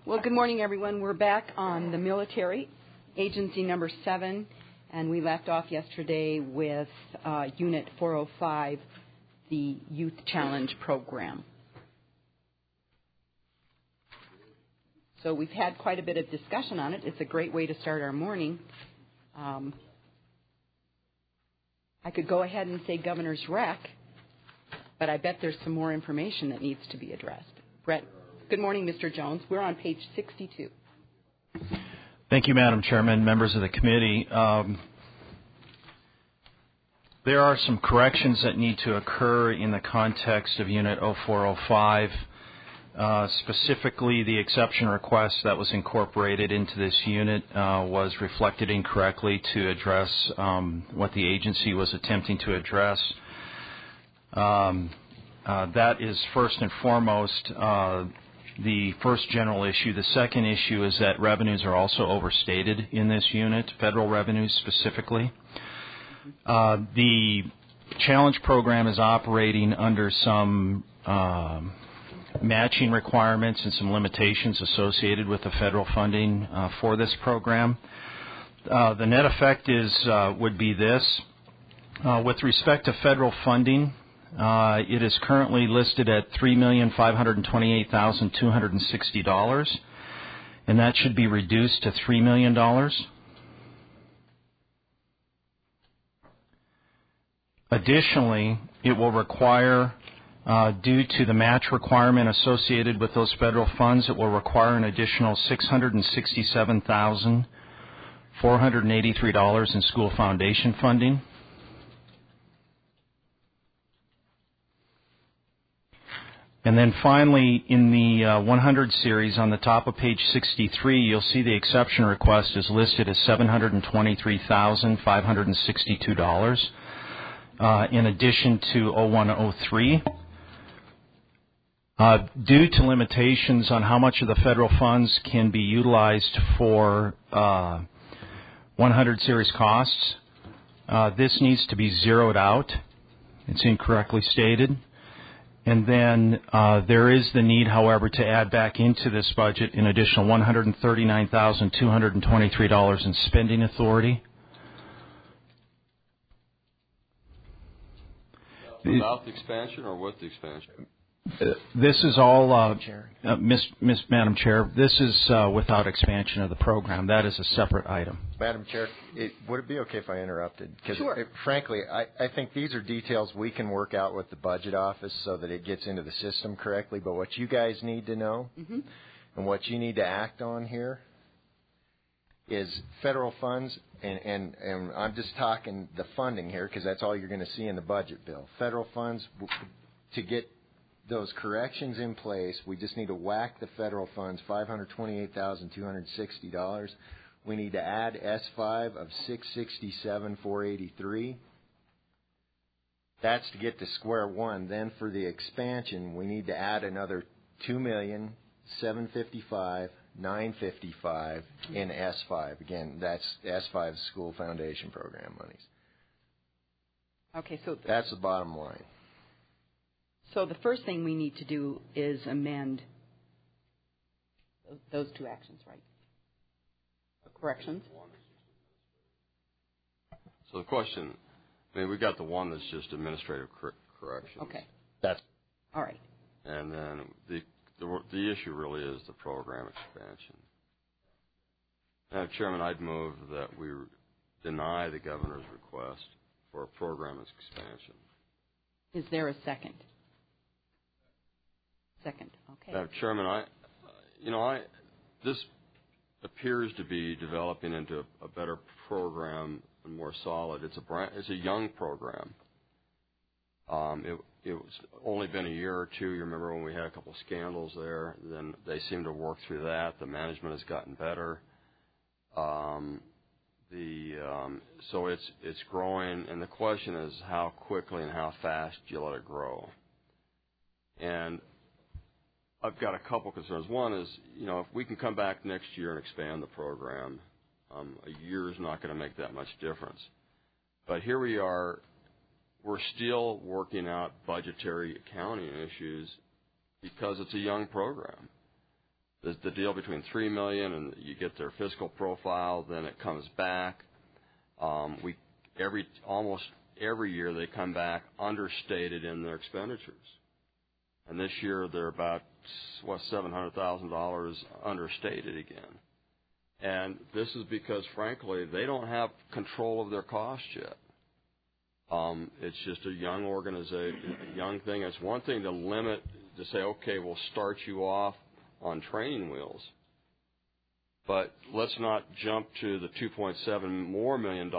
Well, good morning, everyone. We're back on the military, agency number 7, and we left off yesterday with Unit 405, the Youth Challenge Program. So we've had quite a bit of discussion on it. It's a great way to start our morning. I could go ahead and say Governor's Rec, but I bet there's some more information that needs to be addressed. Brett. Good morning, Mr. Jones. We're on page 62. Thank you, Madam Chairman, members of the committee. There are some corrections that need to occur in the context of Unit 0405. Specifically, the exception request that was incorporated into this unit was reflected incorrectly to address what the agency was attempting to address. That is first and foremost the first general issue. The second issue is that revenues are also overstated in this unit, federal revenues specifically. The challenge program is operating under some matching requirements and some limitations associated with the federal funding for this program. The net effect would be this. With respect to federal funding, it is currently listed at $3,528,260, and that should be reduced to $3 million. Additionally, it will require, due to the match requirement associated with those federal funds, it will require an additional $667,483 in school foundation funding. And then finally, in the 100 series on the top of page 63, you'll see the exception request is listed as $723,562 in addition to 0103. Due to limitations on how much of the federal funds can be utilized for 100 series costs, this needs to be zeroed out. It's incorrectly stated. And then there is the need, however, to add back into this budget an additional $139,223 in spending authority. Without the expansion or with the expansion? This is all, Madam Chair, this is without expansion of the program. That is a separate item. Madam Chair, would it be okay if I interrupted? Because sure. Frankly, I think these are details we can work out with the budget office so that it gets into the system correctly. But what you guys need to know and what you need to act on here is federal funds, and I'm just talking the funding here because that's all you're going to see in the budget bill. Federal funds, to get those corrections in place, we just need to whack the federal funds $528,260. We need to add S5 of $667,483. That's to get to square one. Then for the expansion, we need to add another $2,755,955 in S5. Again, that's S5 School Foundation Program monies. Okay, so that's the bottom line. So the first thing we need to do is amend those two actions, right? Corrections. So the question, we got the one that's just administrative corrections. Okay. That's all right. And then the issue really is the program expansion. Now, Chairman, I'd move that we deny the governor's request for a program expansion. Is there a second? Second, okay. Chairman, this appears to be developing into a better program and more solid. It's a young program. It's only been a year or two. You remember when we had a couple of scandals there. Then they seem to work through that. The management has gotten better. So it's growing, and the question is how quickly and how fast you let it grow. And I've got a couple concerns. One is, if we can come back next year and expand the program, a year is not going to make that much difference. But here we are, we're still working out budgetary accounting issues because it's a young program. the deal between $3 million and you get their fiscal profile, then it comes back. Almost every year they come back understated in their expenditures. And this year they're about, $700,000 understated again. And this is because, frankly, they don't have control of their costs yet. It's just a young organization, a young thing. It's one thing to say, okay, we'll start you off on training wheels. But let's not jump to the $2.7 million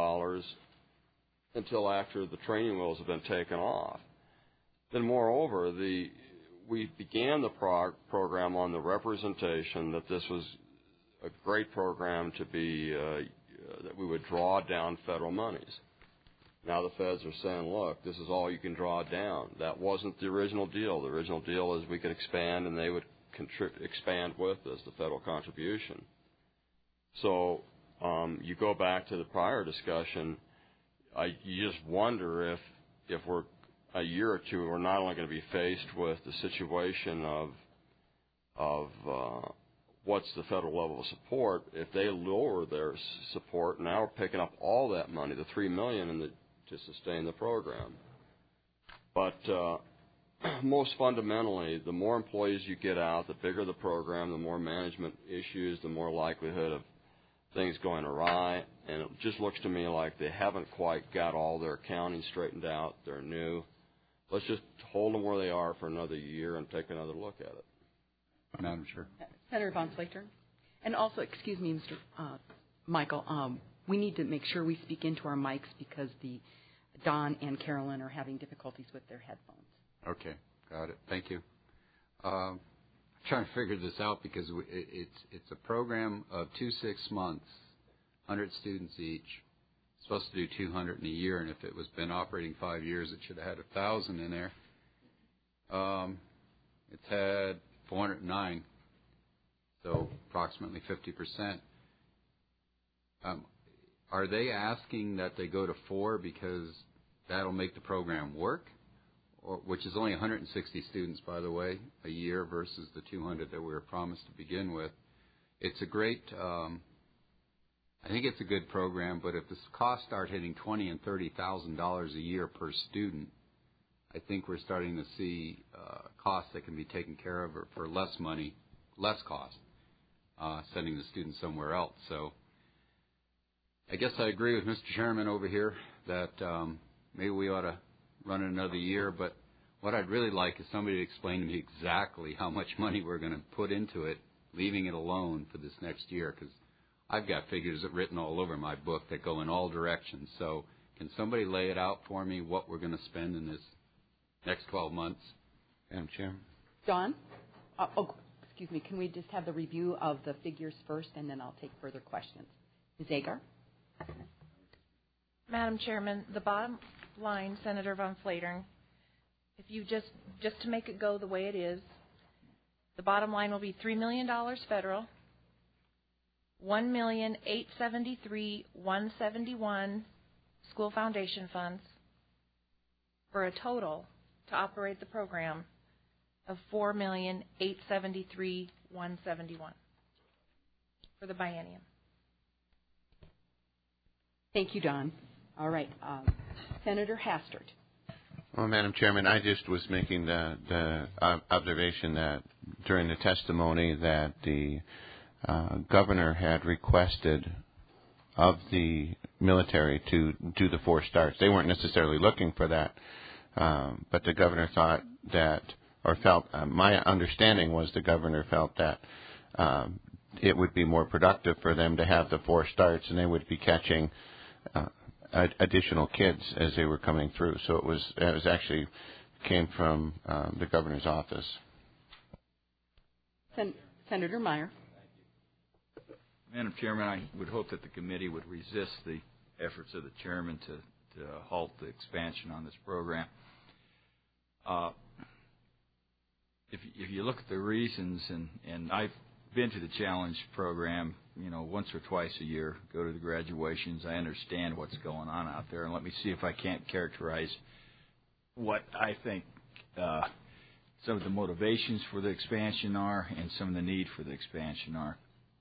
until after the training wheels have been taken off. Then, moreover, we began the program on the representation that this was a great program to be that we would draw down federal monies. Now the feds are saying, look, this is all you can draw down. That wasn't the original deal. The original deal is we could expand and they would expand with us, the federal contribution. So you go back to the prior discussion, you just wonder if we're a year or two, we're not only going to be faced with the situation of what's the federal level of support. If they lower their support, now we're picking up all that money, the $3 million, to sustain the program. But most fundamentally, the more employees you get out, the bigger the program, the more management issues, the more likelihood of things going awry. And it just looks to me like they haven't quite got all their accounting straightened out. They're new. Let's just hold them where they are for another year and take another look at it. Madam Chair. Senator Von Slater. And also, excuse me, Mr. Michael, we need to make sure we speak into our mics because Don and Carolyn are having difficulties with their headphones. Okay, got it. Thank you. I'm trying to figure this out because it's a program of 2 6 months, 100 students each. It's supposed to do 200 in a year, and if it was been operating 5 years, it should have had 1,000 in there. It's had 409, so approximately 50%. Are they asking that they go to 4 because that'll make the program work, which is only 160 students, by the way, a year versus the 200 that we were promised to begin with? It's a great, I think it's a good program, but if the costs start hitting $20,000 and $30,000 a year per student, I think we're starting to see costs that can be taken care of for less money, less cost, sending the students somewhere else. So I guess I agree with Mr. Chairman over here that maybe we ought to run another year, but what I'd really like is somebody to explain to me exactly how much money we're going to put into it, leaving it alone for this next year, because I've got figures written all over my book that go in all directions. So can somebody lay it out for me, what we're going to spend in this next 12 months? Madam Chair. Don? Excuse me. Can we just have the review of the figures first, and then I'll take further questions. Ms. Agar? Madam Chairman, the bottom line, Senator Von Flatern, if you just to make it go the way it is, the bottom line will be $3 million federal, $1,873,171 school foundation funds, for a total to operate the program of $4,873,171 for the biennium. Thank you, Don. All right. Senator Hastert. Well, Madam Chairman, I just was making the observation that during the testimony that the governor had requested of the military to do the 4 starts. They weren't necessarily looking for that, but the governor thought that, or felt, my understanding was the governor felt that it would be more productive for them to have the 4 starts, and they would be catching additional kids as they were coming through. So it was actually came from the governor's office. Senator Meyer. Madam Chairman, I would hope that the committee would resist the efforts of the chairman to halt the expansion on this program. If you look at the reasons, and I've been to the Challenge program, once or twice a year, go to the graduations. I understand what's going on out there, and let me see if I can't characterize what I think some of the motivations for the expansion are and some of the need for the expansion are.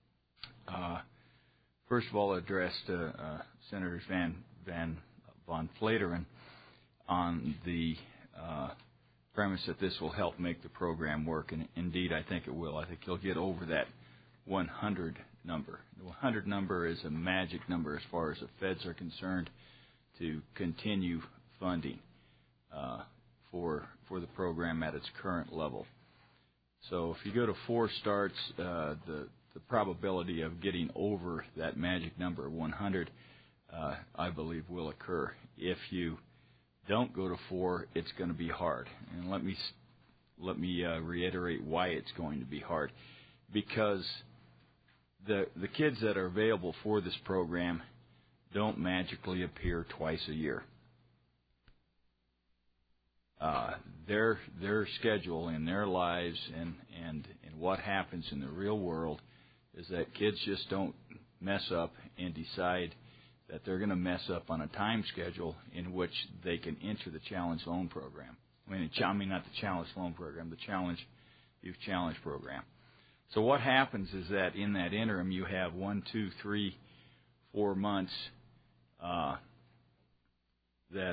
First of all, I addressed Senators von Flateren on the premise that this will help make the program work, and indeed I think it will. I think you'll get over that 100 number. The 100 number is a magic number as far as the feds are concerned to continue funding for the program at its current level. So if you go to 4 starts, the probability of getting over that magic number 100, I believe, will occur. If you don't go to 4, it's going to be hard. And let me reiterate why it's going to be hard. Because the kids that are available for this program don't magically appear twice a year. Their schedule in their lives and what happens in the real world is that kids just don't mess up and decide that they're going to mess up on a time schedule in which they can enter the Challenge Loan Program. I mean not the Challenge Loan Program, the Youth Challenge Program. So what happens is that in that interim you have 1, 2, 3, 4 months that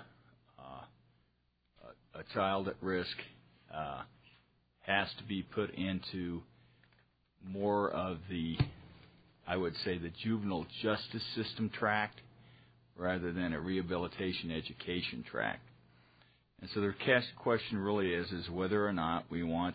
a child at risk has to be put into more of the, I would say, the juvenile justice system tract rather than a rehabilitation education tract. And so the question really is whether or not we want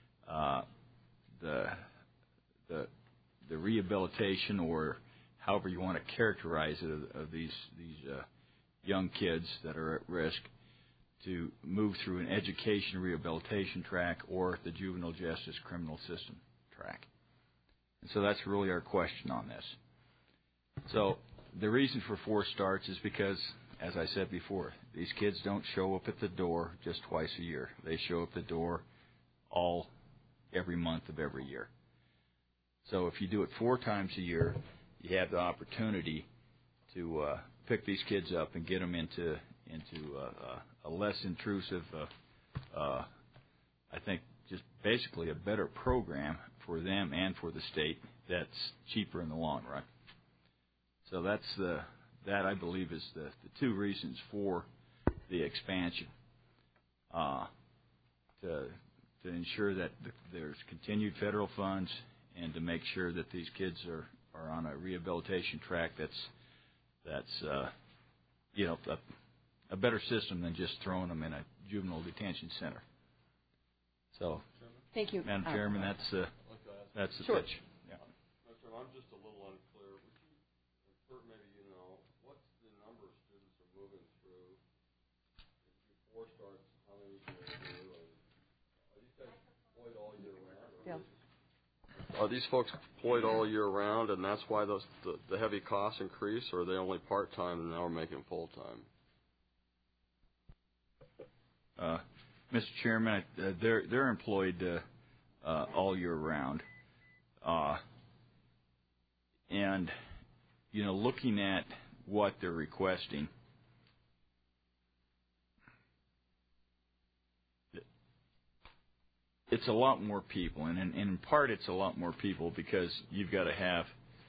the rehabilitation, or however you want to characterize it, of these young kids that are at risk, to move through an education rehabilitation track or the juvenile justice criminal system track. And so that's really our question on this. So the reason for 4 starts is because, as I said before, these kids don't show up at the door just twice a year. They show up at the door every month of every year. So if you do it 4 times a year, you have the opportunity to pick these kids up and get them into a less intrusive, I think, just basically a better program for them and for the state that's cheaper in the long run. So that I believe is the 2 reasons for the expansion, to ensure that there's continued federal funds and to make sure that these kids are on a rehabilitation track that's a better system than just throwing them in a juvenile detention center. So, thank you, Madam Chairman. That's the sure. pitch. Yeah. I'm just a little unclear. Would you, Kurt, maybe you know, what's the number of students are moving through? If 4 starts, how many do they do? Are these guys employed all year round? Yeah. Are these folks employed all year round, and that's why the heavy costs increase, or are they only part-time and now are making full-time? Mr. Chairman, they're employed all year round, and looking at what they're requesting, it's a lot more people, and in part it's a lot more people because you've got to have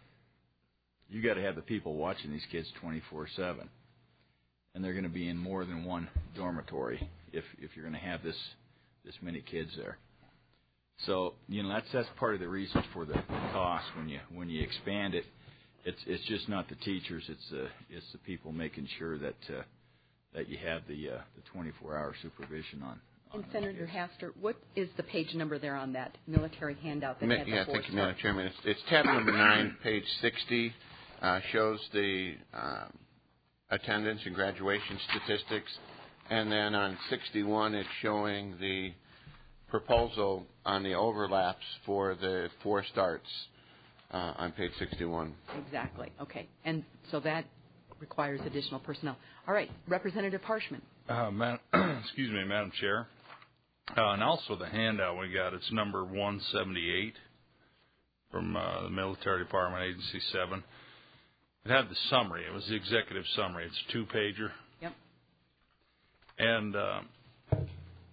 the people watching these kids 24/7, and they're going to be in more than one dormitory if you're going to have this many kids there. So that's part of the reason for the cost when you expand it. It's just not the teachers; it's the people making sure that you have the 24-hour supervision on. And Senator Haster, what is the page number there on that military handout that had the 4 thank you, Madam Chairman. It's tab number 9, page 60, shows the attendance and graduation statistics, and then on 61 it's showing the proposal on the overlaps for the 4 starts on page 61. Exactly. Okay. And so that requires additional personnel. All right. Representative Harshman. Excuse me, Madam Chair. And also the handout we got, it's number 178 from the Military Department, Agency 7. It had the summary. It was the executive summary. It's a 2-pager. Yep. And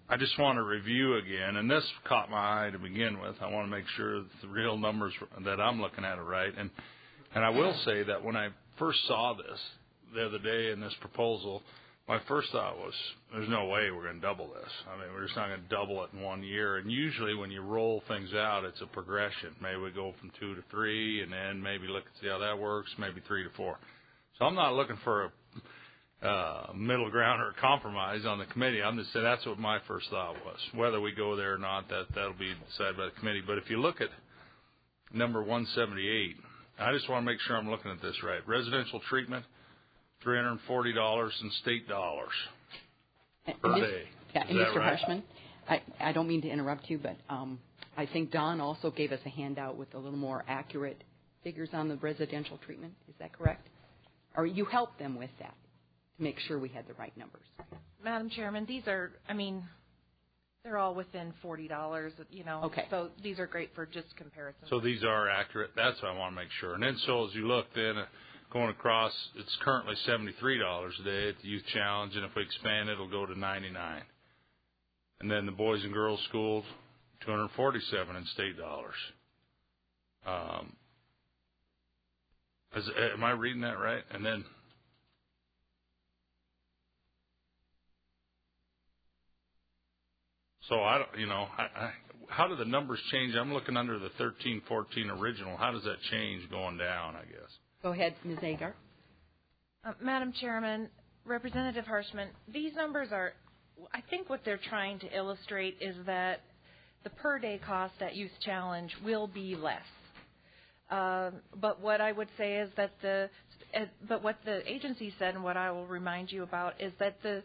I just want to review again, and this caught my eye to begin with. I want to make sure that the real numbers that I'm looking at are right. And I will say that when I first saw this the other day in this proposal, my first thought was, there's no way we're going to double this. I mean, we're just not going to double it in 1 year. And usually when you roll things out, it's a progression. Maybe we go from 2 to 3, and then maybe look and see how that works, maybe 3 to 4. So I'm not looking for a middle ground or a compromise on the committee. I'm just saying that's what my first thought was. Whether we go there or not, that'll be decided by the committee. But if you look at number 178, I just want to make sure I'm looking at this right. Residential treatment, $340 in state dollars per day. Yeah, Is and that Mr. right? Harshman, I don't mean to interrupt you, but I think Don also gave us a handout with a little more accurate figures on the residential treatment. Is that correct? Or you helped them with that to make sure we had the right numbers? Madam Chairman, these are, I mean, they're all within $40, you know. Okay. So these are great for just comparison. So these are accurate. That's what I want to make sure. And then so as you look then going across, it's currently $73 a day at the Youth Challenge, and if we expand it, it'll go to $99. And then the Boys and Girls Schools, $247 in state dollars. Am I reading that right? And then so I don't, you know, how do the numbers change? I'm looking under the 13-14 original. How does that change going down, I guess? Go ahead, Ms. Agar. Madam Chairman, Representative Harshman, these numbers are, I think what they're trying to illustrate is that the per day cost at Youth Challenge will be less. But what I would say is that but what the agency said, and what I will remind you about, is that the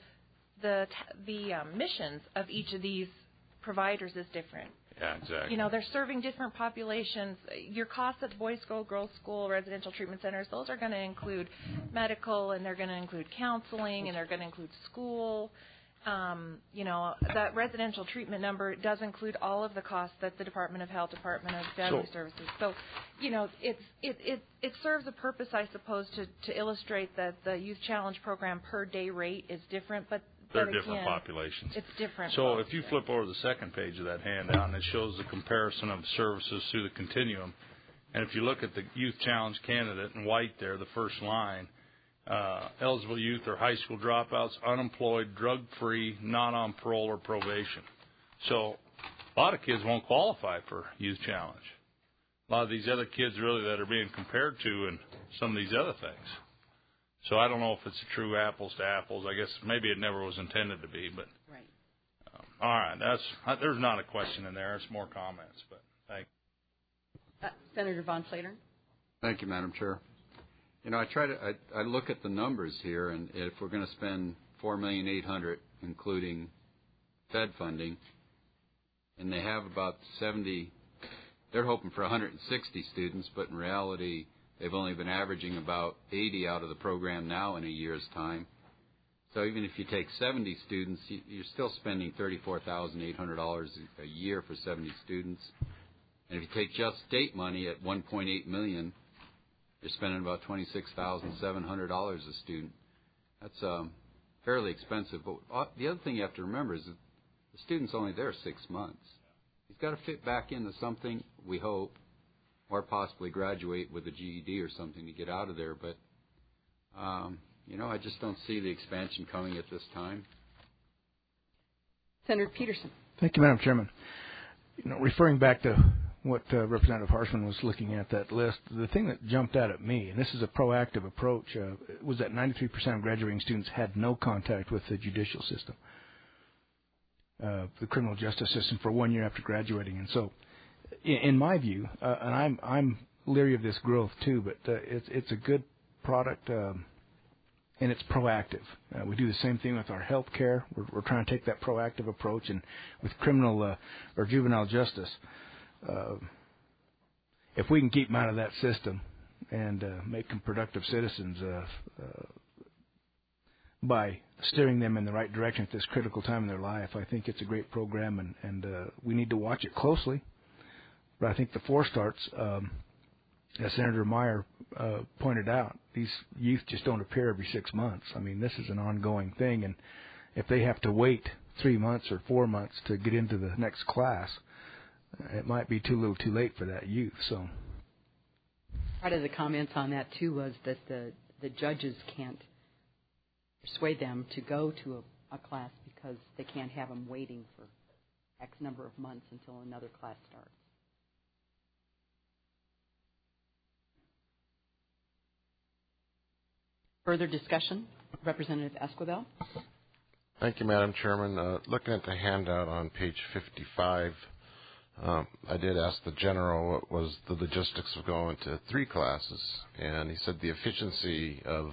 missions of each of these providers is different. Yeah, exactly. You know, they're serving different populations. Your costs at Boys School, Girls School, residential treatment centers, those are going to include medical, and they're going to include counseling, and they're going to include school. You know, that residential treatment number does include all of the costs that the Department of Health, Department of Family Services. So, you know, it serves a purpose, I suppose, to illustrate that the Youth Challenge program per day rate is different, but they're different populations. It's different. So if you flip over the second page of that handout, and it shows the comparison of services through the continuum, and if you look at the Youth Challenge candidate in white there, the first line, eligible youth or high school dropouts, unemployed, drug-free, not on parole or probation. So a lot of kids won't qualify for Youth Challenge. A lot of these other kids really that are being compared to and some of these other things. So I don't know if it's a true apples to apples. I guess maybe it never was intended to be, but right. All right. There's not a question in there. It's more comments, but thank you. Senator Von Slater. Thank you, Madam Chair. You know, I look at the numbers here, and if we're going to spend $4,800,000, including Fed funding, and they have about 70, they're hoping for 160 students, but in reality, they've only been averaging about 80 out of the program now in a year's time. So even if you take 70 students, you're still spending $34,800 a year for 70 students. And if you take just state money at $1.8 million, you're spending about $26,700 a student. That's fairly expensive. But the other thing you have to remember is that the student's only there 6 months. He's got to fit back into something, we hope, or possibly graduate with a GED or something to get out of there. But, you know, I just don't see the expansion coming at this time. Senator Peterson. Thank you, Madam Chairman. You know, referring back to what Representative Harshman was looking at, that list, the thing that jumped out at me, and this is a proactive approach, was that 93% of graduating students had no contact with the judicial system, the criminal justice system, for 1 year after graduating. And so, in my view, and I'm leery of this growth too, but it's a good product, and it's proactive. We do the same thing with our health care. We're trying to take that proactive approach, and with criminal or juvenile justice, if we can keep them out of that system and make them productive citizens by steering them in the right direction at this critical time in their life, I think it's a great program, and we need to watch it closely. But I think the four starts, as Senator Meyer pointed out, these youth just don't appear every 6 months. I mean, this is an ongoing thing, and if they have to wait 3 months or 4 months to get into the next class, it might be too little too late for that youth. So part of the comments on that too was that the judges can't persuade them to go to a class because they can't have them waiting for X number of months until another class starts. Further discussion? Representative Esquivel. Thank you, Madam Chairman. Looking at the handout on page 55, I did ask the general what was the logistics of going to 3 classes, and he said the efficiency of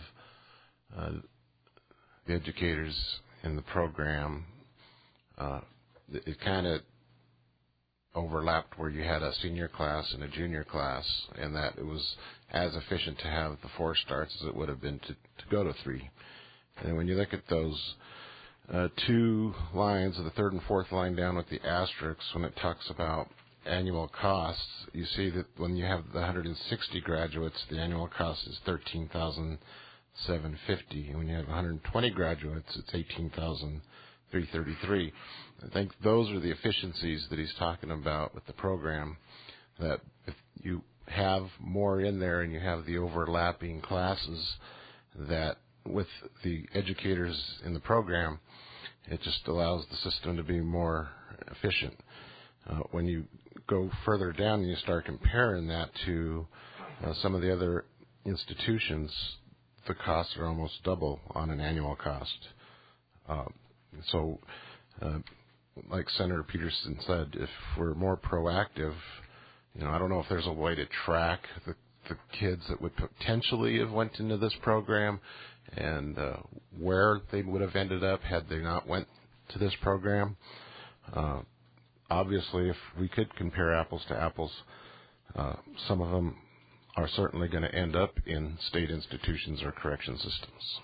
the educators in the program, it kind of overlapped where you had a senior class and a junior class, and that it was as efficient to have the 4 starts as it would have been to go to 3. And when you look at those 2 lines, the 3rd and 4th line down with the asterisks, when it talks about annual costs, you see that when you have the 160 graduates, the annual cost is $13,750. And when you have 120 graduates, it's $18,333. I think those are the efficiencies that he's talking about with the program, that if you have more in there and you have the overlapping classes, that with the educators in the program, it just allows the system to be more efficient. When you go further down and you start comparing that to some of the other institutions, the costs are almost double on an annual cost. So, like Senator Peterson said, if we're more proactive, I don't know if there's a way to track the kids that would potentially have went into this program and where they would have ended up had they not went to this program. Obviously, if we could compare apples to apples, some of them are certainly going to end up in state institutions or correction systems.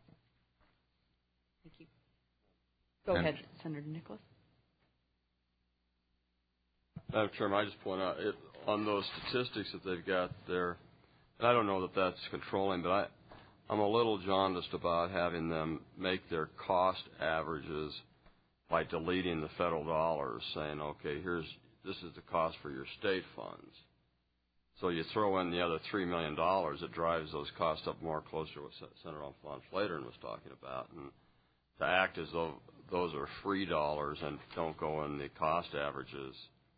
Thank you. Go ahead, Senator Nicholas. Madam Chairman, I just point out on those statistics that they've got there, and I don't know that that's controlling, but I'm a little jaundiced about having them make their cost averages by deleting the federal dollars, saying, okay, this is the cost for your state funds. So you throw in the other $3 million, it drives those costs up more closer to what Senator von Flatern was talking about, and to act as though those are free dollars and don't go in the cost averages.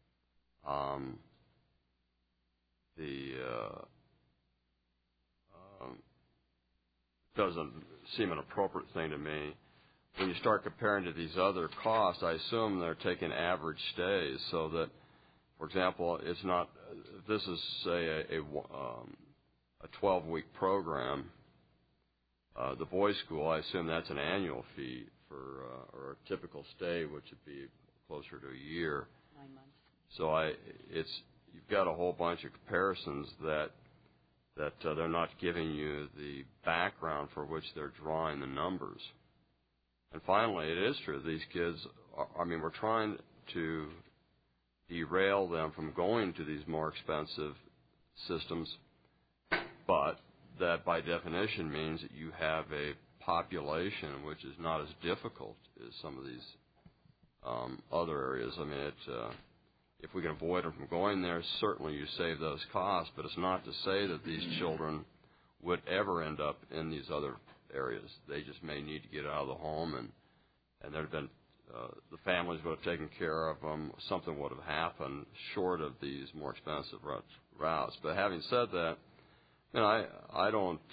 Doesn't seem an appropriate thing to me. When you start comparing to these other costs, I assume they're taking average stays, so that, for example, it's not. This is say a 12-week program. The boys' school, I assume that's an annual fee for or a typical stay, which would be closer to a year. 9 months. So you've got a whole bunch of comparisons that they're not giving you the background for which they're drawing the numbers. And finally, it is true, these kids, we're trying to derail them from going to these more expensive systems, but that by definition means that you have a population which is not as difficult as some of these other areas. If we can avoid them from going there, certainly you save those costs, but it's not to say that these children would ever end up in these other areas. They just may need to get out of the home, and there have been the families would have taken care of them. Something would have happened short of these more expensive routes. But having said that, I don't.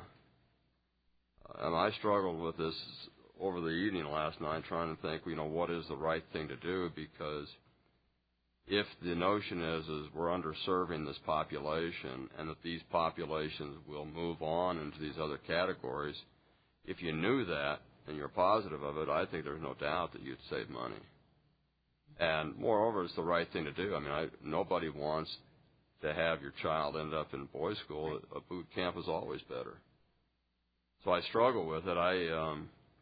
I struggled with this over the evening last night, trying to think, what is the right thing to do, because if the notion is we're underserving this population and that these populations will move on into these other categories, if you knew that and you're positive of it, I think there's no doubt that you'd save money. And moreover, it's the right thing to do. Nobody wants to have your child end up in boys' school. A boot camp is always better. So I struggle with it. I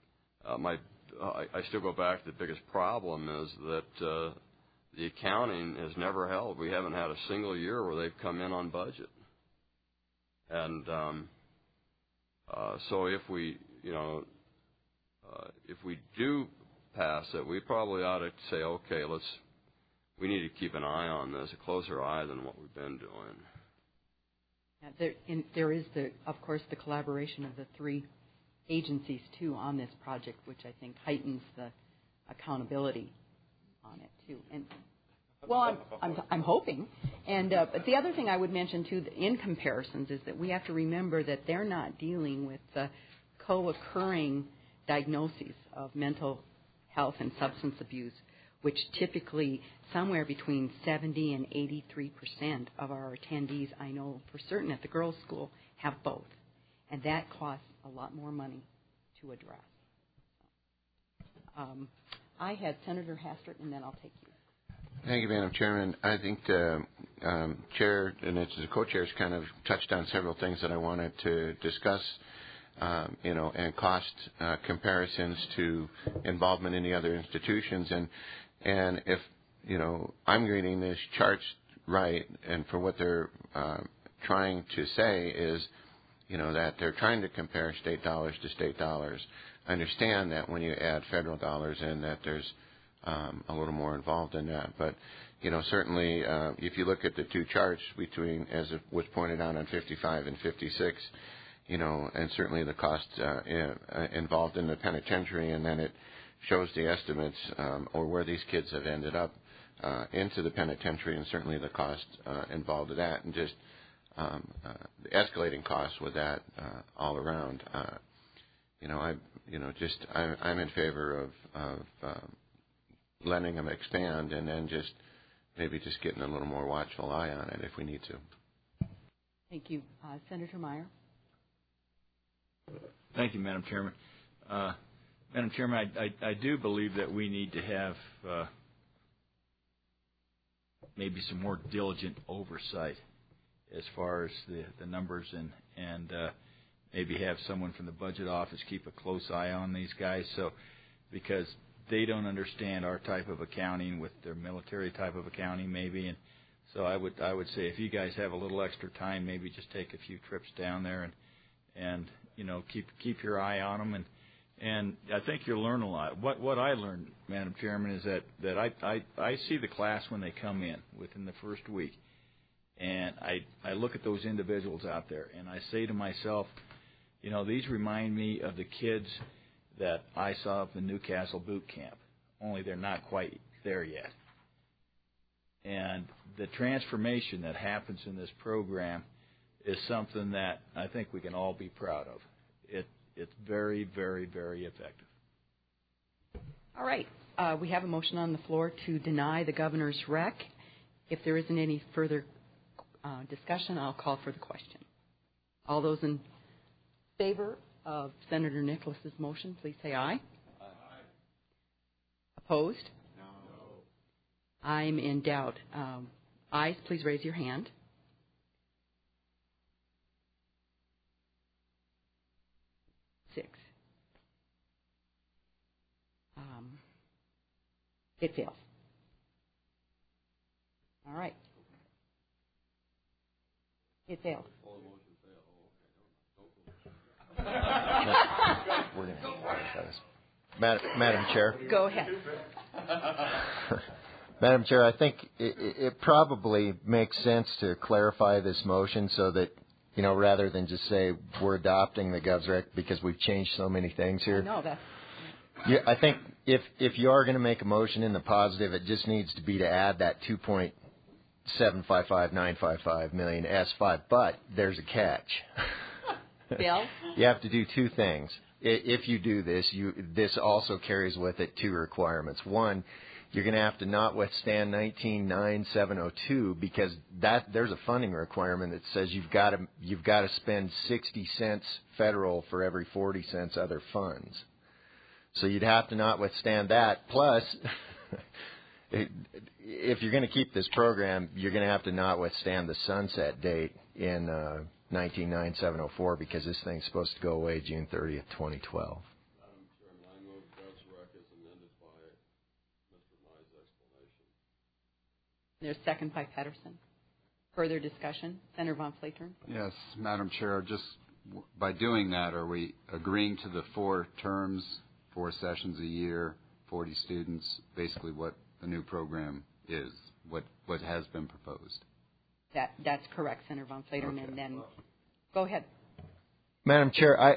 still go back to the biggest problem is that the accounting has never held. We haven't had a single year where they've come in on budget. And so if we do pass it, we probably ought to say, okay, we need to keep an eye on this, a closer eye than what we've been doing. There is, of course, the collaboration of the three agencies, too, on this project, which I think heightens the accountability on it, too. And well, I'm hoping. And but the other thing I would mention, too, in comparisons, is that we have to remember that they're not dealing with the co-occurring diagnoses of mental health and substance abuse, which typically somewhere between 70 and 83% of our attendees, I know for certain at the girls' school, have both. And that costs a lot more money to address. I had Senator Hastert, and then I'll take you. Thank you, Madam Chairman. I think the Chair, and it's the co-chairs, kind of touched on several things that I wanted to discuss, and cost comparisons to involvement in the other institutions. And if, I'm reading this charts right, and for what they're trying to say is, that they're trying to compare state dollars to state dollars. I understand that when you add federal dollars in, that there's a little more involved in that. But, certainly if you look at the two charts between, as it was pointed out on 55 and 56, and certainly the cost involved in the penitentiary, and then it shows the estimates or where these kids have ended up into the penitentiary, and certainly the cost involved with that, and just the escalating costs with that all around. I'm in favor of letting them expand, and then maybe getting a little more watchful eye on it if we need to. Thank you. Senator Meyer. Thank you, Madam Chairman. Madam Chairman, I do believe that we need to have maybe some more diligent oversight as far as the numbers, and maybe have someone from the budget office keep a close eye on these guys, because they don't understand our type of accounting with their military type of accounting maybe, and so I would say if you guys have a little extra time, maybe just take a few trips down there and keep your eye on them, and I think you'll learn a lot. What I learned, Madam Chairman, is that I see the class when they come in within the first week, and I look at those individuals out there, and I say to myself, these remind me of the kids that I saw up in Newcastle boot camp, only they're not quite there yet. And the transformation that happens in this program is something that I think we can all be proud of. It's very, very, very effective. All right. We have a motion on the floor to deny the governor's rec. If there isn't any further discussion, I'll call for the question. All those in favor of Senator Nicholas's motion, please say aye. Aye. Opposed? No. I'm in doubt. Ayes, please raise your hand. Six. It fails. All right. It failed. Madam Chair. Go ahead. Madam Chair, I think it probably makes sense to clarify this motion so that, rather than just say we're adopting the GovRec because we've changed so many things here. I know that. Yeah, I think if you are going to make a motion in the positive, it just needs to be to add that 2.755955 million S5. But there's a catch. Bill? You have to do two things. If you do this, this also carries with it two requirements. One, you're going to have to not withstand 19.9702 because there's a funding requirement that says you've got to spend 60 cents federal for every 40 cents other funds. So you'd have to not withstand that. Plus, if you're going to keep this program, you're going to have to not withstand the sunset date in 19.9704 because this thing's supposed to go away June 30th, 2012. Madam Chairman, I move GovRec as amended by Mr. Mai's explanation. There's a second by Pedersen. Further discussion? Senator Von Flatern? Yes, Madam Chair, just by doing that, are we agreeing to the 4 terms, 4 sessions a year, 40 students, basically what the new program is, what has been proposed. That's correct, Senator Von Flatern. Okay. And then, go ahead. Madam Chair, I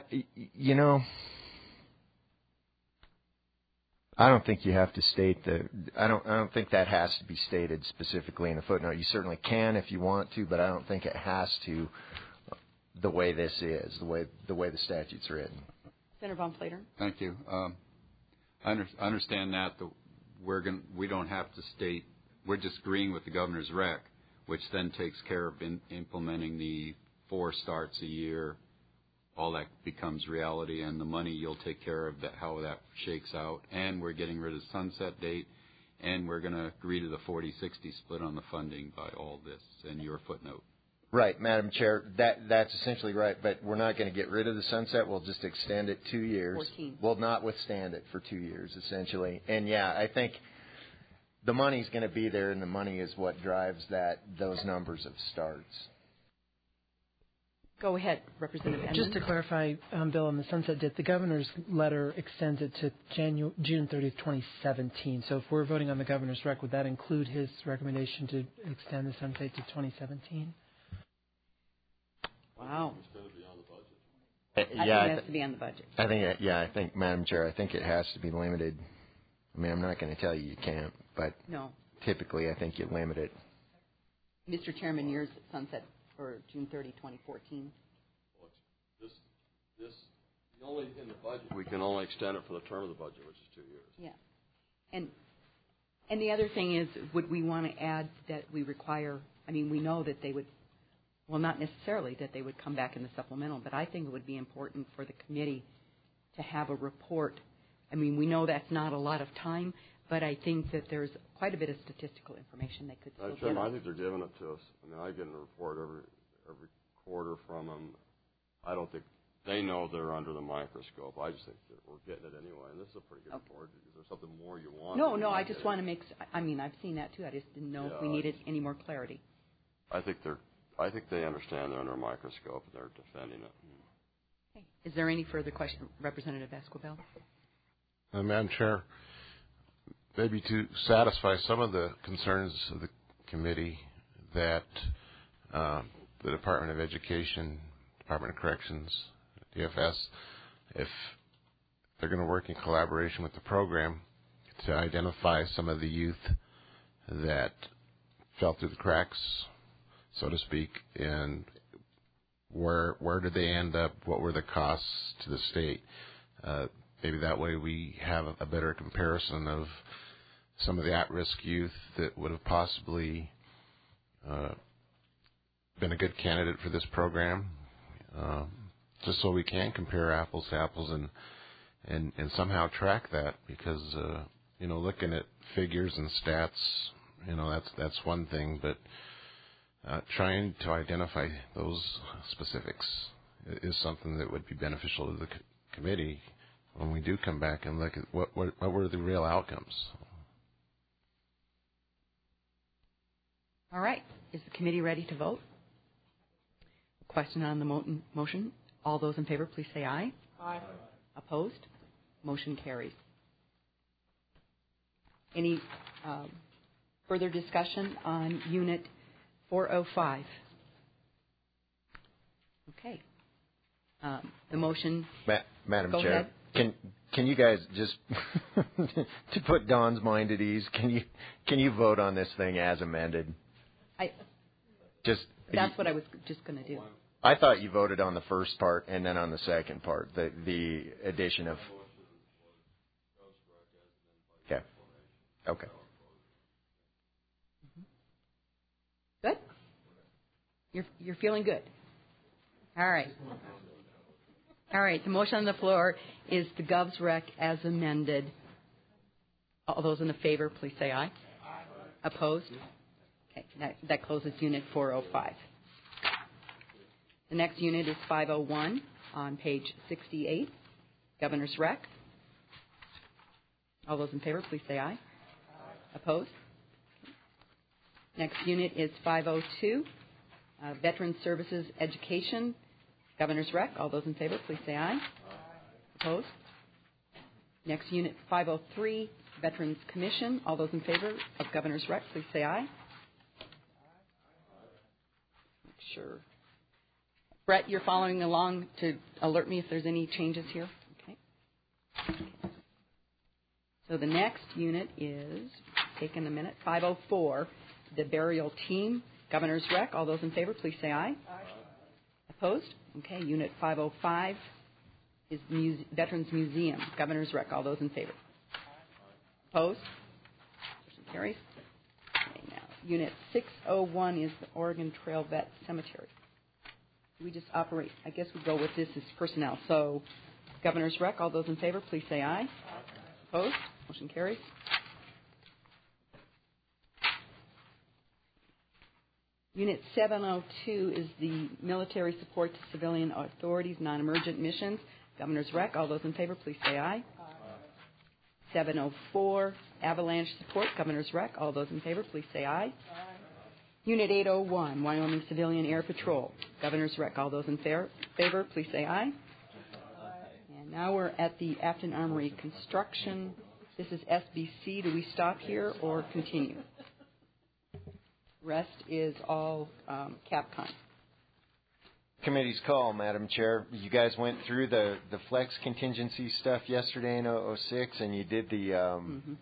don't think you have to state I don't think that has to be stated specifically in a footnote. You certainly can if you want to, but I don't think it has to. The way this is, the way the statute's written. Senator Von Flatern. Thank you. I understand that we don't have to state. We're just agreeing with the governor's rec, which then takes care of implementing the 4 starts a year. All that becomes reality, and the money you'll take care of that, how that shakes out. And we're getting rid of the sunset date, and we're going to agree to the 40-60 split on the funding by all this in your footnote. Right, Madam Chair, that's essentially right, but we're not going to get rid of the sunset. We'll just extend it 2 years. 14. We'll not withstand it for 2 years, essentially. And, yeah, I think the money's going to be there, and the money is what drives those numbers of starts. Go ahead, Representative Edmonds. Just to clarify, Bill, on the sunset date, the governor's letter extends it to June 30th, 2017. So if we're voting on the governor's rec, would that include his recommendation to extend the sunset to 2017? Wow. It's going to be on the budget. I think it has to be on the budget. I think, Madam Chair, I think it has to be limited. I mean, I'm not going to tell you can't, but no. Typically I think you limit it. Mr. Chairman, yours sunset for June 30, 2014. Well, this only in the budget. We can only extend it for the term of the budget, which is 2 years. Yeah. And the other thing is, would we want to add that we require, I mean, we know that they would, well, not necessarily that they would come back in the supplemental, but I think it would be important for the committee to have a report. I mean, we know that's not a lot of time, but I think that there's quite a bit of statistical information they could still give us. I think they're giving it to us. I mean, I get a report every quarter from them. I don't think they know they're under the microscope. I just think that we're getting it anyway, and this is a pretty good report. Is there something more you want? No, I just want to make. I mean, I've seen that too. I just didn't know if we needed any more clarity. I think they understand they're under a microscope and they're defending it. Okay. Is there any further question, Representative Esquivel? Madam Chair, maybe to satisfy some of the concerns of the committee that the Department of Education, Department of Corrections, DFS, if they're going to work in collaboration with the program to identify some of the youth that fell through the cracks, so to speak, and where did they end up, what were the costs to the state. Maybe that way we have a better comparison of some of the at-risk youth that would have possibly been a good candidate for this program, just so we can compare apples to apples and somehow track that, because looking at figures and stats, that's one thing, but trying to identify those specifics is something that would be beneficial to the committee when we do come back and look at what were the real outcomes. All right. Is the committee ready to vote? Question on the motion. All those in favor, please say aye. Aye. Opposed? Motion carries. Any further discussion on Unit 405? Okay. The motion. Madam Go Chair, ahead. can you guys just to put Don's mind at ease? Can you vote on this thing as amended? That's what I was just going to do. I thought you voted on the first part and then on the second part, the addition of. Okay. Good. You're feeling good. All right. The motion on the floor is the Gov's Rec as amended. All those in the favor, please say aye. Aye. Opposed? Okay. That closes Unit 405. The next unit is 501 on page 68, Governor's Rec. All those in favor, please say aye. Aye. Opposed? Next unit is 502, Veteran Services Education, Governor's Rec. All those in favor, please say aye. Aye. Opposed? Next unit, 503, Veterans Commission. All those in favor of Governor's Rec, please say aye. Make sure. Brett, you're following along to alert me if there's any changes here? Okay. So the next unit is, taking a minute, 504, the burial team, Governor's Rec. All those in favor, please say aye. Aye. Opposed? Okay. Unit 505 is Veterans Museum, Governor's Rec. All those in favor. Opposed? Motion carries. Okay, now, Unit 601 is the Oregon Trail Vet Cemetery. We just operate, I guess we go with this as personnel. So, Governor's Rec, all those in favor, please say aye. Opposed? Motion carries. Unit 702 is the Military Support to Civilian Authorities, Non-Emergent Missions. Governor's Rec, all those in favor, please say aye. 704, Avalanche Support, Governor's Rec, all those in favor, please say aye. Unit 801, Wyoming Civilian Air Patrol, Governor's Rec, all those in favor, please say aye. And now we're at the Afton Armory Construction. This is SBC. Do we stop here or continue? Rest is all Capcom. Committee's call, Madam Chair. You guys went through the flex contingency stuff yesterday in 006, and you did the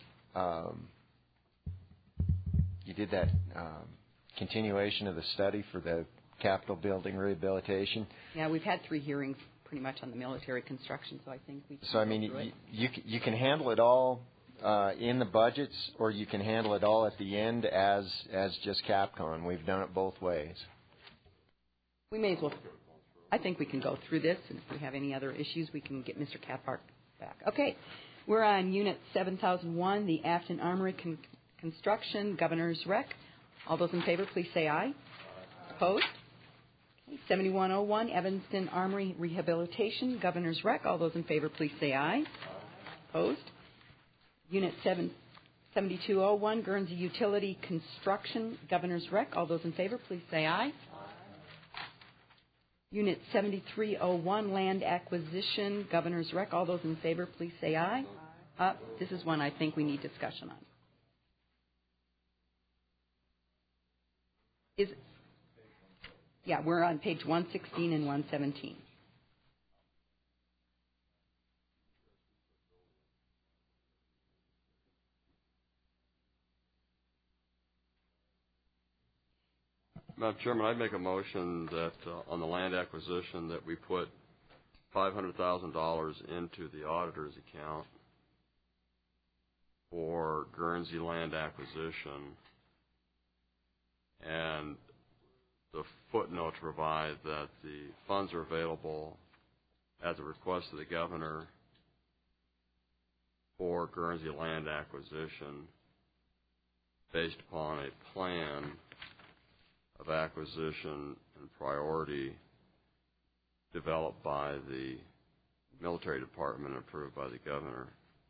continuation of the study for the Capitol building rehabilitation. Yeah, we've had 3 hearings pretty much on the military construction, so I think we can So, I mean, you can handle it all in the budgets, or you can handle it all at the end as just Capcom. We've done it both ways. We may as well. I think we can go through this, and if we have any other issues, we can get Mr. Cathcart back. Okay, we're on Unit 7001, the Afton Armory Construction, Governor's Rec. All those in favor, please say aye. Opposed? Okay. 7101, Evanston Armory Rehabilitation, Governor's Rec. All those in favor, please say aye. Opposed? Unit 7201, Guernsey Utility Construction, Governor's Rec. All those in favor, please say aye. Unit 7301, Land Acquisition, Governor's Rec. All those in favor, please say aye. This is one I think we need discussion on. We're on page 116 and 117. Madam Chairman, I'd make a motion that on the land acquisition that we put $500,000 into the auditor's account for Guernsey land acquisition, and the footnote to provide that the funds are available at the request of the governor for Guernsey land acquisition based upon a plan of acquisition and priority developed by the military department and approved by the governor.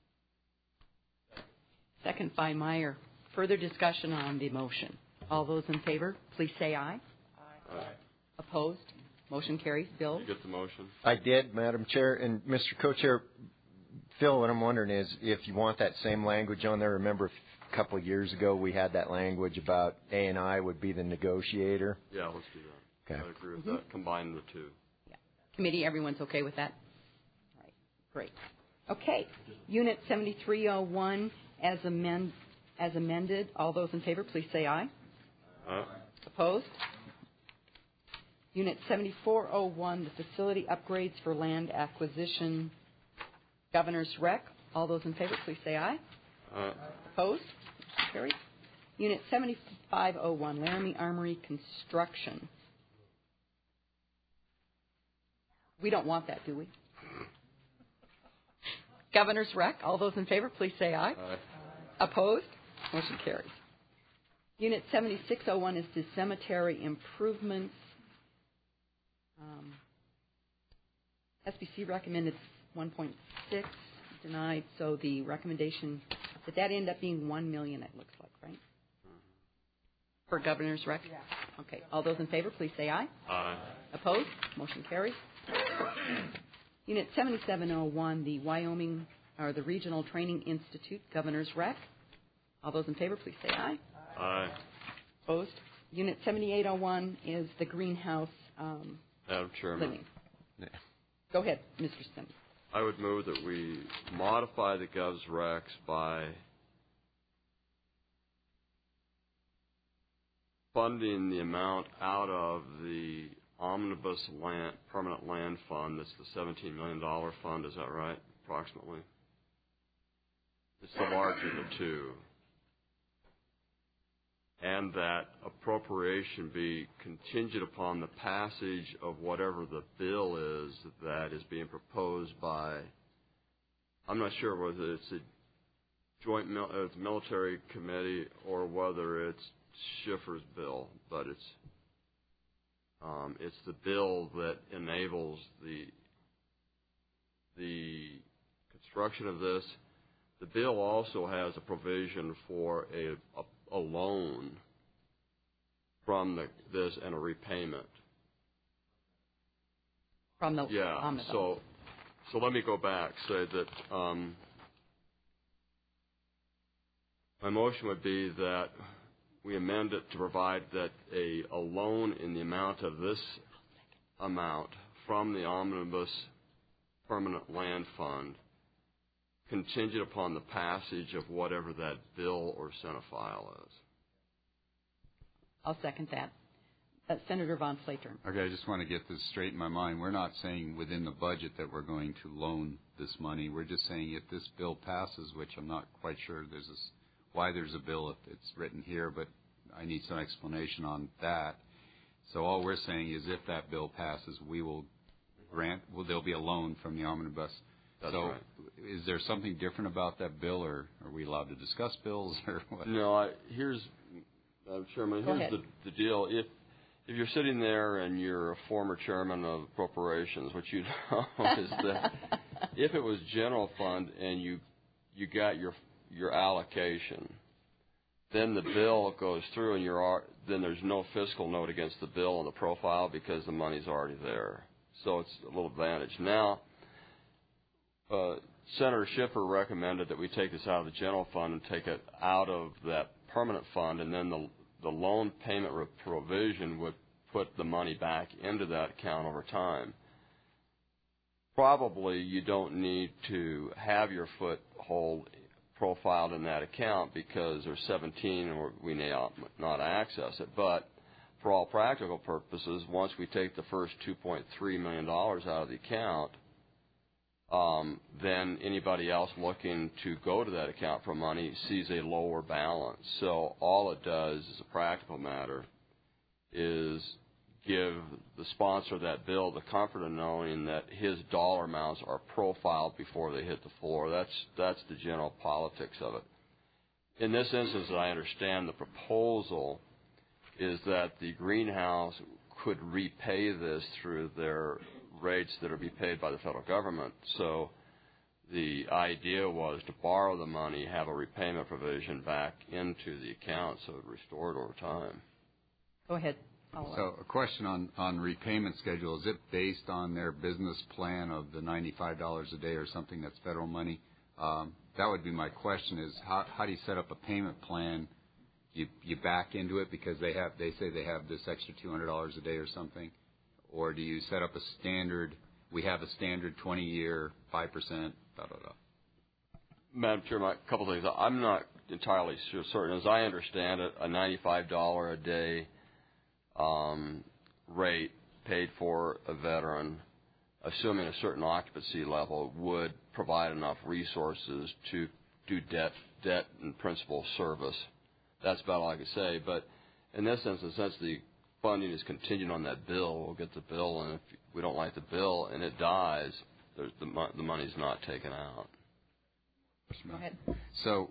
Second by Meyer. Further discussion on the motion. All those in favor, please say aye. Aye. Opposed? Motion carries. Bill? Did you get the motion? I did, Madam Chair. And Mr. Co-Chair, Phil, what I'm wondering is if you want that same language on there. Remember a couple of years ago we had that language about A&I would be the negotiator. Yeah, let's do that. Okay. I agree with that. Combine the two. Yeah. Committee, everyone's okay with that? All right. Great. Okay. Unit 7301 as amended. All those in favor, please say aye. Aye. Opposed? Unit 7401, the facility upgrades for land acquisition, Governor's Rec. All those in favor, please say aye. Aye. Opposed? Carried. Unit 7501, Laramie Armory Construction. We don't want that, do we? Governor's Rec. All those in favor, please say aye. Aye. Opposed? Motion carries. Unit 7601 is the cemetery improvements. SBC recommended 1.6, denied. So the recommendation, did that end up being $1 million? It looks like, right? For Governor's Rec. Yeah. Okay. All those in favor, please say aye. Aye. Opposed? Motion carries. Unit 7701, the or the Regional Training Institute Governor's Rec. All those in favor, please say aye. Aye. Opposed? Unit 7801 is the greenhouse Madam Chairman. living. Go ahead, Mr. Simmons. I would move that we modify the Gov's Recs by funding the amount out of the omnibus land, permanent land fund. That's the $17 million fund. Is that right? Approximately. It's the larger of the two. And that appropriation be contingent upon the passage of whatever the bill is that is being proposed by, I'm not sure whether it's a joint military committee or whether it's Schiffer's bill, but it's the bill that enables the construction of this. The bill also has a provision for a loan from this and a repayment. From the omnibus. So let me go back. Say that my motion would be that we amend it to provide that a loan in the amount of this amount from the omnibus permanent land fund, contingent upon the passage of whatever that bill or Senate file is. I'll second that. Senator Von Slater. Okay, I just want to get this straight in my mind. We're not saying within the budget that we're going to loan this money. We're just saying if this bill passes, which I'm not quite sure why there's a bill if it's written here, but I need some explanation on that. So all we're saying is if that bill passes, we will there'll be a loan from the omnibus. That's so right. Is there something different about that bill, or are we allowed to discuss bills, or what? No, Chairman, here's the deal. If you're sitting there and you're a former chairman of appropriations, what you know is that if it was general fund and you got your allocation, then the bill goes through and then there's no fiscal note against the bill on the profile because the money's already there. So it's a little advantage. Now, Senator Schiffer recommended that we take this out of the general fund and take it out of that permanent fund, and then the loan payment provision would put the money back into that account over time. Probably you don't need to have your foothold profiled in that account because there's 17 and we may not access it. But for all practical purposes, once we take the first $2.3 million out of the account, then anybody else looking to go to that account for money sees a lower balance. So all it does as a practical matter is give the sponsor of that bill the comfort of knowing that his dollar amounts are profiled before they hit the floor. That's the general politics of it. In this instance, I understand the proposal is that the greenhouse could repay this through their rates that are be paid by the federal government. So the idea was to borrow the money, have a repayment provision back into the account so it restored over time. Go ahead. So a question on repayment schedule. Is it based on their business plan of the $95 a day or something that's federal money? That would be my question is how do you set up a payment plan? You back into it because they say they have this extra $200 a day or something? Or do you set up we have a standard 20-year, 5%, Madam Chairman, a couple of things. I'm not entirely certain. As I understand it, a $95 a day rate paid for a veteran, assuming a certain occupancy level, would provide enough resources to do debt and principal service. That's about all I can say. But in this instance, since the funding is contingent on that bill, we'll get the bill, and if we don't like the bill and it dies, the money's not taken out. Go ahead. So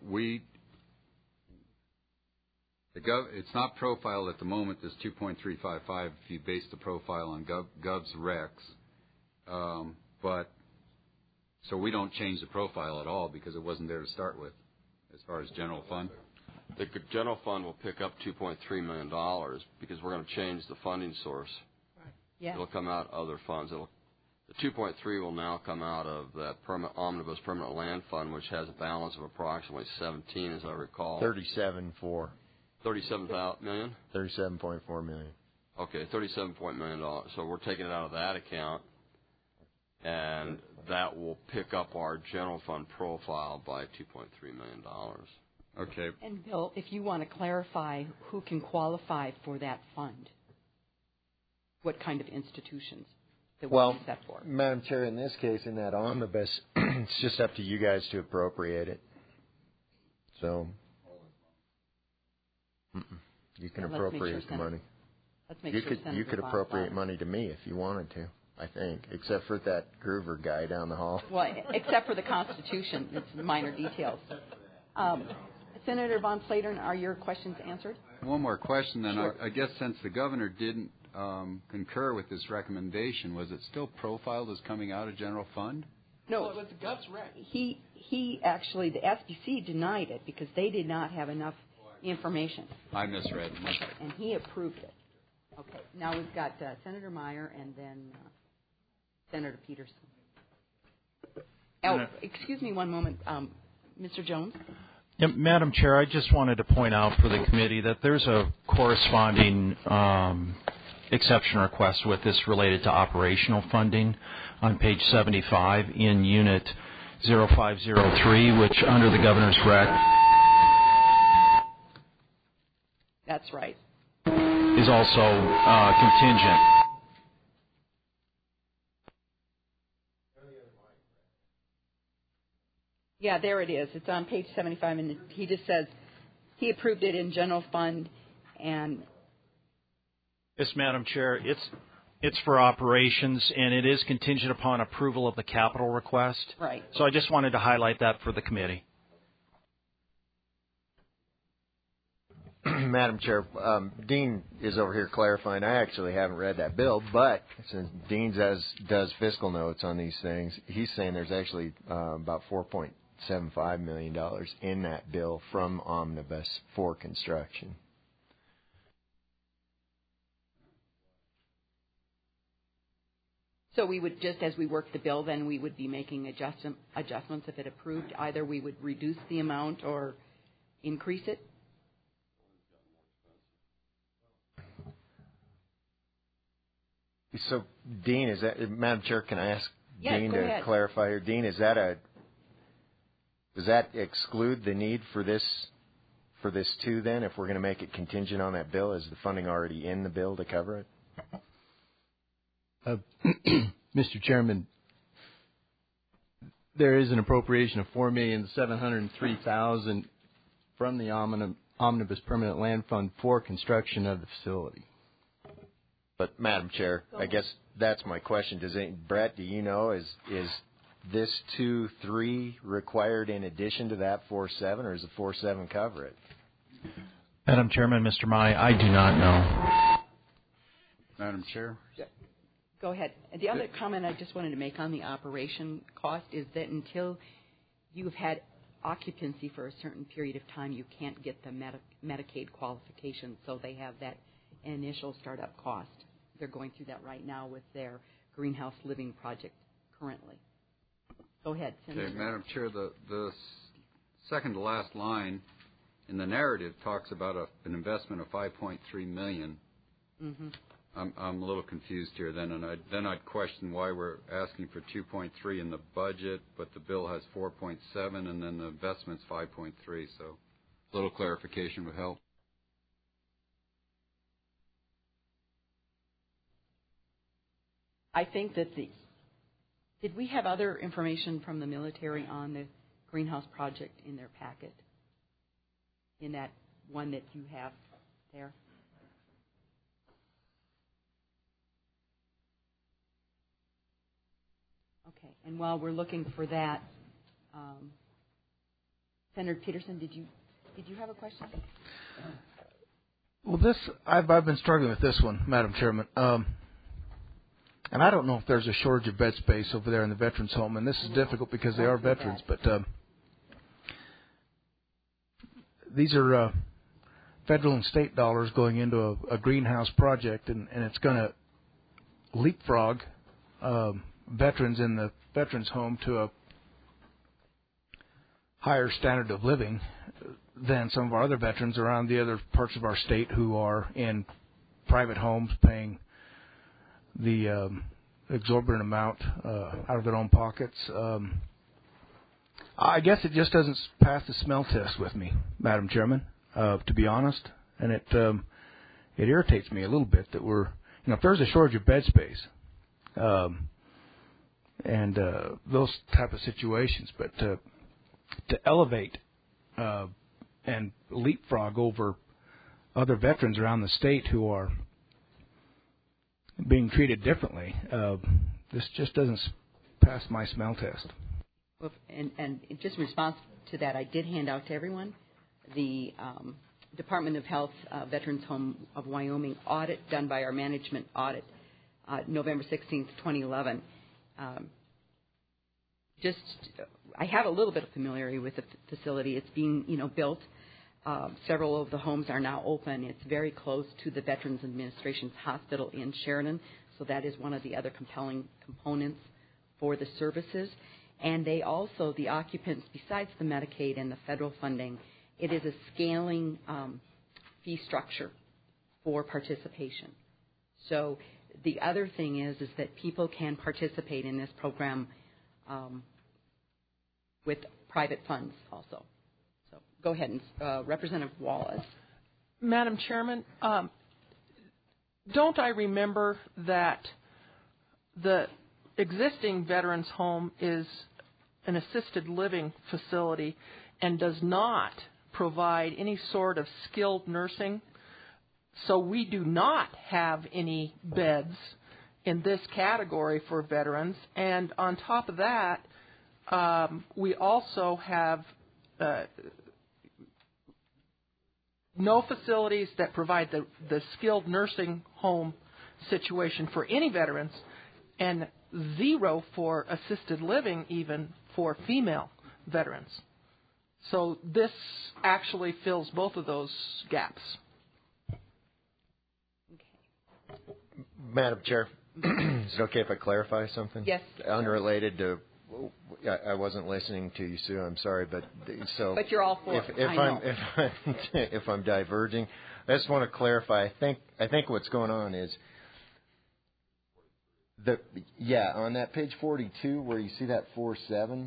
it's not profiled at the moment, this 2.355, if you base the profile on Gov's Recs. But so we don't change the profile at all because it wasn't there to start with as far as general fund? The general fund will pick up $2.3 million because we're going to change the funding source. Right. Yeah. It'll come out other funds. The 2.3 will now come out of that omnibus permanent land fund, which has a balance of approximately 17, as I recall. 37.4. 37 million? 37.4 million. Okay, $37 million. So we're taking it out of that account, and that will pick up our general fund profile by $2.3 million. Okay. And Bill, if you want to clarify who can qualify for that fund, what kind of institutions that will be set for? Madam Chair, in this case, in that omnibus, it's just up to you guys to appropriate it. So you can appropriate the money. Let's make sure you could appropriate money to me if you wanted to, I think, except for that Groover guy down the hall. Well, except for the Constitution. It's minor details. Senator Von Slatern, are your questions answered? One more question then. Sure. I guess since the governor didn't concur with this recommendation, was it still profiled as coming out of general fund? No. Well, it was the GUTS rec. He actually, the SBC denied it because they did not have enough information. I misread. Okay, and he approved it. Okay, now we've got Senator Meyer and then Senator Peterson. Oh, excuse me one moment. Mr. Jones? Yeah, Madam Chair, I just wanted to point out for the committee that there's a corresponding exception request with this related to operational funding on page 75 in Unit 0503, which under the Governor's rec That's right. is also contingent. Yeah, there it is. It's on page 75, and he just says he approved it in general fund, and Yes, Madam Chair, it's for operations, and it is contingent upon approval of the capital request. Right. So I just wanted to highlight that for the committee. Madam Chair, Dean is over here clarifying. I actually haven't read that bill, but since Dean does fiscal notes on these things, he's saying there's actually about $4.75 million in that bill from Omnibus for construction. so we would, just as we work the bill, then we would be making adjustments if it approved. Either we would reduce the amount or increase it. So, Dean, is that, Madam Chair, can I ask Dean to clarify here? Dean, does that exclude the need for this too then, if we're going to make it contingent on that bill? Is the funding already in the bill to cover it? Mr. Chairman, there is an appropriation of $4,703,000 from the Omnibus Permanent Land Fund for construction of the facility. But, Madam Chair, I guess that's my question. Brett, do you know, is this 2.3 required in addition to that 4.7, or does the 4.7 cover it? Madam Chairman, Mr. Mai, I do not know. Madam Chair? Go ahead. And the other comment I just wanted to make on the operation cost is that until you've had occupancy for a certain period of time, you can't get the Medicaid qualification, so they have that initial startup cost. They're going through that right now with their greenhouse living project currently. Go ahead, Senator. Okay, Madam Chair, the second to last line in the narrative talks about an investment of $5.3 million. Mm-hmm. I'm a little confused here then, and I'd question why we're asking for 2.3 in the budget, but the bill has 4.7, and then the investment's 5.3. So a little clarification would help. I think that did we have other information from the military on the greenhouse project in their packet? In that one that you have there? Okay, and while we're looking for that, Senator Peterson, did you have a question? Well, I've been struggling with this one, Madam Chairman. And I don't know if there's a shortage of bed space over there in the veterans' home, and this is difficult because they are veterans. But these are federal and state dollars going into a greenhouse project, and it's going to leapfrog veterans in the veterans home to a higher standard of living than some of our other veterans around the other parts of our state who are in private homes paying the exorbitant amount out of their own pockets. I guess it just doesn't pass the smell test with me, Madam Chairman, to be honest, and it irritates me a little bit that we're, if there's a shortage of bed space, and those type of situations, but to elevate and leapfrog over other veterans around the state who are being treated differently, this just doesn't pass my smell test. Well, and just in response to that, I did hand out to everyone the Department of Health Veterans Home of Wyoming audit done by our management audit, November 16th, 2011. I have a little bit of familiarity with the facility. It's being, built. Several of the homes are now open. It's very close to the Veterans Administration's hospital in Sheridan, so that is one of the other compelling components for the services. And they also, the occupants, besides the Medicaid and the federal funding, it is a scaling fee structure for participation. So the other thing is that people can participate in this program with private funds also. So go ahead, and Representative Wallace. Madam Chairman, don't I remember that the existing veterans home is an assisted living facility and does not provide any sort of skilled nursing? So we do not have any beds in this category for veterans. And on top of that, we also have no facilities that provide the skilled nursing home situation for any veterans, and zero for assisted living even for female veterans. So this actually fills both of those gaps. Madam Chair, is it okay if I clarify something? Yes. Unrelated to, I wasn't listening to you, Sue. I'm sorry, but so. But you're all for it. If I'm diverging, I just want to clarify. I think what's going on is on that page 42 where you see that 4.7.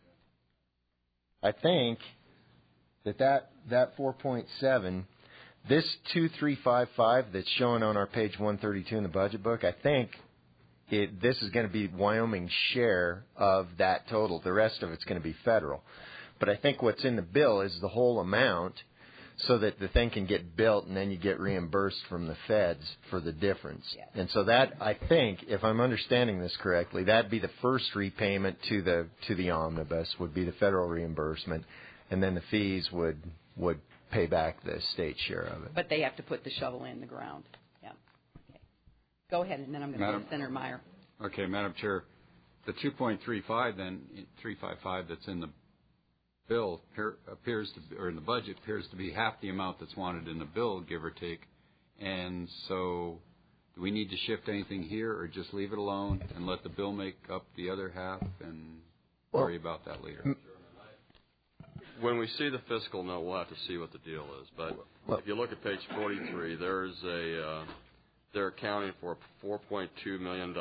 I think that 4.7. This 2355 that's shown on our page 132 in the budget book, I think this is going to be Wyoming's share of that total. The rest of it's going to be federal. But I think what's in the bill is the whole amount so that the thing can get built and then you get reimbursed from the feds for the difference. Yes. And so that, I think, if I'm understanding this correctly, that'd be the first repayment to the omnibus would be the federal reimbursement, and then the fees would pay back the state share of it. But they have to put the shovel in the ground. Yeah. Okay. Go ahead, and then I'm going to go to Senator Meyer. Okay, Madam Chair, the 2.35 then 355 that's in the bill appears to, or in the budget appears to be half the amount that's wanted in the bill, give or take. And so, do we need to shift anything here, or just leave it alone and let the bill make up the other half and worry about that later? When we see the fiscal note, we'll have to see what the deal is. But if you look at page 43, there's they're accounting for a $4.2 million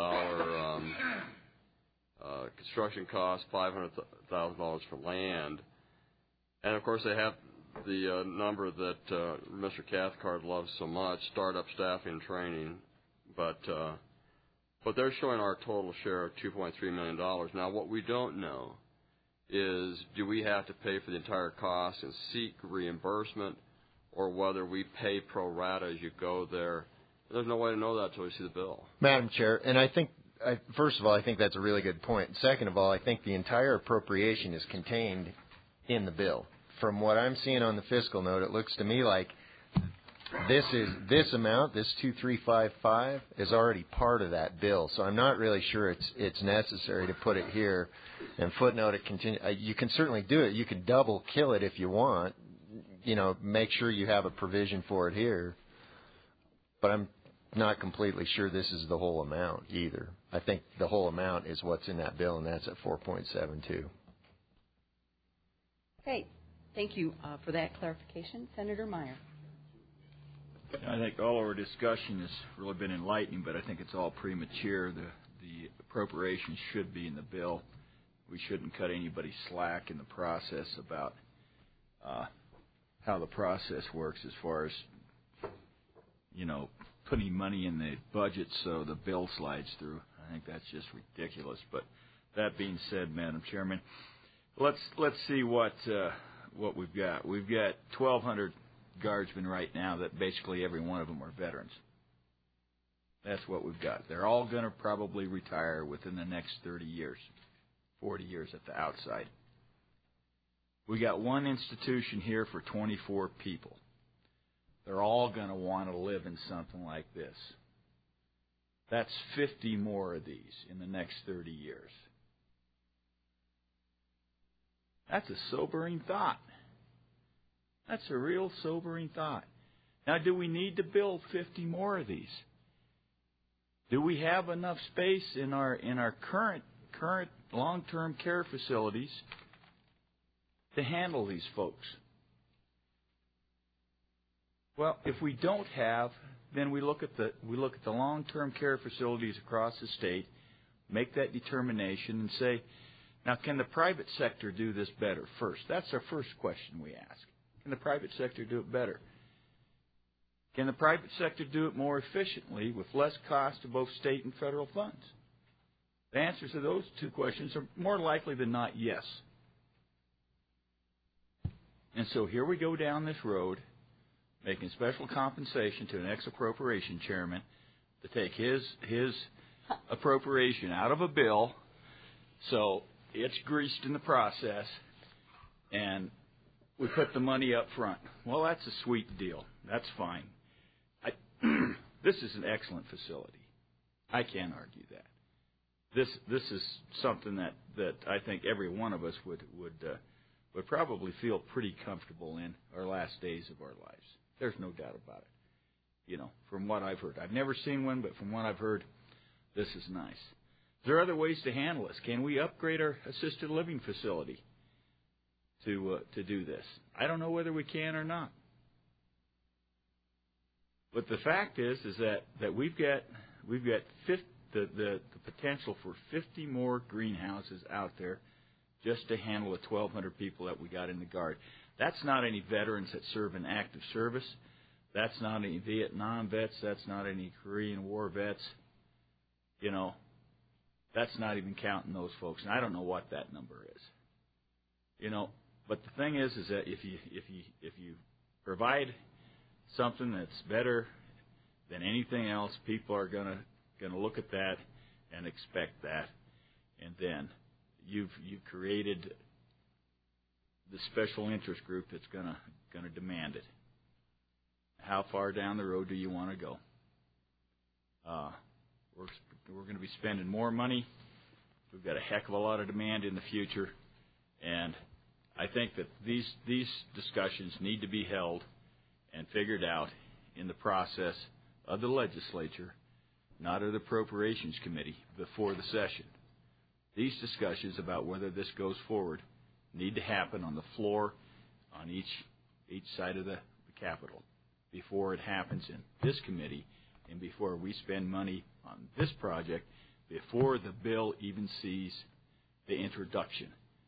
construction cost, $500,000 for land, and of course they have the number that Mr. Cathcart loves so much: startup staffing and training. But they're showing our total share of $2.3 million. Now, what we don't know is, do we have to pay for the entire cost and seek reimbursement, or whether we pay pro rata as you go there? There's no way to know that until we see the bill. Madam Chair, and I think, first of all, I think that's a really good point. Second of all, I think the entire appropriation is contained in the bill. From what I'm seeing on the fiscal note, it looks to me like this amount, this 2355, is already part of that bill. So I'm not really sure it's necessary to put it here and footnote it. You can certainly do it. You can double kill it if you want. Make sure you have a provision for it here. But not completely sure this is the whole amount either. I think the whole amount is what's in that bill, and that's at 4.72. Okay. Thank you for that clarification. Senator Meyer. I think all our discussion has really been enlightening, but I think it's all premature. The appropriations should be in the bill. We shouldn't cut anybody slack in the process about how the process works as far as, putting money in the budget so the bill slides through. I think that's just ridiculous. But that being said, Madam Chairman, let's see what we've got. We've got 1,200 guardsmen right now that basically every one of them are veterans. That's what we've got. They're all going to probably retire within the next 30 years, 40 years at the outside. We got one institution here for 24 people. They're all going to want to live in something like this. That's 50 more of these in the next 30 years. That's a sobering thought. That's a real sobering thought. Now, do we need to build 50 more of these? Do we have enough space in our current long-term care facilities to handle these folks? Well, if we don't have, then we look at the long-term care facilities across the state, make that determination, and say, now, can the private sector do this better first? That's our first question we ask. Can the private sector do it better? Can the private sector do it more efficiently with less cost to both state and federal funds? The answers to those two questions are more likely than not yes. And so here we go down this road, making special compensation to an ex-appropriation chairman to take his appropriation out of a bill, so it's greased in the process, and we put the money up front. Well, that's a sweet deal. That's fine. This is an excellent facility. I can't argue that. This is something that I think every one of us would probably feel pretty comfortable in our last days of our lives. There's no doubt about it. From what I've heard. I've never seen one, but from what I've heard, this is nice. There are other ways to handle this. Can we upgrade our assisted living facility to do this? I don't know whether we can or not. But the fact is that we've got the potential for 50 more greenhouses out there just to handle the 1,200 people that we got in the Guard. That's not any veterans that serve in active service. That's not any Vietnam vets. That's not any Korean War vets. That's not even counting those folks. And I don't know what that number is. But the thing is that if you provide something that's better than anything else, people are gonna look at that and expect that, and then you've created the special interest group that's gonna demand it. How far down the road do you want to go? We're going to be spending more money. We've got a heck of a lot of demand in the future, and I think that these discussions need to be held and figured out in the process of the legislature, not of the Appropriations Committee, before the session. These discussions about whether this goes forward need to happen on the floor on each side of the Capitol before it happens in this committee and before we spend money on this project, before the bill even sees the introduction.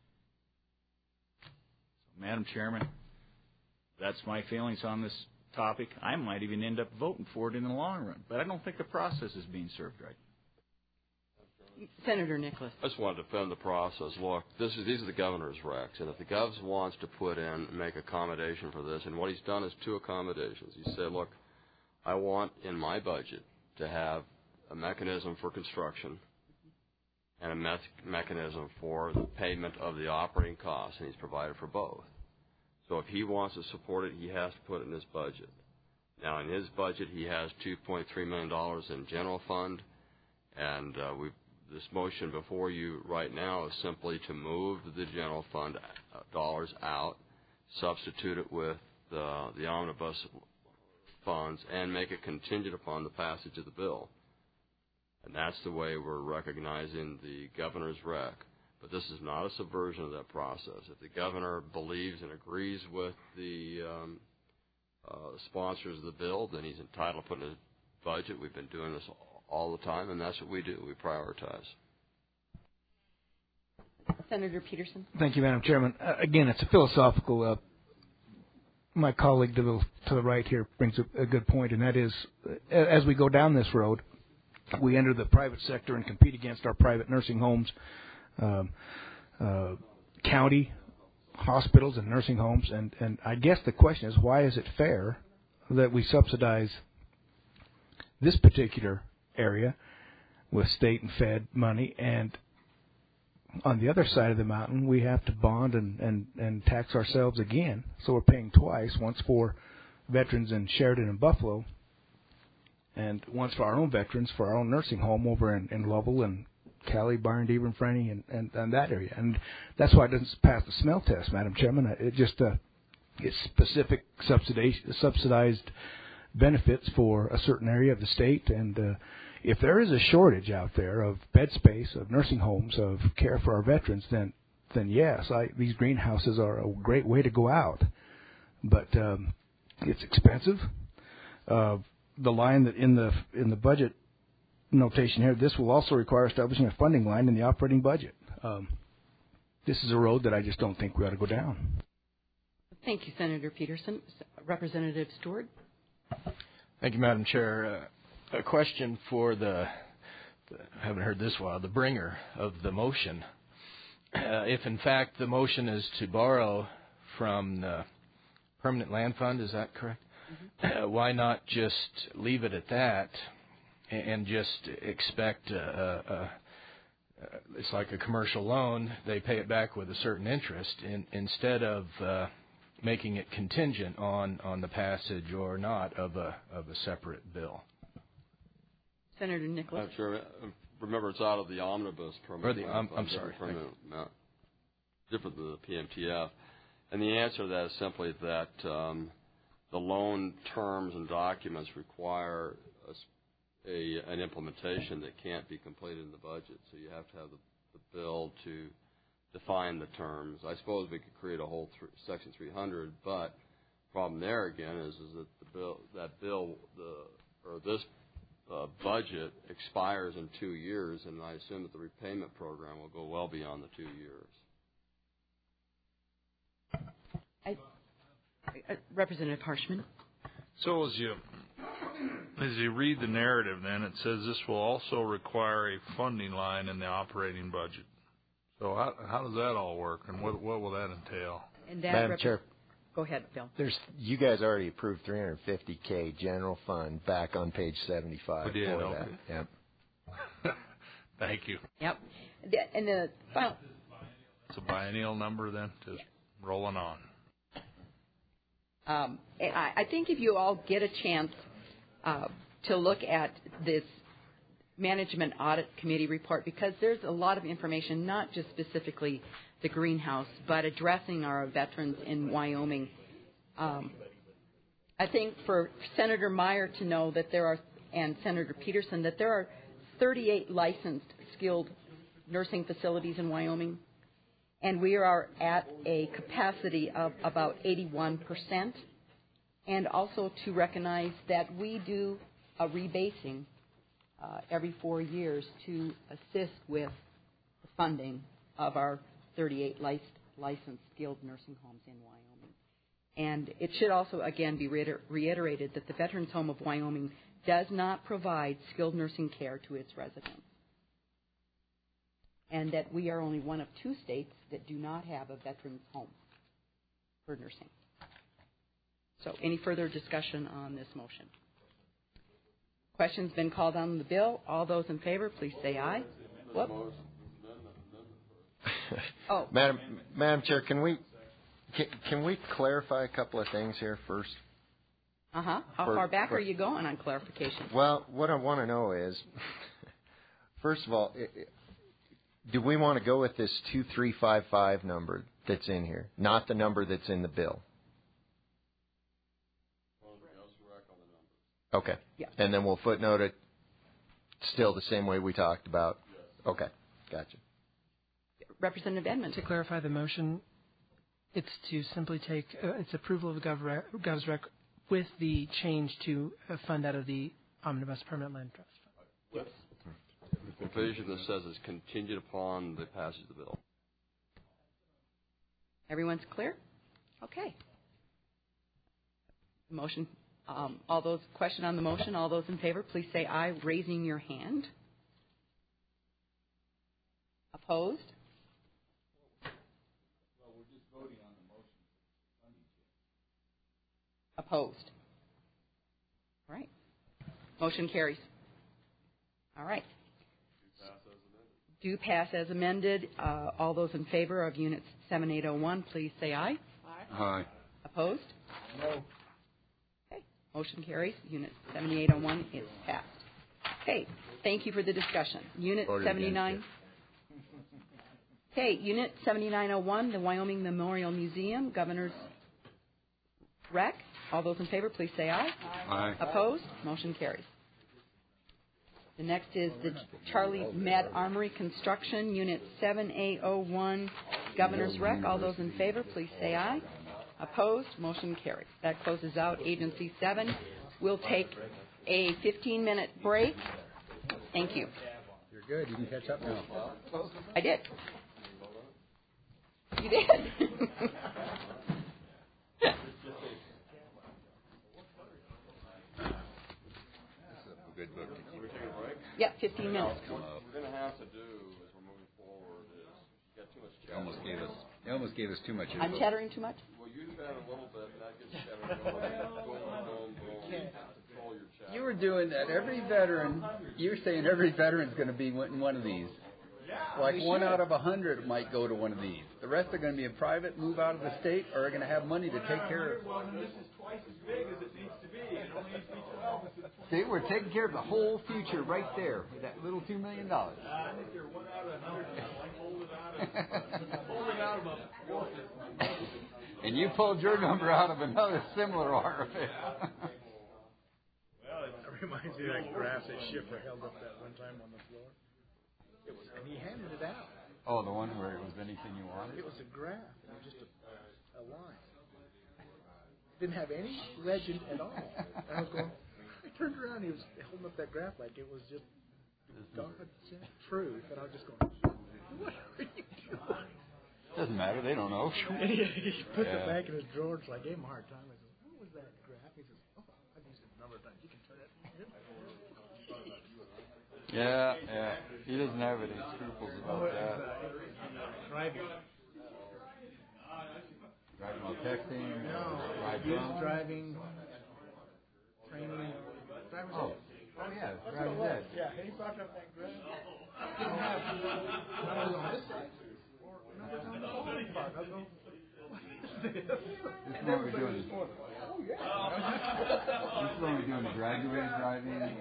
So, Madam Chairman, that's my feelings on this topic. I might even end up voting for it in the long run, but I don't think the process is being served right. Senator Nicholas. I just want to defend the process. Look, these are the governor's recs, and if the Govs wants to put in, make accommodation for this, and what he's done is two accommodations. He said, look, I want in my budget to have a mechanism for construction and a mechanism for the payment of the operating costs, and he's provided for both. So if he wants to support it, he has to put it in his budget. Now, in his budget, he has $2.3 million in general fund, and this motion before you right now is simply to move the general fund dollars out, substitute it with the omnibus funds and make it contingent upon the passage of the bill. And that's the way we're recognizing the governor's rec. But this is not a subversion of that process. If the governor believes and agrees with the sponsors of the bill, then he's entitled to put in his budget. We've been doing this all the time, and that's what we do. We prioritize. Senator Peterson. Thank you, Madam Chairman. Again, it's a philosophical. My colleague to the right here brings a good point, and that is, as we go down this road, we enter the private sector and compete against our private nursing homes, county hospitals and nursing homes, and I guess the question is, why is it fair that we subsidize this particular area with state and fed money, and on the other side of the mountain we have to bond and tax ourselves again, so we're paying twice, once for veterans in Sheridan and Buffalo, and once for our own veterans for our own nursing home over in Lovell and Cali, Byron, Dearborn, Franny, and that area. And that's why it doesn't pass the smell test, Madam Chairman. It just it's specific subsidized benefits for a certain area of the state. And if there is a shortage out there of bed space, of nursing homes, of care for our veterans, then yes, these greenhouses are a great way to go out. But it's expensive. The line that in the budget notation here, this will also require establishing a funding line in the operating budget. This is a road that I just don't think we ought to go down. Thank you, Senator Peterson. Representative Stewart. Thank you, Madam Chair. A question for I haven't heard this while, the bringer of the motion. If in fact the motion is to borrow from the Permanent Land Fund, is that correct? Mm-hmm. Why not just leave it at that and just expect it's like a commercial loan, they pay it back with a certain interest instead of making it contingent on the passage or not of a separate bill? Senator Nicholas. Sure. Remember, it's out of the omnibus permit. I'm sorry. Different than the PMTF. And the answer to that is simply that the loan terms and documents require an implementation that can't be completed in the budget. So you have to have the bill to define the terms. I suppose we could create a whole Section 300, but the problem there again is that this budget expires in 2 years, and I assume that the repayment program will go well beyond the 2 years. Representative Harshman. So as you read the narrative, then it says this will also require a funding line in the operating budget. So how does that all work, and what will that entail? And that Madam Chair. Go ahead, Bill. You guys already approved $350K general fund back on page 75. We did. For Okay. that. Yep. Thank you. Yep. And the final. It's a biennial number then, just rolling on. I think if you all get a chance to look at this Management Audit Committee report, because there's a lot of information, not just specifically the greenhouse, but addressing our veterans in Wyoming. I think for Senator Meyer to know that there are, and Senator Peterson, that there are 38 licensed skilled nursing facilities in Wyoming, and we are at a capacity of about 81%. And also to recognize that we do a rebasing every 4 years to assist with the funding of our 38 licensed skilled nursing homes in Wyoming. And it should also, again, be reiterated that the Veterans Home of Wyoming does not provide skilled nursing care to its residents, and that we are only one of 2 states that do not have a veterans home for nursing. So any further discussion on this motion? Question's been called on the bill. All those in favor, please say aye. Whoop. Oh, Madam Chair, can we clarify a couple of things here first? How far back are you going on clarification? Well, what I want to know is, first of all, do we want to go with this 2355 number that's in here, not the number that's in the bill? Okay. Yeah. And then we'll footnote it still the same way we talked about. Okay. Gotcha. Representative Edmonds. To clarify the motion, it's to simply take it's approval of the Gov's rec with the change to fund out of the Omnibus Permanent Land Trust Fund. Yes. The provision that says it's contingent upon the passage of the bill. Everyone's clear? Okay. Motion. All those question on the motion. All those in favor, please say aye, raising your hand. Opposed? Well, we're just voting on the motion. Opposed. All right. Motion carries. All right. Do pass as amended. All those in favor of Unit 7801, please say aye. Aye. Opposed? No. Okay. Motion carries. Unit 7801 is passed. Okay. Thank you for the discussion. Unit 79. Okay. Unit 7901, the Wyoming Memorial Museum, Governor's Rec. All those in favor, please say aye. Aye. Opposed? Motion carries. The next is the Charlie Med Armory Construction, Unit 7A01, Governor's Rec. All those in favor, please say aye. Opposed? Motion carries. That closes out Agency 7. We'll take a 15-minute break. Thank you. You're good. You can catch up now. I did. You did. Good book to keep. Yeah, 15 minutes. What we're going to have to do as we're moving forward is you got too much chatter. You almost gave us too much. I'm chattering too much? Well, you chatter a little bit, and that gets chatter going. Control your chatter. You were doing that. Every veteran, you're saying every veteran's going to be in one of these. Like 1 out of 100 might go to one of these. The rest are going to be a private, move out of the state, or are going to have money to take care of. This is twice as big as it needs to be. It only needs to be 12. See, we're taking care of the whole future right there with that little $2 million. I think you're 1 out of 100. Hold it out of a And you pulled your number out of another similar RFA. Well, it reminds me of that graph that Schiffer held up that one time on the floor. It was, and he handed it out. Oh, the one where it was anything you wanted? It was a graph. It was just a line. It didn't have any legend at all. And I was going, I turned around and he was holding up that graph like it was just God sent truth. And I was just going, what are you doing? Doesn't matter. They don't know. And he put it back in his drawer. So I gave him a hard time. I said, what was that graph? He says, oh, I've used it a number of times. You can turn it. Yeah. He doesn't have any scruples about that. Driving. Driving while texting? No. Driving, training, driver's ed. Oh, yeah. Driver's ed. Yeah, he brought up that graph. Didn't have numbers on this side or numbers on the other part. I go, what is this? This is what we're doing. Oh, yeah. This is what we're doing. Graduate driving.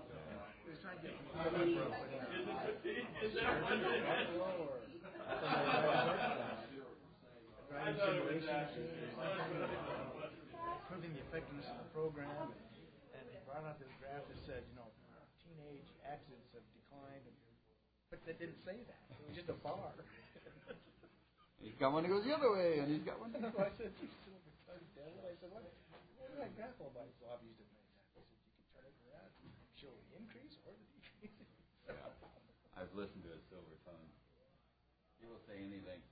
Proving the effectiveness of the program, and they brought out this graph that said, teenage accidents have declined, but they didn't say that. It was just a bar. He's got one that goes the other way, and he's got one. So I said, "You silver-tongued devil!" I said, "What is that graph all about?" So I've used it many times. I said, "You can turn it around, show the increase or the decrease." I've listened to his silver tongue. He will say anything.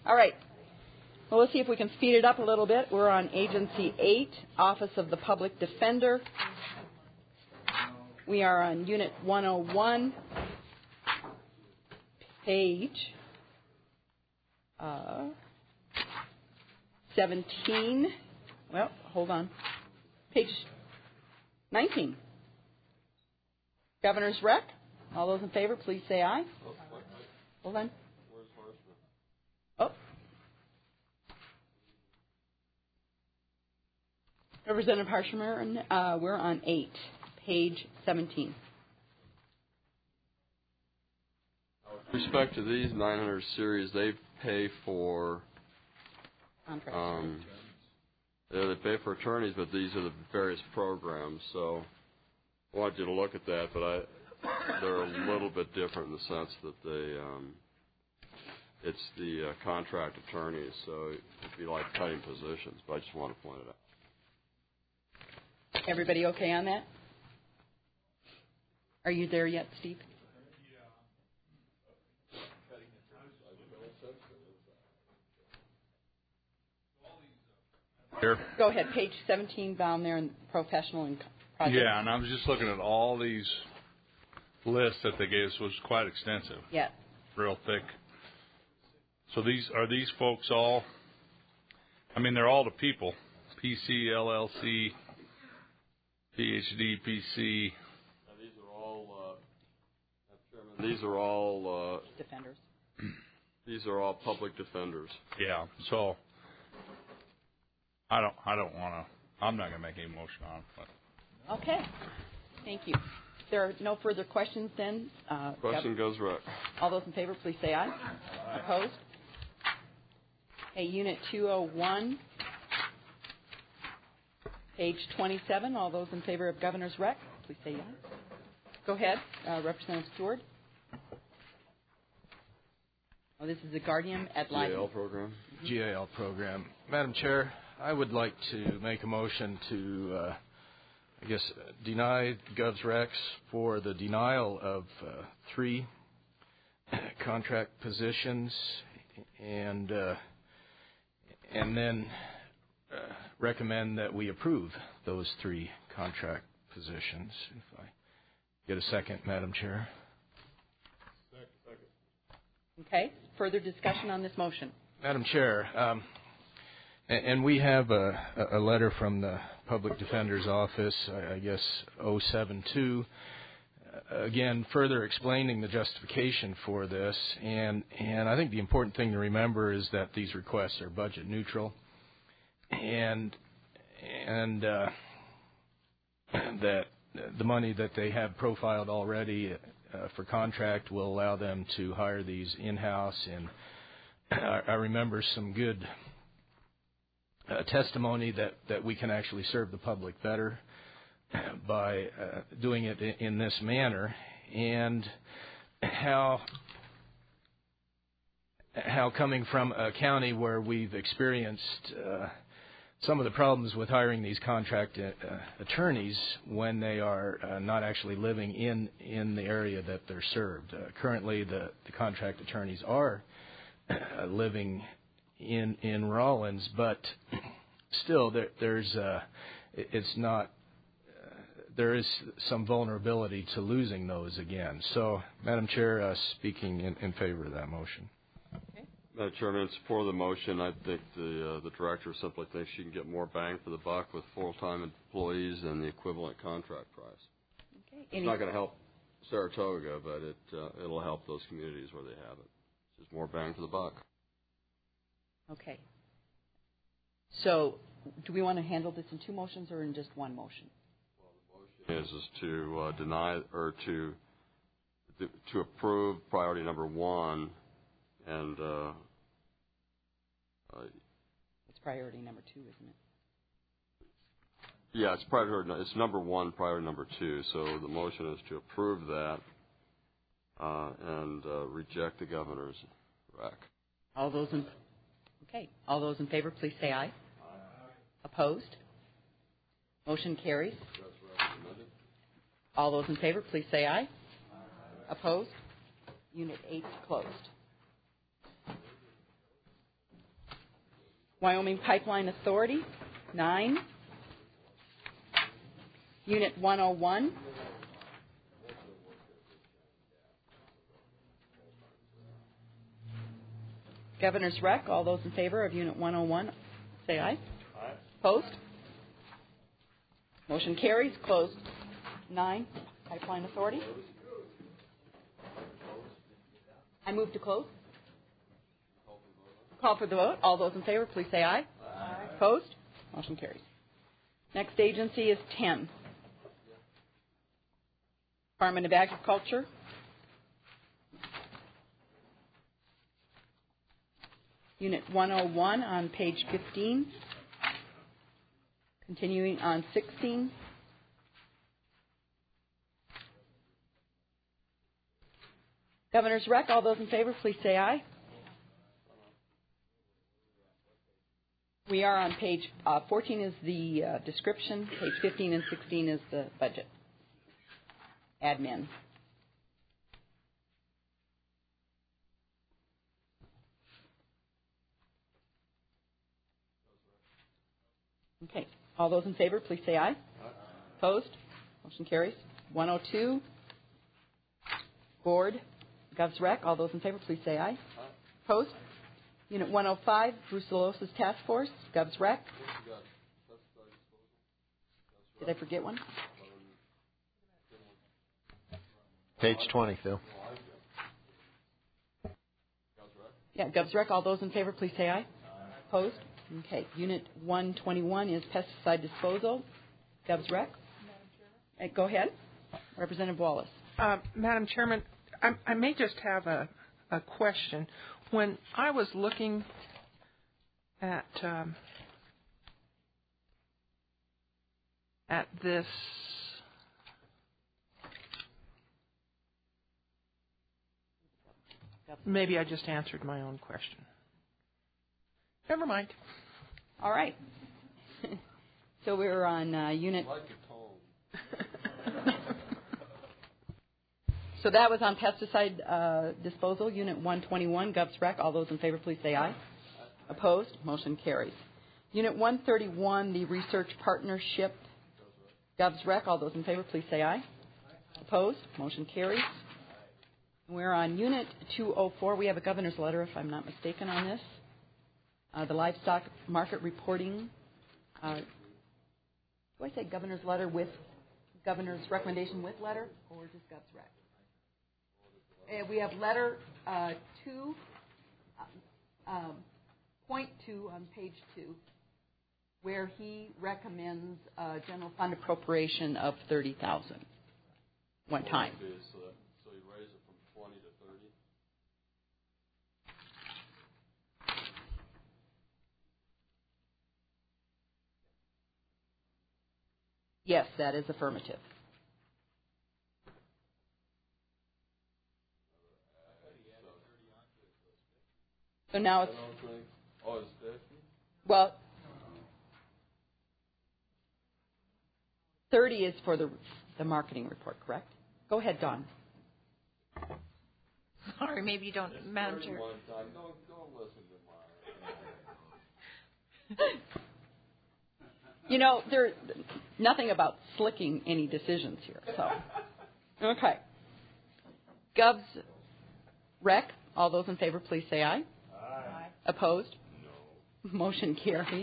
All right. Well, let's see if we can speed it up a little bit. We're on Agency 8, Office of the Public Defender. We are on Unit 101, page 17. Well, hold on. Page 19. Governor's Rec. All those in favor, please say aye. Hold on. Oh. Representative Harshamer, we're on 8, page 17. With respect to these 900 series, they pay for they pay for attorneys, but these are the various programs. So I want you to look at that, but they're a little bit different in the sense that it's the contract attorneys, so it'd be like cutting positions. But I just want to point it out. Everybody okay on that? Are you there yet, Steve? Here. Go ahead, page 17 down there in professional and project. Yeah, and I was just looking at all these lists that they gave us, was quite extensive. Yeah. Real thick. So these folks all, I mean, they're all the people. PC, LLC, PhD, PC. These are all defenders. These are all public defenders. Yeah. So I don't want to. I'm not going to make any motion on it. But. Okay. Thank you. If there are no further questions, then. Question goes right. All those in favor, please say aye. Opposed? Okay, Unit 201, page 27. All those in favor of Governor's Rec, please say yes. Go ahead, Representative Stewart. Oh, this is the Guardian ad litem. GAL program. GAL program. Madam Chair, I would like to make a motion to, deny Gov's Recs for the denial of 3 contract positions, and then recommend that we approve those 3 contract positions. If I get a second, Madam Chair. Okay. Further discussion on this motion. Madam Chair, and we have a letter from the Public Defender's Office, 072, again, further explaining the justification for this. And I think the important thing to remember is that these requests are budget neutral, and that the money that they have profiled already for contract will allow them to hire these in-house. And I remember some good testimony that we can actually serve the public better by doing it in this manner, and how coming from a county where we've experienced some of the problems with hiring these contract attorneys when they are not actually living in the area that they're served. Currently, the contract attorneys are living in Rawlins, but still there is some vulnerability to losing those again. So, Madam Chair, speaking in favor of that motion. Madam Chairman, in support of the motion, I think the director simply thinks she can get more bang for the buck with full-time employees and the equivalent contract price. Okay. It's not going to help Saratoga, but it'll help those communities where they have it. It's just more bang for the buck. Okay. So, do we want to handle this in 2 motions or in just 1 motion? Well, the motion is to deny or to approve priority number 1, and it's priority number 2, isn't it? Yeah, it's number 1, priority number 2. So the motion is to approve that and reject the governor's rec. All those in favor, please say aye. Opposed? Motion carries. All those in favor, please say aye. Opposed? Unit 8 closed. Wyoming Pipeline Authority, 9. Unit 101. Governor's Rec, all those in favor of Unit 101, say aye. Aye. Opposed? Motion carries. Closed. 9, Pipeline Authority. I move to close. Call for the vote. All those in favor, please say aye. Aye. Opposed? Motion carries. Next agency is 10. Department of Agriculture. Unit 101 on page 15. Continuing on 16. Governor's Rec, all those in favor, please say aye. We are on page 14 is the description. Page 15 and 16 is the budget. Admin. Okay. All those in favor, please say aye. Aye. Opposed? Motion carries. 102. Board. Govs Rec. All those in favor, please say aye. Aye. Opposed? Unit 105, Brucellosis Task Force. Govs Rec. Did I forget one? Page 20, Phil. Yeah, Govs Rec. All those in favor, please say aye. Aye. Opposed? Okay. Unit 121 is pesticide disposal. Govs Rec. Go ahead. Representative Wallace. Madam Chairman, I may just have a question. When I was looking at this, maybe I just answered my own question. Never mind. All right. So we're on unit. So that was on pesticide disposal, Unit 121, Govs Rec. All those in favor, please say aye. Opposed? Motion carries. Unit 131, the Research Partnership, Govs Rec. All those in favor, please say aye. Opposed? Motion carries. We're on Unit 204. We have a governor's letter, if I'm not mistaken, on this. The livestock market reporting. Do I say governor's letter with governor's recommendation with letter, or just Govs Rec? We have letter 2, point 2 on page 2, where he recommends a general fund appropriation of $30,000 one time. So you raise it from 20 to 30. Yes, that is affirmative. So now it's, well, 30 is for the marketing report, correct? Go ahead, Dawn. Sorry, maybe you don't, Madam Chair. Don't listen to my. You know, there's nothing about slicking any decisions here. So, okay. Govs Rec. All those in favor, please say aye. Aye. Opposed? No. Motion carries.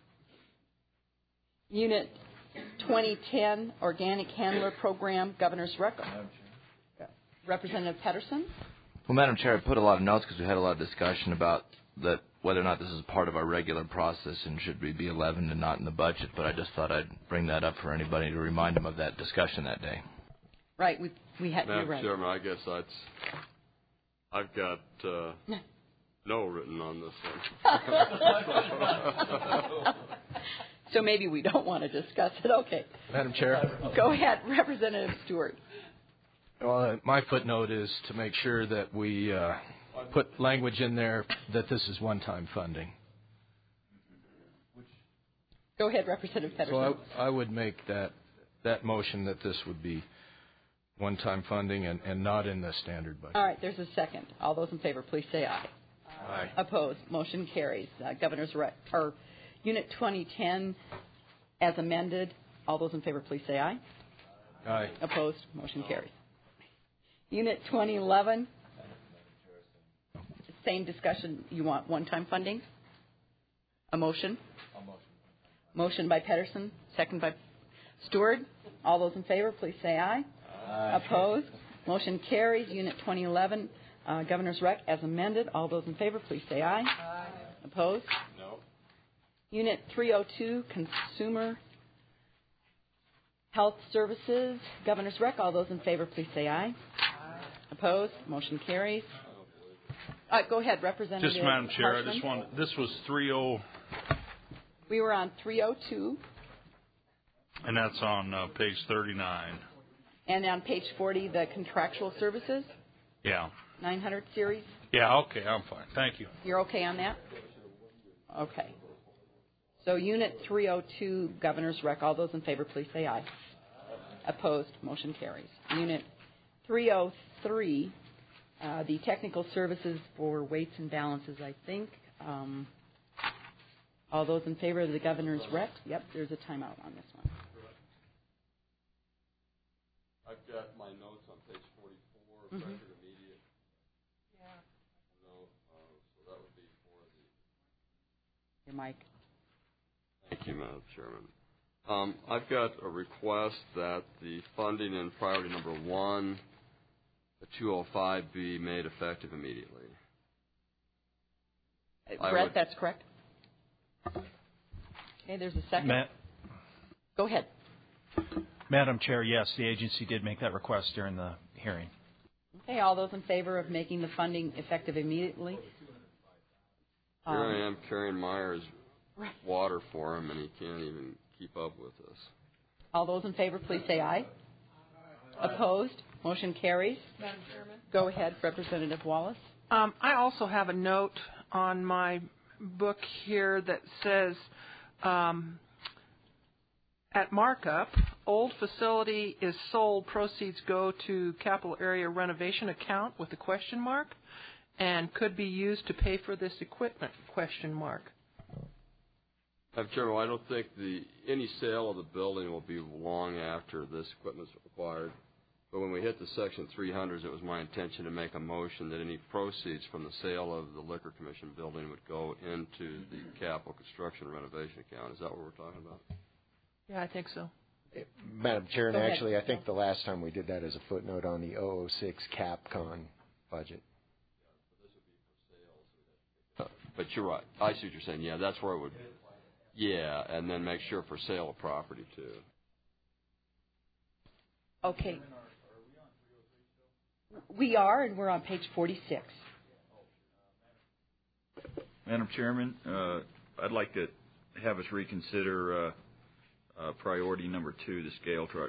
Unit 2010, Organic Handler Program, Governor's Rec. Representative Pedersen. Well, Madam Chair, I put a lot of notes because we had a lot of discussion about that whether or not this is part of our regular process and should we be 11 and not in the budget. But I just thought I'd bring that up for anybody to remind them of that discussion that day. Right, we had. Madam right. Chairman, I guess I've got no written on this one. So maybe we don't want to discuss it. Okay. Madam Chair. Go ahead, Representative Stewart. Well, my footnote is to make sure that we put language in there that this is one-time funding. Go ahead, Representative Pedersen. So I would make that motion that this would be one-time funding and not in the standard budget. All right, there's a second. All those in favor, please say aye. Aye. Opposed? Motion carries. Governor's or Unit 2010 as amended. All those in favor, please say aye. Aye. Opposed? Motion carries. Unit 2011, same discussion. You want one-time funding? A motion? Motion by Pedersen, second by Stewart. All those in favor, please say aye. Aye. Opposed? Motion carries. Unit 2011, Governor's Rec as amended. All those in favor, please say aye. Aye. Opposed? No. Unit 302, Consumer Health Services, Governor's Rec. All those in favor, please say aye. Aye. Opposed? Motion carries. Go ahead, Representative. Just, Madam Chair, Harshman. I just want. This was 30, We were on 302, and that's on page 39. and on page 40, the contractual services, Yeah. 900 series. Yeah. Okay. I'm fine. Thank you. You're okay on that? Okay. So Unit 302, Governor's Rec. All those in favor, please say aye. Opposed? Motion carries. Unit 303, the technical services for weights and balances, I think. All those in favor of the Governor's Rec? Yep, there's a timeout on this one. I've got my notes on page 44, record immediate. Yeah. No, so that would be for the... Your mic. Thank you, Madam Chairman. I've got a request that the funding in priority number 1, the 205, be made effective immediately. Brett, that's correct? Okay, there's a second. Go ahead. Madam Chair, yes, the agency did make that request during the hearing. Okay, all those in favor of making the funding effective immediately? Here I am carrying Myers water for him, and he can't even keep up with us. All those in favor, please say aye. Opposed? Motion carries. Madam Chairman. Go ahead, Representative Wallace. I also have a note on my book here that says, at markup, old facility is sold, proceeds go to capital area renovation account with a question mark, and could be used to pay for this equipment, question mark. Madam Chairman, I don't think any sale of the building will be long after this equipment is acquired. But when we hit the Section 300s, it was my intention to make a motion that any proceeds from the sale of the Liquor Commission building would go into the capital construction renovation account. Is that what we're talking about? Yeah, I think so. Madam Chair, and actually, I think the last time we did that as a footnote on the 006 CAPCON budget. But you're right. I see what you're saying. Yeah, that's where it would. Yeah, and then make sure for sale of property, too. Okay. We are, and we're on page 46. Madam Chairman, I'd like to have us reconsider priority number 2, the scale truck.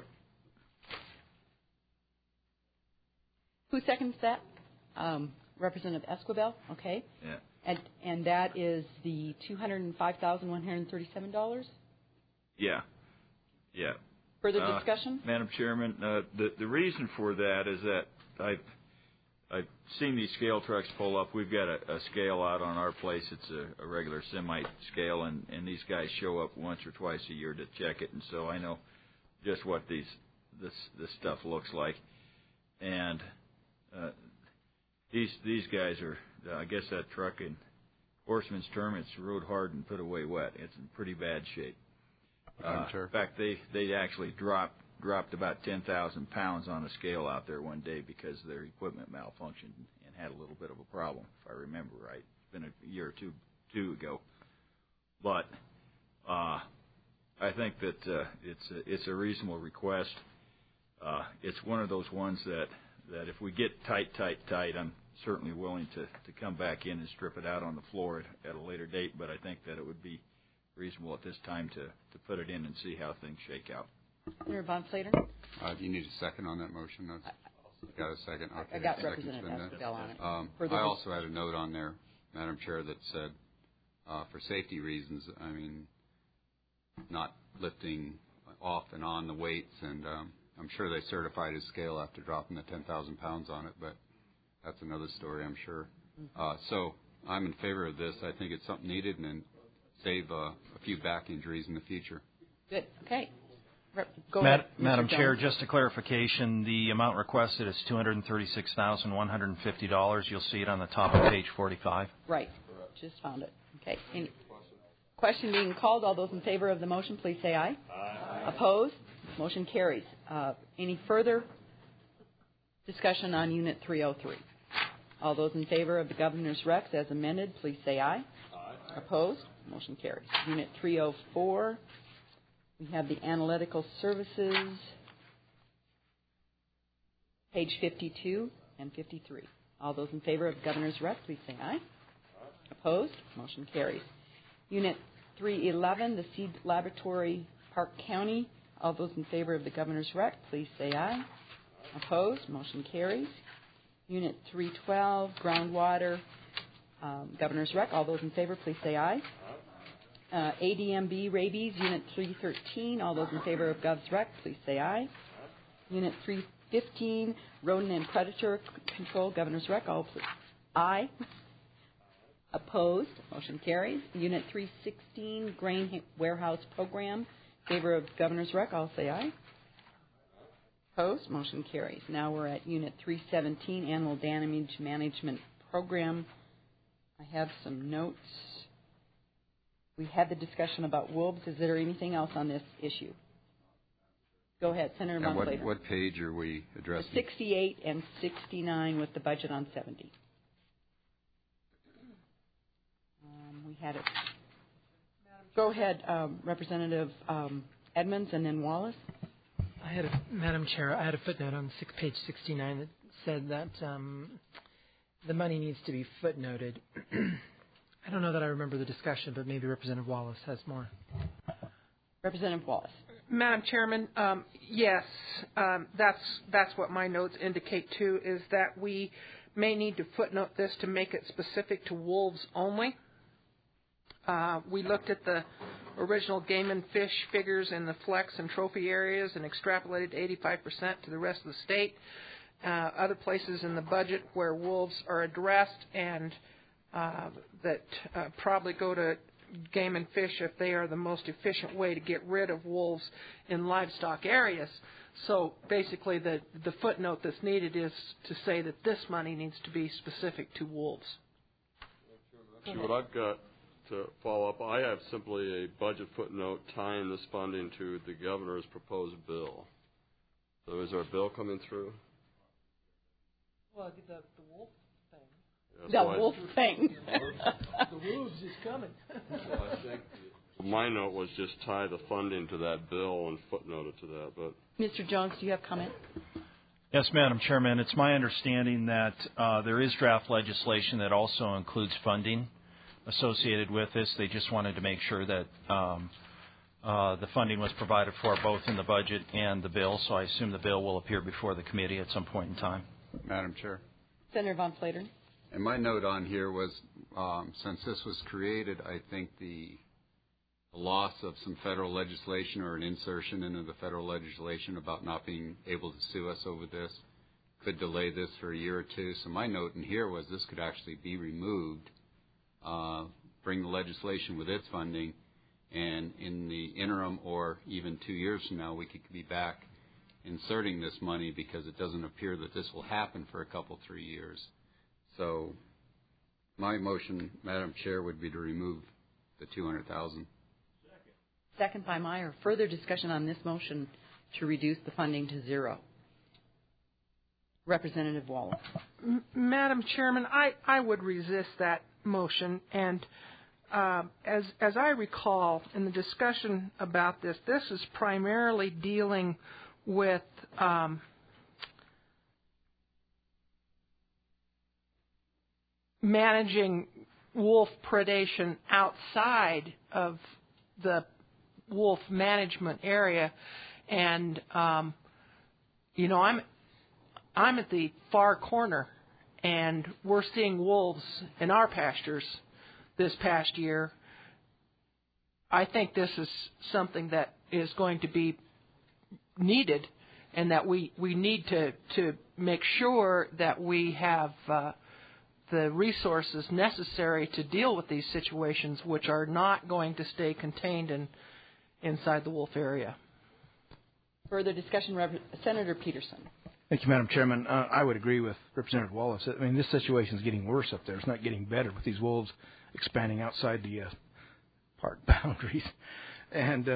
Who seconds that? Representative Esquivel. Okay. Yeah. And that is the $205,137? Yeah. Yeah. Further discussion? Madam Chairman, the reason for that is that I've seen these scale trucks pull up. We've got a scale out on our place. It's a regular semi-scale, and these guys show up once or twice a year to check it, and so I know just what this stuff looks like. And these guys are, I guess that truck in Horseman's term, it's rode hard and put away wet. It's in pretty bad shape. In fact, they actually dropped about 10,000 pounds on a scale out there one day because their equipment malfunctioned and had a little bit of a problem, if I remember right. It's been a year or two ago. But I think that it's a reasonable request. It's one of those ones that if we get tight, I'm certainly willing to come back in and strip it out on the floor at a later date. But I think that it would be reasonable at this time to put it in and see how things shake out. Senator Von Slater? Do you need a second on that motion? Got a second? Okay. I got Representative Esquivel on it. I also had a note on there, Madam Chair, that said, for safety reasons, I mean, not lifting off and on the weights, and I'm sure they certified his scale after dropping the 10,000 pounds on it, but that's another story, I'm sure. So I'm in favor of this. I think it's something needed and save a few back injuries in the future. Good. Okay. Go ahead, Madam Mr. Chair, Jones. just a clarification. The amount requested is $236,150. You'll see it on the top of page 45. Right. Just found it. Okay. Any question being called? All those in favor of the motion, please say aye. Aye. Opposed? Motion carries. Any further discussion on Unit 303? All those in favor of the Governor's recs as amended, please say aye. Aye. Opposed? Motion carries. Unit 304, we have the analytical services, page 52 and 53. All those in favor of the Governor's rec, please say aye. Aye. Opposed? Motion carries. Unit 311, the Seed Laboratory, Park County. All those in favor of the Governor's rec, please say aye. Aye. Opposed? Motion carries. Unit 312, groundwater, Governor's rec. All those in favor, please say aye. ADMB rabies, Unit 313. All those in favor of Gov's rec, please say aye. Unit 315, rodent and predator control, Governor's rec. All please aye. Opposed? Motion carries. Unit 316, grain warehouse program, favor of Governor's rec. All say aye. Opposed? Motion carries. Now we're at Unit 317, Animal Damage Management Program. I have some notes. We had the discussion about wolves. Is there anything else on this issue? Go ahead, Senator Von Slater. What page are we addressing? 68 and 69 with the budget on 70. We had it. Go ahead, Representative Edmonds, and then Wallace. Madam Chair, I had a footnote on page 69 that said that the money needs to be footnoted. I don't know that I remember the discussion, but maybe Representative Wallace has more. Representative Wallace. Madam Chairman, yes, that's what my notes indicate too, is that we may need to footnote this to make it specific to wolves only. We looked at the original game and fish figures in the flex and trophy areas and extrapolated 85% to the rest of the state. Other places in the budget where wolves are addressed and that probably go to game and fish if they are the most efficient way to get rid of wolves in livestock areas. So basically the footnote that's needed is to say that this money needs to be specific to wolves. See, what I've got to follow up, I have simply a budget footnote tying this funding to the governor's proposed bill. So is there a bill coming through? Well, the wolf thing. Yeah, the wolf thing. The wolves is coming. Well, I think my note was just tie the funding to that bill and footnote it to that. But Mr. Jones, do you have comment? Yes, Madam Chairman. It's my understanding that there is draft legislation that also includes funding associated with this. They just wanted to make sure that the funding was provided for both in the budget and the bill, so I assume the bill will appear before the committee at some point in time. Madam Chair. Senator Von Slater. And my note on here was, since this was created, I think the loss of some federal legislation or an insertion into the federal legislation about not being able to sue us over this could delay this for a year or two. So my note in here was this could actually be removed, bring the legislation with its funding, and in the interim or even 2 years from now, we could be back inserting this money because it doesn't appear that this will happen for a couple, 3 years. So my motion, Madam Chair, would be to remove the $200,000. Second by Meyer. Further discussion on this motion to reduce the funding to zero. Representative Wallace. Madam Chairman, I would resist that motion, and as I recall in the discussion about this, this is primarily dealing with managing wolf predation outside of the wolf management area, and you know, I'm at the far corner, and we're seeing wolves in our pastures this past year. I think this is something that is going to be needed, and that we need to make sure that we have the resources necessary to deal with these situations, which are not going to stay contained inside the Wolf area. Further discussion, Senator Peterson. Thank you, Madam Chairman. I would agree with Representative Wallace. I mean, this situation is getting worse up there. It's not getting better with these wolves expanding outside the park boundaries. And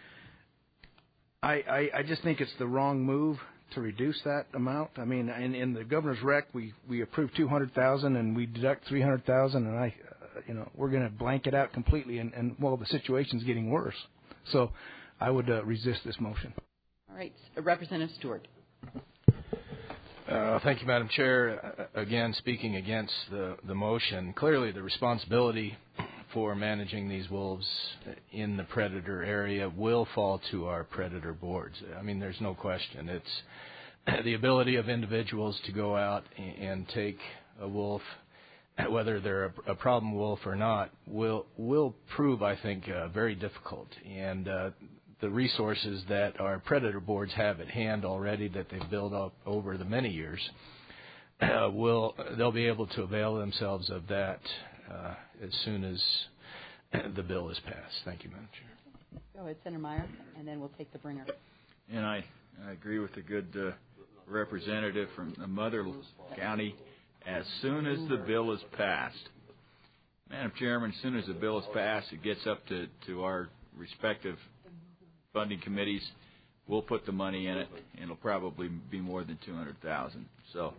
I just think it's the wrong move to reduce that amount. I mean, in the governor's rec, we approved $200,000 and we deduct $300,000, and we're going to blank it out completely. And well, the situation's getting worse. So I would resist this motion. All right, Representative Stewart. Thank you, Madam Chair. Again, speaking against the motion, clearly the responsibility for managing these wolves in the predator area will fall to our predator boards. I mean, there's no question. It's the ability of individuals to go out and take a wolf, whether they're a problem wolf or not, will prove, I think, very difficult. And the resources that our predator boards have at hand already that they've built up over the many years, they'll be able to avail themselves of that as soon as the bill is passed. Thank you, Madam Chair. Go ahead, Senator Meyer, and then we'll take the bringer. And I agree with the good representative from the Mother County. As soon as the bill is passed, Madam Chairman, as soon as the bill is passed, it gets up to our respective funding committees. We'll put the money in it, and it'll probably be more than $200,000. So,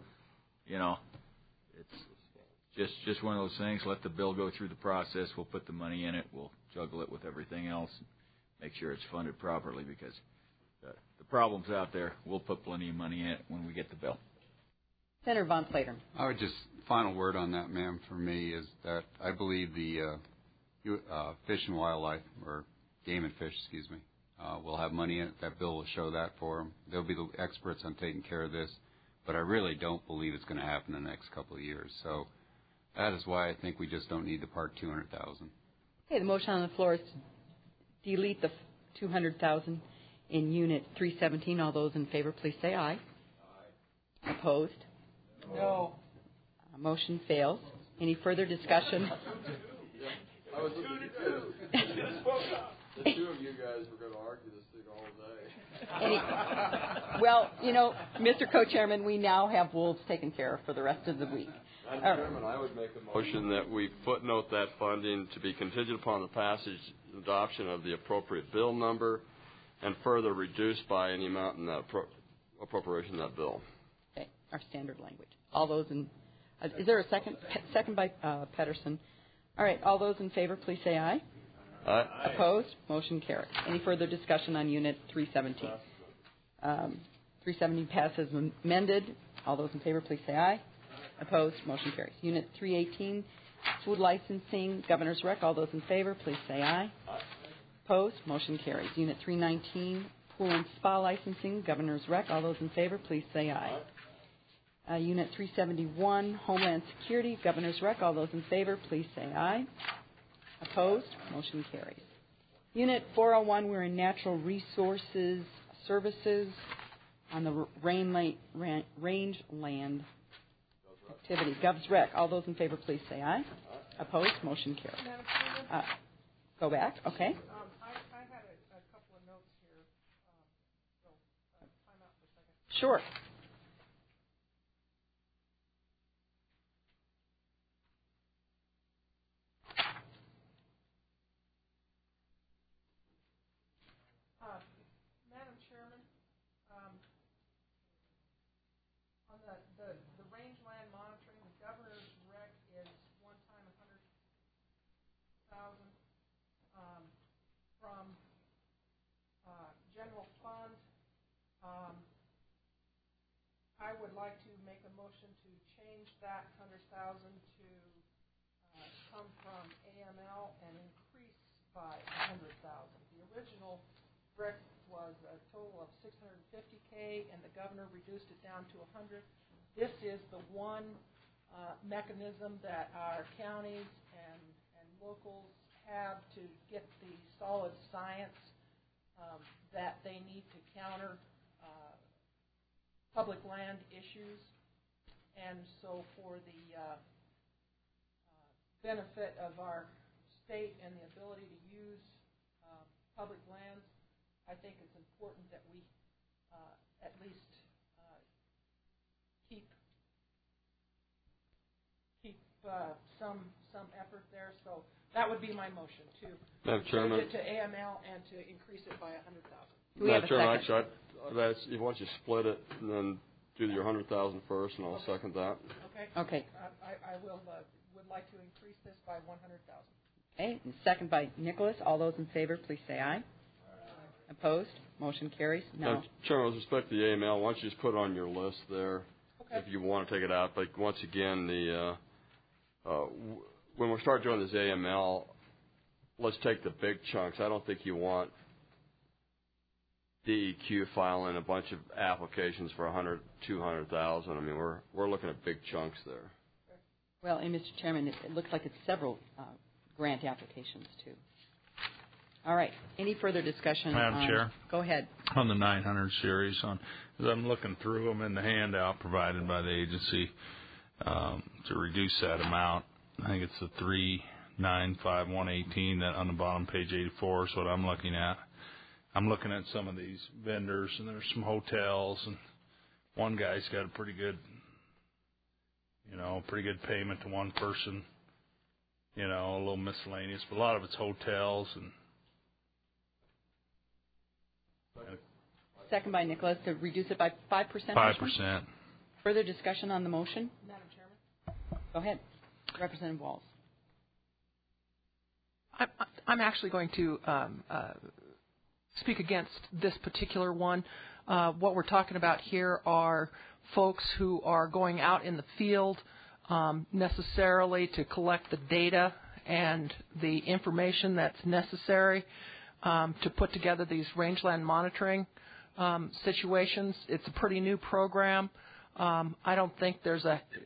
it's just one of those things. Let the bill go through the process. We'll put the money in it. We'll juggle it with everything else, and make sure it's funded properly, because the problems out there, we'll put plenty of money in it when we get the bill. Senator Von Plater. I would just, final word on that, ma'am, for me is that I believe the Fish and Wildlife, or Game and Fish, will have money in it. That bill will show that for them. They'll be the experts on taking care of this. But I really don't believe it's going to happen in the next couple of years. So that is why I think we just don't need to park $200,000. Okay, the motion on the floor is to delete the $200,000 in Unit 317. All those in favor, please say aye. Aye. Opposed? No. Motion fails. Any further discussion? I was the two of you guys were going to argue this thing all day. Well, Mr. Co-Chairman, we now have wolves taken care of for the rest of the week. Madam Chairman, I would make a motion that we footnote that funding to be contingent upon the passage and adoption of the appropriate bill number, and further reduced by any amount in that appropriation of that bill. Okay, our standard language. All those in, is there a second? Second by Pedersen. All right, all those in favor, please say aye. Aye. Opposed? Motion carries. Any further discussion on Unit 317? 317 passes amended. All those in favor, please say aye. Opposed? Motion carries. Unit 318, food licensing, Governor's Rec. All those in favor, please say aye. Aye. Opposed? Motion carries. Unit 319, pool and spa licensing, Governor's Rec. All those in favor, please say aye. Unit 371, Homeland Security, Governor's Rec. All those in favor, please say aye. Opposed? Motion carries. Unit 401, we're in Natural Resources Services on the rangeland activity. Gov's Rec. All those in favor, please say aye. Opposed? Motion carries. Go back. Okay. I had a couple of notes here. Time out for a second. Sure. Madam Chairman, on the rangeland monitoring, the Governor's Rec is one time $100,000 from general fund. I would like to make a motion to change that $100,000 to come from AML and increase by $100,000. The original rec was a total of $650K, and the governor reduced it down to $100,000. This is the one mechanism that our counties and locals have to get the solid science that they need to counter public land issues. And so for the benefit of our state and the ability to use public lands, I think it's important that we at least keep some effort there. So that would be my motion to change it to AML and to increase it by $100,000. Madam Chairman, actually, why don't you split it and then do your $100,000 first, and I'll second that. Okay. I will would like to increase this by $100,000. Okay. And second by Nicholas. All those in favor, please say aye. Opposed? Motion carries. Madam Chairman, with respect to the AML, why don't you just put it on your list there if you want to take it out. But once again, when we start doing this AML, let's take the big chunks. I don't think you want DEQ filing a bunch of applications for $200,000. I mean, we're looking at big chunks there. Well, and Mr. Chairman, it looks like it's several grant applications too. All right. Any further discussion? Madam Chair. Go ahead. On the 900 series, as I'm looking through them in the handout provided by the agency to reduce that amount, I think it's the 395,118 that on the bottom, page 84 is what I'm looking at. I'm looking at some of these vendors, and there's some hotels, and one guy's got a pretty good payment to one person, a little miscellaneous, but a lot of it's hotels and. Second by Nicholas to reduce it by 5%. 5%. Further discussion on the motion? Madam Chairman. Go ahead. Representative Walz. I'm actually going to speak against this particular one. What we're talking about here are folks who are going out in the field necessarily to collect the data and the information that's necessary to put together these rangeland monitoring situations. It's a pretty new program. I don't think there's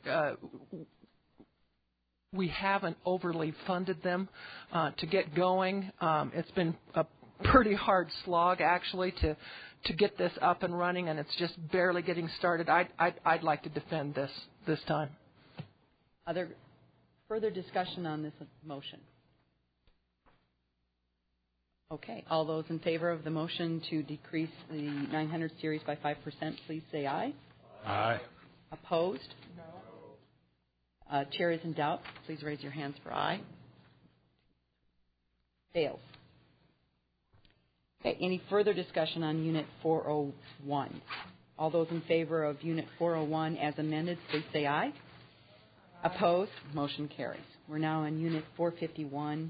we haven't overly funded them to get going. It's been a pretty hard slog, actually, to get this up and running, and it's just barely getting started. I'd like to defend this time. Other further discussion on this motion? Okay. All those in favor of the motion to decrease the 900 series by 5%, please say aye. Aye. Opposed? No. Chair is in doubt. Please raise your hands for aye. Fails. Okay. Any further discussion on Unit 401? All those in favor of Unit 401 as amended, please say aye. Opposed? Motion carries. We're now on Unit 451.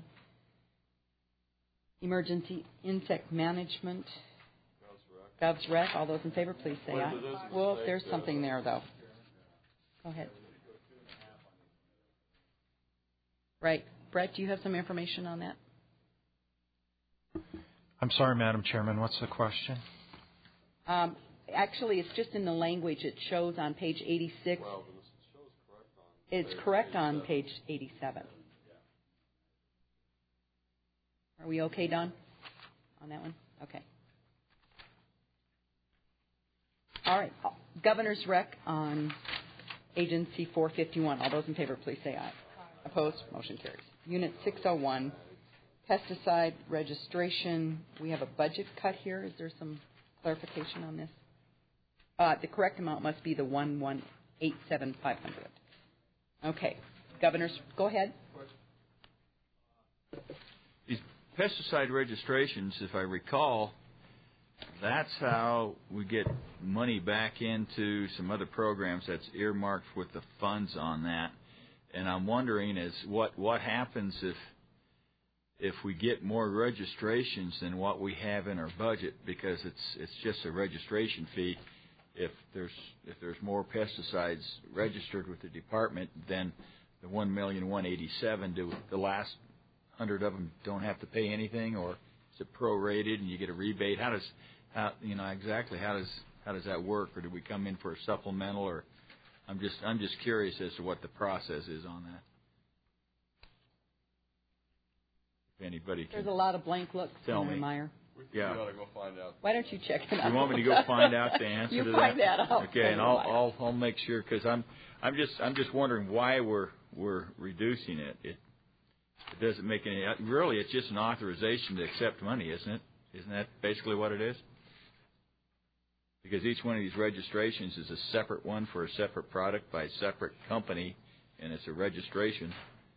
Emergency Insect Management. GovsRec. All those in favor, please say aye. Well, there's something there, though. Go ahead. Right. Brett, do you have some information on that? I'm sorry, Madam Chairman. What's the question? Actually, it's just in the language. It shows on page 86. It's correct on page 87. Are we okay, Don, on that one? Okay. All right. Governor's Rec on Agency 451. All those in favor, please say aye. Opposed? Motion carries. Unit 601, pesticide registration. We have a budget cut here. Is there some clarification on this? The correct amount must be the 1,187,500. Okay. Governors, go ahead. These pesticide registrations, if I recall, that's how we get money back into some other programs that's earmarked with the funds on that. And I'm wondering is what happens if we get more registrations than what we have in our budget, because it's just a registration fee. If there's more pesticides registered with the department than the 1,187,000, do the last 100 of them don't have to pay anything, or is it prorated and you get a rebate? How does that work, or do we come in for a supplemental? Or I'm just curious as to what the process is on that. If anybody can, there's a lot of blank looks, Senator Meyer. Yeah. We gotta go find out. Why don't you check it out? You want me to go find out the answer to that? You find that out. Okay, and I'll make sure, because I'm just wondering why we're reducing it. It doesn't make any. Really, it's just an authorization to accept money, isn't it? Isn't that basically what it is? Because each one of these registrations is a separate one for a separate product by a separate company, and it's a registration.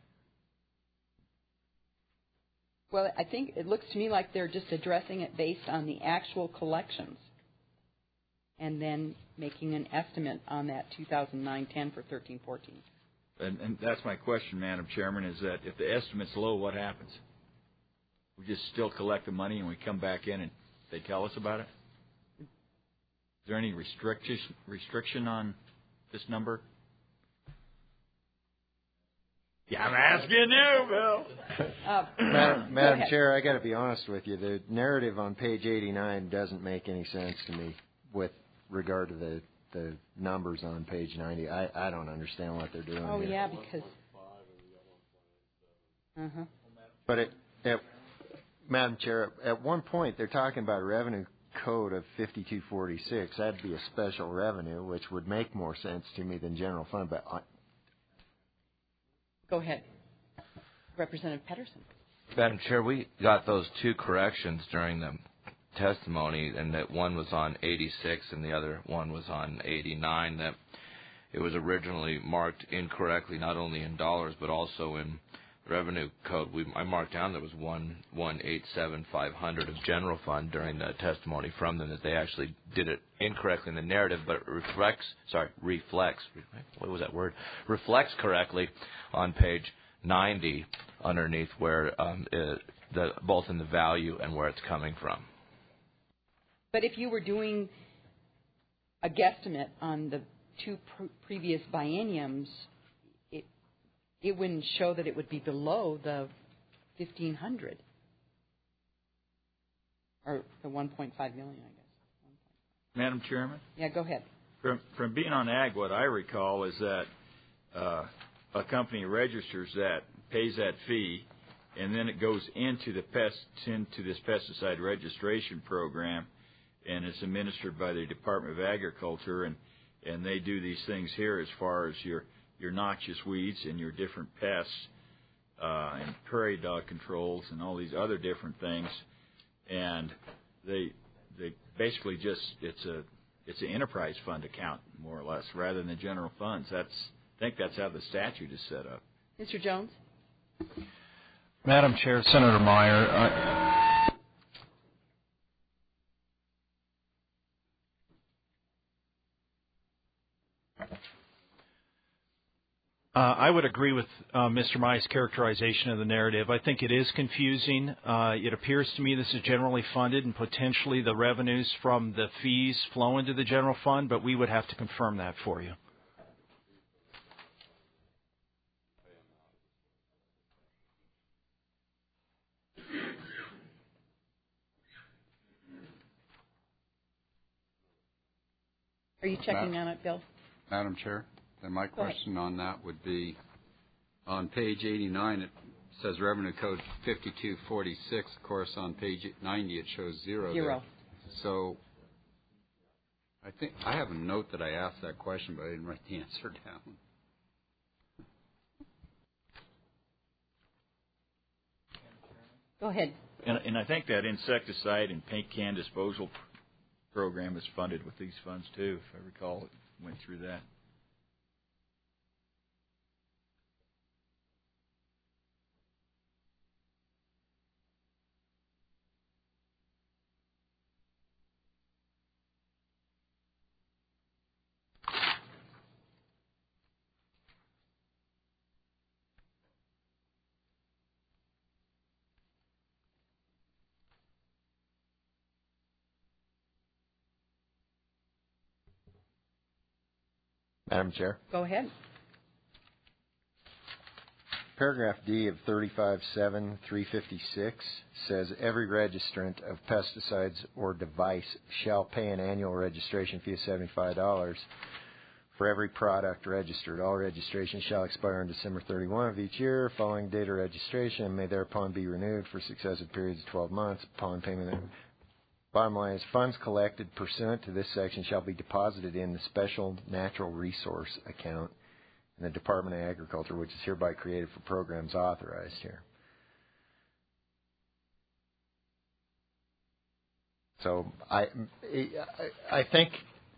Well, I think it looks to me like they're just addressing it based on the actual collections and then making an estimate on that 2009-10 for 13-14. And that's my question, Madam Chairman, is that if the estimate's low, what happens? We just still collect the money and we come back in and they tell us about it? Is there any restriction on this number? Yeah, I'm asking you, Bill. Madam Chair, I got to be honest with you. The narrative on page 89 doesn't make any sense to me with regard to the numbers on page 90. I don't understand what they're doing. Oh, here. yeah, because. Uh-huh. But Madam Chair, at one point they're talking about a revenue code of 5246. That'd be a special revenue, which would make more sense to me than general fund. But go ahead, Representative Pedersen. Madam Chair, we got those two corrections during the testimony, and that one was on 86 and the other one was on 89, that it was originally marked incorrectly, not only in dollars but also in revenue code. I marked down there was 1,187,500 of general fund during the testimony from them, that they actually did it incorrectly in the narrative, but it reflects correctly on page 90 underneath where both in the value and where it's coming from. But if you were doing a guesstimate on the two previous bienniums, it wouldn't show that it would be below the 1,500 or the 1.5 million, I guess. Madam Chairman? Yeah, go ahead. From being on ag, what I recall is that a company registers that, pays that fee, and then it goes into this pesticide registration program, and it's administered by the Department of Agriculture, and they do these things here as far as your noxious weeds and your different pests and prairie dog controls and all these other different things, and they basically just it's an enterprise fund account more or less rather than the general funds. I think that's how the statute is set up. Mr. Jones? Madam Chair, Senator Meyer. I would agree with Mr. Mai's characterization of the narrative. I think it is confusing. It appears to me this is generally funded and potentially the revenues from the fees flow into the general fund, but we would have to confirm that for you. Are you checking on it, Bill? Madam Chair? And my question on that would be, on page 89, it says revenue code 5246. Of course, on page 90, it shows zero. There. So I think I have a note that I asked that question, but I didn't write the answer down. Go ahead. And I think that insecticide and paint can disposal program is funded with these funds, too, if I recall. It went through that. Madam Chair? Go ahead. Paragraph D of 35.7.356 says every registrant of pesticides or device shall pay an annual registration fee of $75 for every product registered. All registration shall expire on December 31 of each year following date of registration and may thereupon be renewed for successive periods of 12 months upon payment. Bottom line is funds collected pursuant to this section shall be deposited in the Special Natural Resource Account in the Department of Agriculture, which is hereby created for programs authorized here. So I think,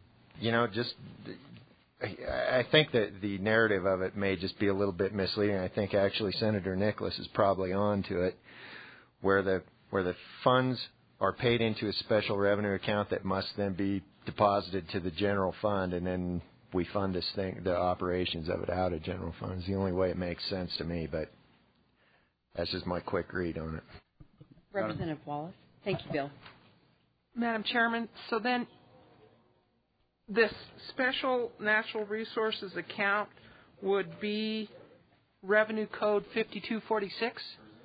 I think that the narrative of it may just be a little bit misleading. I think actually Senator Nicholas is probably on to it, where the funds are paid into a special revenue account that must then be deposited to the general fund, and then we fund the operations of it out of general funds. The only way it makes sense to me, but that's just my quick read on it. Representative Wallace. Thank you, Bill. Madam Chairman, so then this special natural resources account would be revenue code 5246,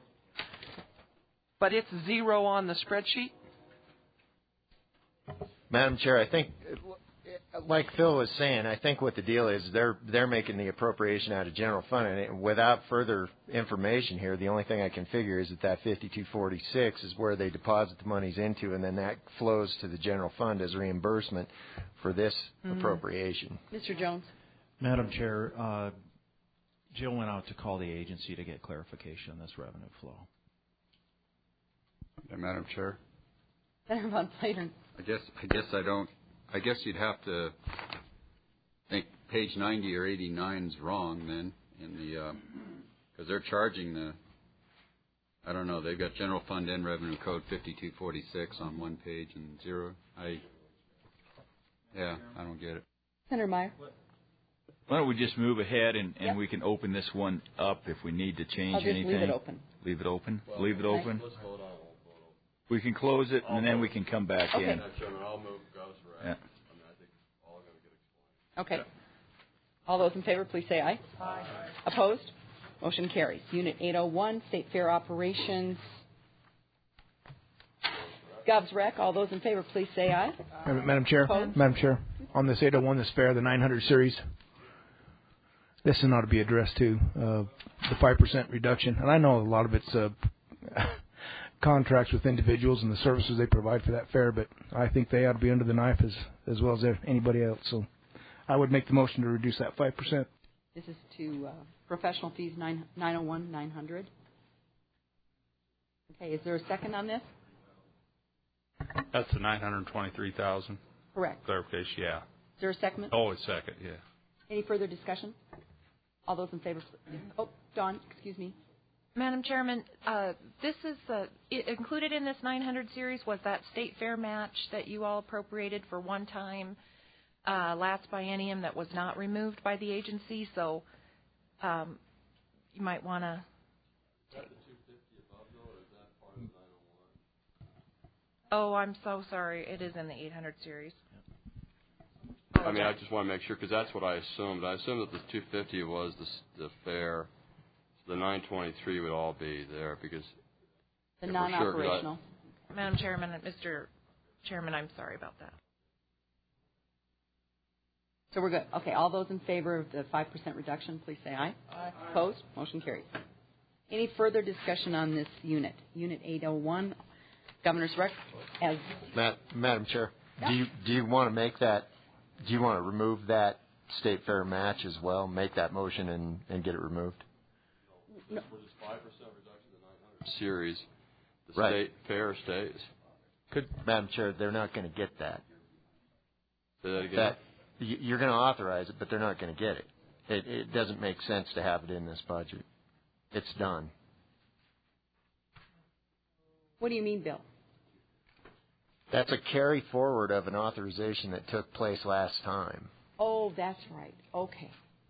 but it's zero on the spreadsheet? Madam Chair, I think, like Phil was saying, I think what the deal is, they're making the appropriation out of general fund, and without further information here, the only thing I can figure is that 5246 is where they deposit the monies into, and then that flows to the general fund as reimbursement for this appropriation. Mr. Jones. Madam Chair, Jill went out to call the agency to get clarification on this revenue flow. Yeah, Madam Chair. Senator Von Slater. I guess you'd have to think page 90 or 89 is wrong then, because they're charging I don't know, they've got general fund and revenue code 5246 on one page and zero. I don't get it. Senator Meyer. Why don't we just move ahead and we can open this one up if we need to change anything. Leave it open. Leave it open? Well, leave it open? Let's vote on it. We can close it, and then we can come back in. Chairman, I'll move Gov's rec. Yeah. I think all going to get explained. Okay. All those in favor, please say aye. Aye. Opposed? Motion carries. Unit 801, State Fair Operations. Gov's rec. All those in favor, please say aye. Madam Chair. Opposed? Madam Chair. On this 801, this fair, the 900 series, this ought to be addressed too. The 5% reduction, and I know a lot of it's contracts with individuals and the services they provide for that fair, but I think they ought to be under the knife as well as anybody else. So I would make the motion to reduce that 5%. This is to professional fees 901, 900. Okay, is there a second on this? That's the 923,000. Correct. Clarification, yeah. Is there a second? Oh, a second, yeah. Any further discussion? All those in favor? Oh, Dawn, excuse me. Madam Chairman, this is included in this 900 series was that state fair match that you all appropriated for one time last biennium that was not removed by the agency. So you might want to. Is that the 250 above though, or is that part of the 901? Oh, I'm so sorry. It is in the 800 series. I mean, I just want to make sure because that's what I assumed. I assumed that the 250 was the fair. The 923 would all be there because the non-operational. Madam Chairman, Mr. Chairman, I'm sorry about that. So we're good. Okay, all those in favor of the 5% reduction, please say aye. Aye. Opposed? Motion carries. Any further discussion on this unit? Unit 801, Governor's rec. As Madam Chair, yeah. do you want to make that? Do you want to remove that state fair match as well? Make that motion and get it removed. No. For this 5% reduction to 900 series, the right. State fair stays. Madam Chair, they're not going to get that. Say that again. You're going to authorize it, but they're not going to get it. It doesn't make sense to have it in this budget. It's done. What do you mean, Bill? That's a carry forward of an authorization that took place last time. Oh, that's right. Okay.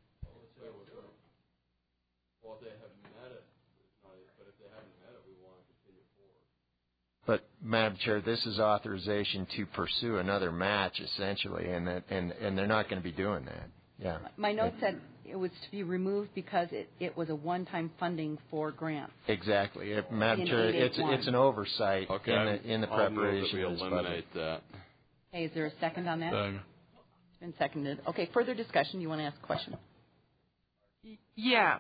Well, if they haven't met it, but if they haven't met it, we want to continue forward. But, Madam Chair, this is authorization to pursue another match, essentially, and they're not going to be doing that. Yeah. My note said it was to be removed because it was a one-time funding for grants. Exactly. Madam Chair, it's an oversight in the preparation of this budget. eliminate that. Okay, is there a second on that? Second. It's been seconded. Okay, further discussion. You want to ask a question? Yeah.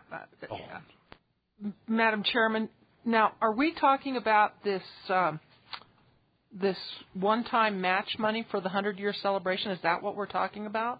Madam Chairman, now, are we talking about this this one-time match money for the 100-year celebration? Is that what we're talking about?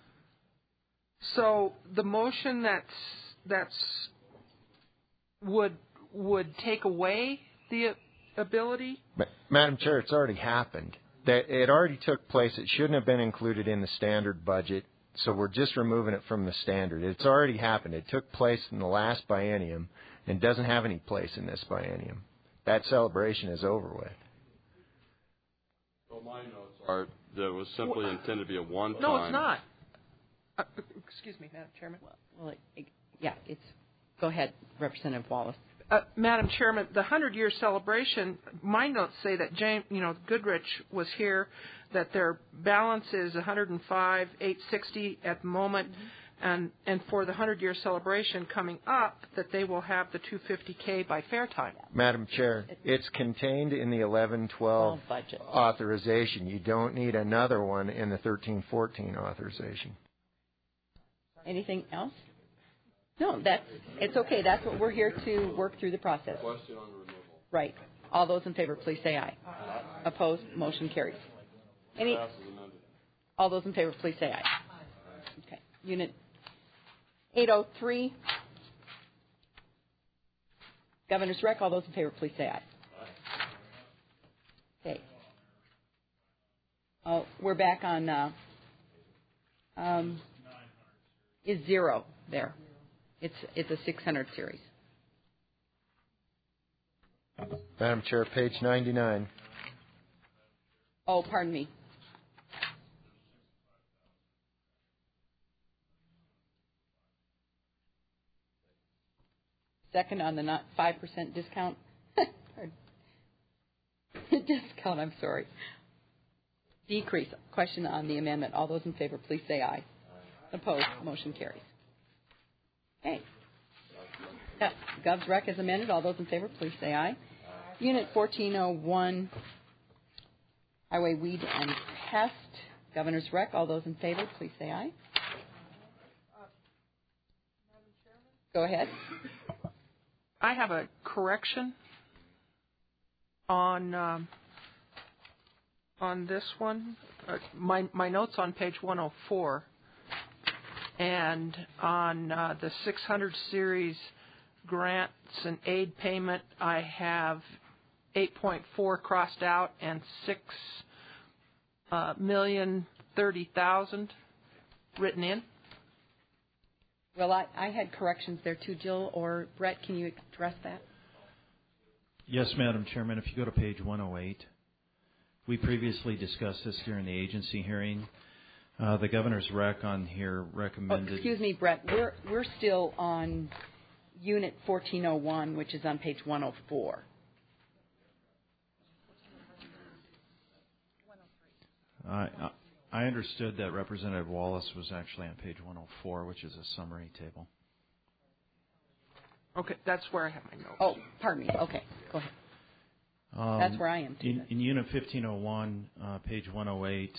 So the motion that's would take away the ability? Madam Chair, it's already happened. that it already took place. It shouldn't have been included in the standard budget, so we're just removing it from the standard. It's already happened. It took place in the last biennium and doesn't have any place in this biennium. That celebration is over with. So my notes are that it was simply intended to be a one-time. No, it's not. Excuse me, Madam Chairman. Well, it's. Go ahead, Representative Wallace. Madam Chairman, the 100-year celebration, my notes say that Goodrich was here, that their balance is $105,860 at the moment, and for the 100-year celebration coming up, that they will have the $250K by fair time. Madam Chair, it's contained in the 11-12 budget authorization. You don't need another one in the 13-14 authorization. Anything else? No, it's okay. That's what we're here to work through the process. Question on the removal. Right. All those in favor, please say aye. Aye. Opposed? Motion carries. All those in favor, please say aye. Okay. Unit 803. Governor's Rec. All those in favor, please say aye. Okay. Oh, we're back on. Is zero there? It's a 600 series. Madam Chair, page 99. Oh, pardon me. Second on the not 5% discount. Discount, I'm sorry. Decrease. Question on the amendment. All those in favor, please say aye. Opposed? Motion carries. Okay. Gov's Rec is amended. All those in favor, please say aye. Unit 1401, Highway Weed and Pest. Governor's Rec. All those in favor, please say aye. Go ahead. I have a correction on this one. My notes on page 104. And on the 600 series grants and aid payment, I have 8.4 crossed out and $6,030,000 written in. Well, I had corrections there too. Jill or Brett, can you address that? Yes, Madam Chairman. If you go to page 108, we previously discussed this during the agency hearing. The Governor's Rec on here recommended. Oh, excuse me, Brett. We're still on Unit 1401, which is on page 104. I understood that Representative Wallace was actually on page 104, which is a summary table. Okay, that's where I have my notes. Oh, pardon me. Okay, go ahead. That's where I am too. In Unit 1501, page 108.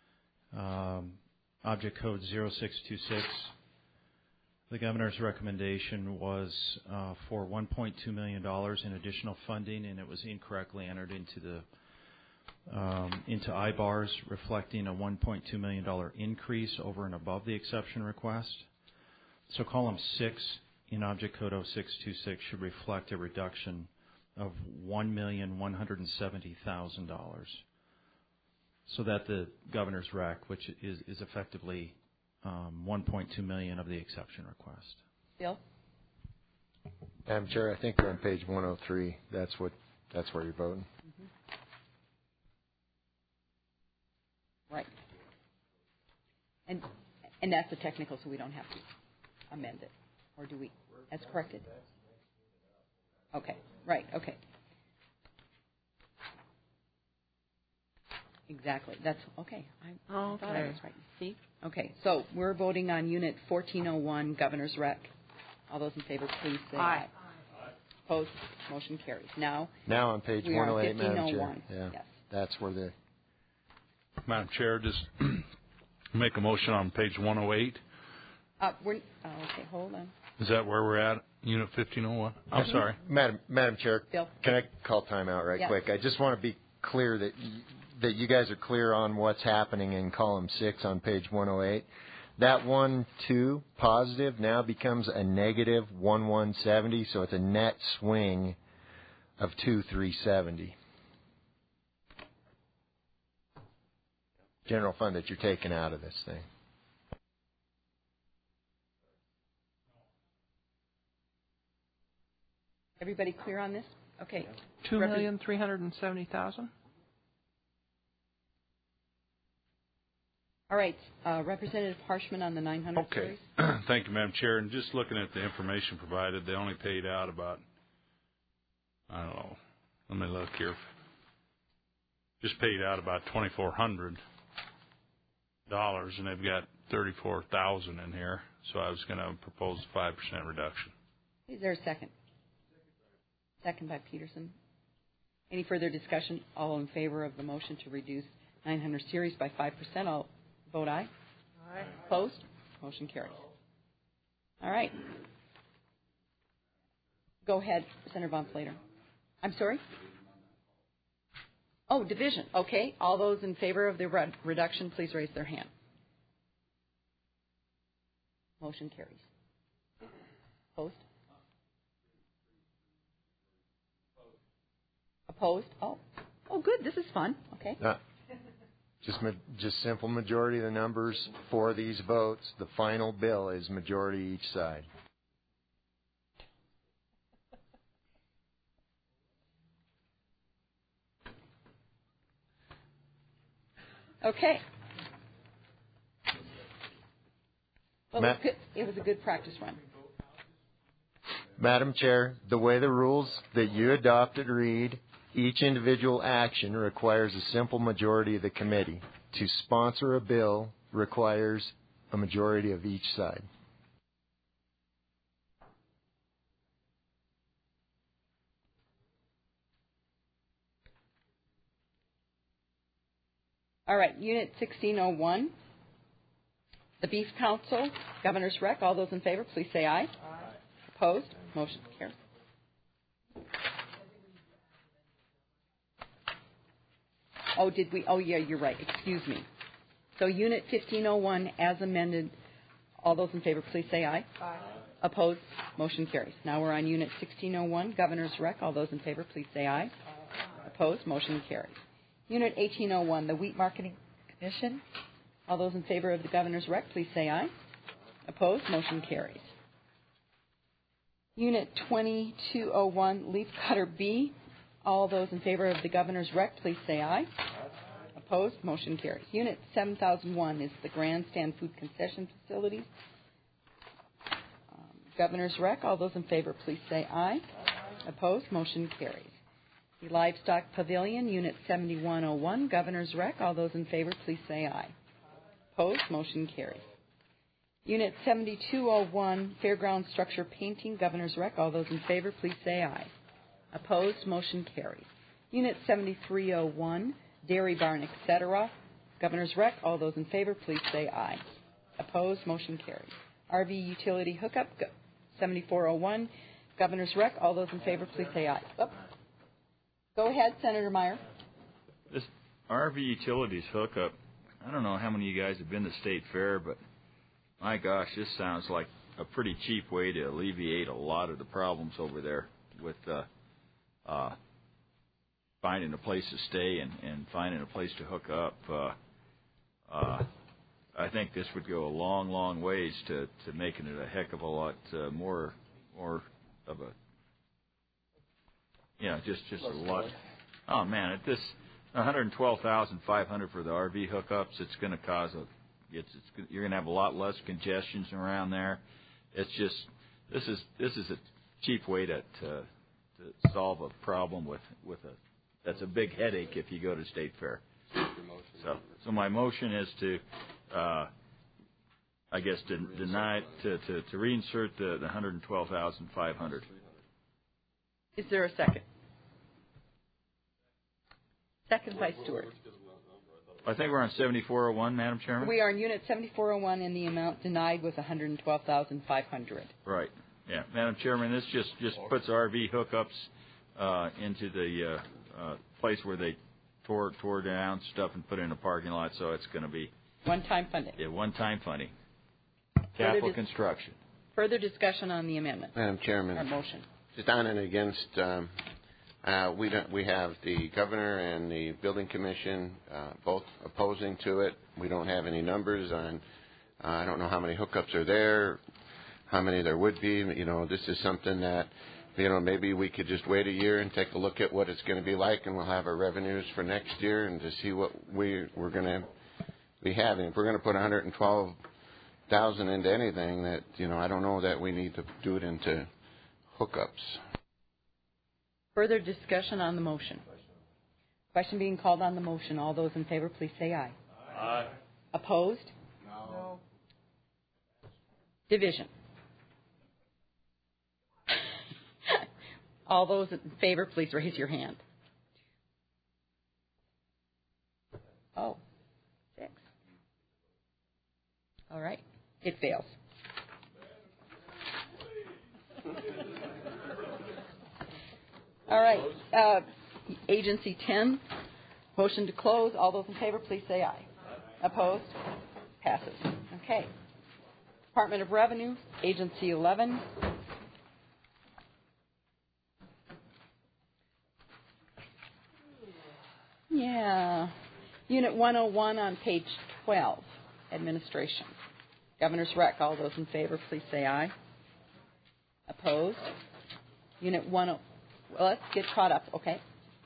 Object code 0626. The Governor's recommendation was for $1.2 million in additional funding, and it was incorrectly entered into IBARs, reflecting a $1.2 million increase over and above the exception request. So column 6 in object code 0626 should reflect a reduction of $1,170,000. So that the Governor's Rec, which is effectively $1.2 million of the exception request. Bill? Madam Chair, I think we're on page 103. That's where you're voting. Mm-hmm. Right. And that's the technical, so we don't have to amend it, or do we? That's corrected. Okay. Right. Okay. Exactly. That's okay. I thought I was right. See? Okay. So we're voting on Unit 1401, Governor's Rec. All those in favor, please say aye. Opposed? Motion carries. Now on page 108, Madam Chair. Yeah. Yes. That's where the. Madam Chair, just make a motion on page 108. Okay. Hold on. Is that where we're at? Unit 1501? I'm sorry. Madam Chair, Bill? Can I call timeout right quick? I just want to be clear that you guys are clear on what's happening in column 6 on page 108. That 1.2 positive now becomes a negative 1,170, so it's a net swing of 2,370. general fund that you're taking out of this thing. Everybody clear on this? Okay. $2,370,000. All right. Representative Harshman on the 900 Okay. series. Thank you, Madam Chair. And just looking at the information provided, they only paid out about, I don't know, let me look here. Just paid out about $2,400, and they've got $34,000 in here. So I was going to propose a 5% reduction. Is there a second? Second by Peterson. Any further discussion? All in favor of the motion to reduce 900 series by 5%, I'll vote aye. Aye. Opposed? Motion carries. All right. Go ahead, Senator Von Slater. I'm sorry? Oh, division. Okay. All those in favor of the reduction, please raise their hand. Motion carries. Opposed? Opposed? Oh, good. This is fun. Okay. Just simple majority of the numbers for these votes. The final bill is majority each side. Okay. Well, it was a good practice run. Madam Chair, the way the rules that you adopted read, each individual action requires a simple majority of the committee. To sponsor a bill requires a majority of each side. All right, Unit 1601, the Beef Council, Governor's Rec. All those in favor, please say aye. Aye. Opposed? Motion carries. Oh, did we? Oh, yeah, you're right. Excuse me. So Unit 1501, as amended, all those in favor, please say aye. Aye. Opposed? Motion carries. Now we're on Unit 1601, Governor's Rec. All those in favor, please say aye. Aye. Opposed? Motion carries. Unit 1801, the Wheat Marketing Commission. All those in favor of the Governor's Rec, please say aye. Opposed? Motion carries. Unit 2201, Leaf Cutter B. All those in favor of the Governor's Rec, please say aye. Opposed? Motion carries. Unit 7001 is the Grandstand Food Concession Facilities. Governor's Rec. All those in favor, please say aye. Opposed? Motion carries. The Livestock Pavilion, Unit 7101, Governor's Rec. All those in favor, please say aye. Opposed? Motion carries. Unit 7201, Fairground Structure Painting, Governor's Rec. All those in favor, please say aye. Opposed? Motion carries. Unit 7301, Dairy Barn, etc., Governor's Rec. All those in favor, please say aye. Opposed? Motion carries. RV Utility Hookup, 7401, Governor's Rec. All those in favor, please say aye. Oh. Go ahead, Senator Meyer. This RV Utilities Hookup, I don't know how many of you guys have been to State Fair, but my gosh, this sounds like a pretty cheap way to alleviate a lot of the problems over there with finding a place to stay and finding a place to hook up. I think this would go a long, long ways to making it a heck of a lot more of a, just a lot. Oh man, at this $112,500 for the RV hookups, it's going to cause you're going to have a lot less congestion around there. It's just this is a cheap way to solve a problem with that's a big headache if you go to State Fair. So my motion is to deny to reinsert the $112,500. Is there a second? Second by Stewart. I think we're on 7401, Madam Chairman. We are in Unit 7401, and the amount denied was $112,500. Right. Yeah, Madam Chairman, this just puts RV hookups into the place where they tore down stuff and put in a parking lot, so it's going to be one-time funding. Yeah, one-time funding. Capital construction. Further discussion on the amendment. Madam Chairman. Our motion. Just on and against We have the governor and the building commission both opposing to it. We don't have any numbers on. I don't know how many hookups are there, how many there would be. You know, this is something that, you know, maybe we could just wait a year and take a look at what it's going to be like, and we'll have our revenues for next year and to see what we're going to be having. If we're going to put $112,000 into anything, that, you know, I don't know that we need to do it into hookups. Further discussion on the motion. Question being called on the motion. All those in favor, please say aye. Aye. Opposed? No. Division. All those in favor, please raise your hand. Oh, 6. All right. It fails. All right. Agency 10, motion to close. All those in favor, please say aye. Opposed? Passes. Okay. Department of Revenue, Agency 11. Yeah. Unit 101 on page 12, Administration. Governor's Rec. All those in favor, please say aye. Opposed? Unit 10. Well, let's get caught up, okay?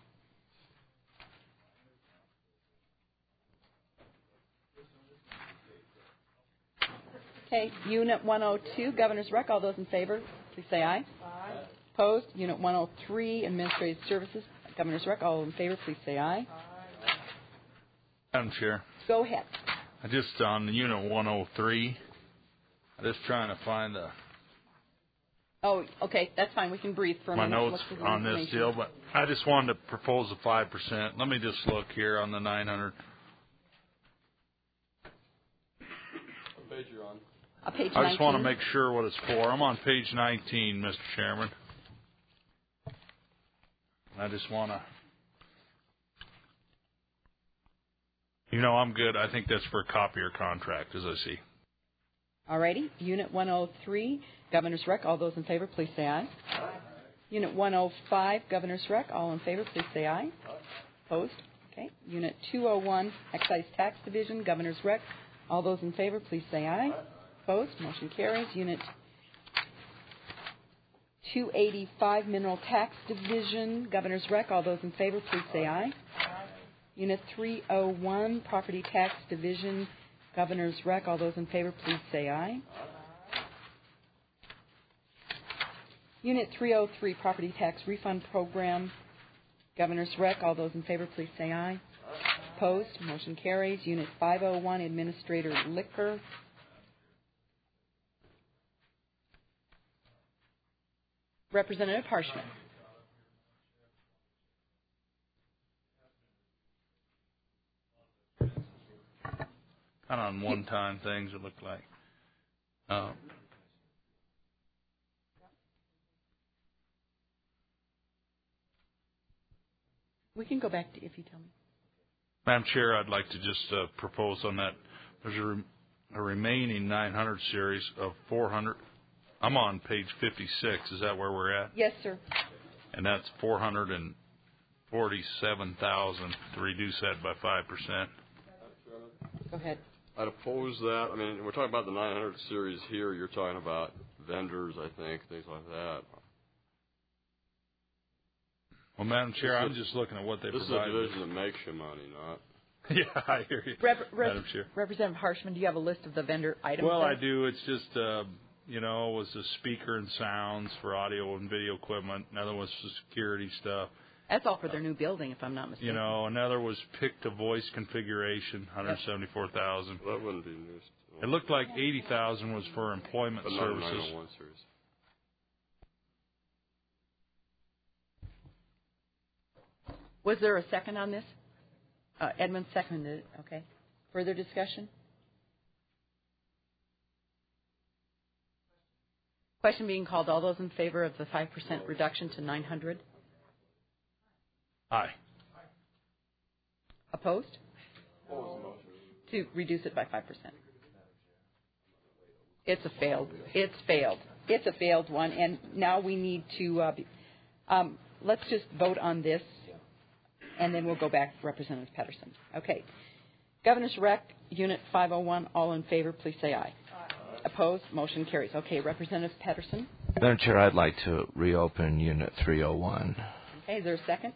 Okay, Unit 102, Governor's Rec. All those in favor, please say aye. Aye. Opposed? Unit 103, Administrative Services. Governor's Rec. All in favor, please say aye. Aye. Madam Chair. Go ahead. I just, on the Unit 103, I'm just trying to find the... Oh, okay, that's fine. We can breathe for a my minute. notes on this deal, but I just wanted to propose a 5%. Let me just look here on the 900. What page you're on? Page 19. I just want to make sure what it's for. I'm on page 19, Mr. Chairman. I just want to... You know, I'm good. I think that's for a copier contract, as I see. All righty. Unit 103, Governor's Rec. All those in favor, please say aye. Aye. Unit 105, Governor's Rec. All in favor, please say aye. Aye. Opposed? Okay. Unit 201, Excise Tax Division, Governor's Rec. All those in favor, please say aye. Aye. Opposed? Motion carries. Unit 285, Mineral Tax Division, Governor's Rec. All those in favor, please say aye. Aye. Unit 301, Property Tax Division, Governor's Rec. All those in favor, please say aye. Aye. Unit 303, Property Tax Refund Program, Governor's Rec. All those in favor, please say aye. Aye. Opposed? Motion carries. Unit 501, Administrator Liquor. Representative Harshman. Kind of on one-time things, it looked like. We can go back to if you tell me. Madam Chair, I'd like to just propose on that. There's a remaining 900 series of 400. I'm on page 56. Is that where we're at? Yes, sir. And that's 447,000 to reduce that by 5%. Go ahead. I'd oppose that. I mean, we're talking about the 900 series here. You're talking about vendors, I think, things like that. Well, Madam Chair, I'm just looking at what they provide. This is a division that makes you money, not... Yeah, I hear you, Madam Chair. Representative Harshman, do you have a list of the vendor items? Well, I do. It's just, you know, it was the speaker and sounds for audio and video equipment. Another was the security stuff. That's all for their new building, if I'm not mistaken. You know, another was pick-to-voice configuration, $174,000. That wouldn't be new. It looked like $80,000 was for employment but services. 901 series. Was there a second on this? Edmund seconded it. Okay. Further discussion? Question being called. All those in favor of the 5% reduction to 900? Aye. Opposed? To reduce it by 5%. It's a failed one, and now we need to. let's just vote on this, and then we'll go back to Representative Pedersen. Okay. Governor's Rec, Unit 501, all in favor, please say aye. Opposed? Motion carries. Okay, Representative Pedersen. Madam Chair, I'd like to reopen Unit 301. Okay, is there a second?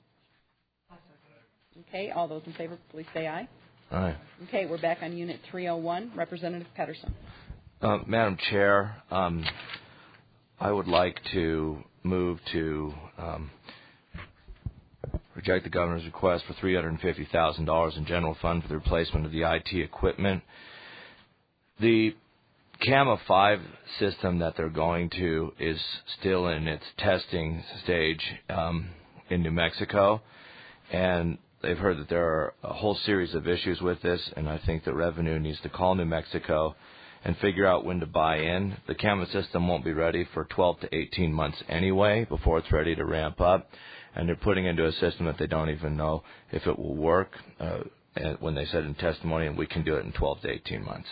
Okay, all those in favor, please say aye. Aye. Okay, we're back on Unit 301. Representative Pedersen. Madam Chair, I would like to move to reject the governor's request for $350,000 in general fund for the replacement of the IT equipment. The CAMA 5 system that they're going to is still in its testing stage in New Mexico, and they've heard that there are a whole series of issues with this, and I think that Revenue needs to call New Mexico and figure out when to buy in. The CAMA system won't be ready for 12 to 18 months anyway before it's ready to ramp up, and they're putting into a system that they don't even know if it will work when they said in testimony, and we can do it in 12 to 18 months.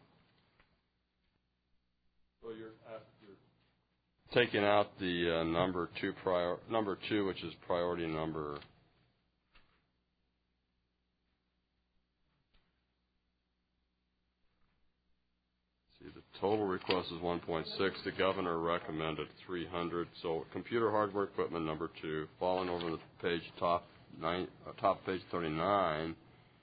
So you're taking out the number two, which is priority number. The total request is 1.6. The governor recommended 300. So computer hardware equipment number 2, falling over the page top page 39.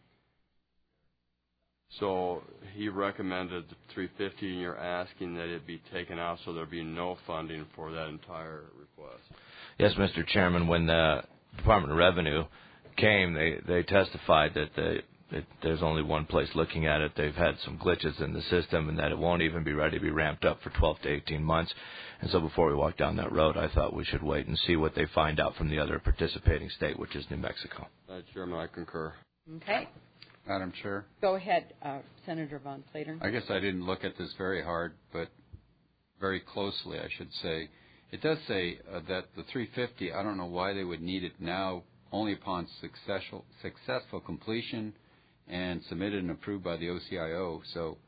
So he recommended 350, and you're asking that it be taken out so there be no funding for that entire request. Yes, Mr. Chairman. When the Department of Revenue came, they testified that there's only one place looking at it. They've had some glitches in the system and that it won't even be ready to be ramped up for 12 to 18 months. And so before we walk down that road, I thought we should wait and see what they find out from the other participating state, which is New Mexico. Chairman, I concur. Okay. Madam Chair? Go ahead, Senator Von Plater. I guess I didn't look at this very hard, but very closely, I should say. It does say that the 350, I don't know why they would need it now, only upon successful completion and submitted and approved by the OCIO. So